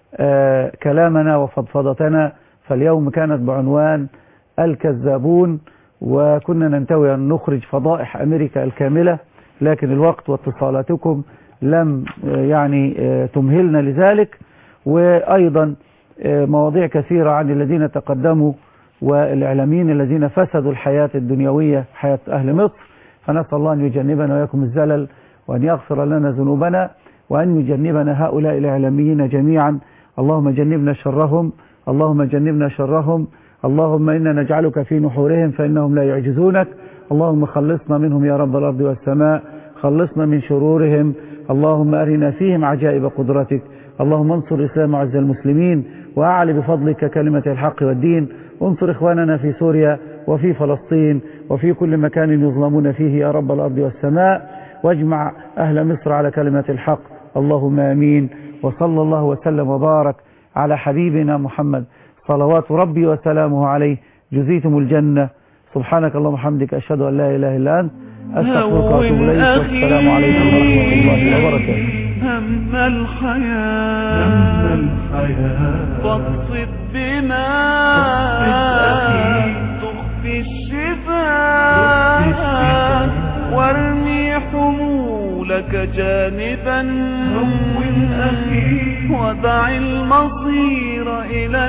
آه كلامنا وفضفضتنا، فاليوم كانت بعنوان الكذابون، وكنا ننتوي أن نخرج فضائح أمريكا الكاملة، لكن الوقت واتصالاتكم لم آه يعني آه تمهلنا لذلك، وأيضا آه مواضيع كثيرة عن الذين تقدموا والإعلاميين الذين فسدوا الحياة الدنيوية، حياة أهل مصر. فنسأل الله أن يجنبنا وإياكم الزلل، وأن يغفر لنا ذنوبنا، وأن يجنبنا هؤلاء الإعلاميين جميعا. اللهم جنبنا شرهم، اللهم جنبنا شرهم، اللهم إنا نجعلك في نحورهم فإنهم لا يعجزونك. اللهم خلصنا منهم يا رب الأرض والسماء، خلصنا من شرورهم. اللهم أرنا فيهم عجائب قدرتك. اللهم انصر الإسلام وعز المسلمين، وأعلي بفضلك كلمة الحق والدين. انصر إخواننا في سوريا وفي فلسطين وفي كل مكان يظلمون فيه يا رب الأرض والسماء، واجمع أهل مصر على كلمة الحق. اللهم آمين. وصلى الله وسلم وبارك على حبيبنا محمد صلوات ربي وسلامه عليه. جزيتم الجنة. سبحانك اللهم وبحمدك، أشهد أن لا إله إلا أنت، أستغفرك وأتوب إليك. والسلام عليكم ورحمة الله وبركاته. هم الحياة هم الحياة فاقصد بما تخفي الشفاء، وارمي حمولك ذاك جانبا هون أخي ودع المصير إلى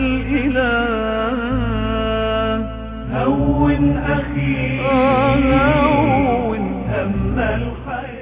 الإله هون أخي هون هم الحياة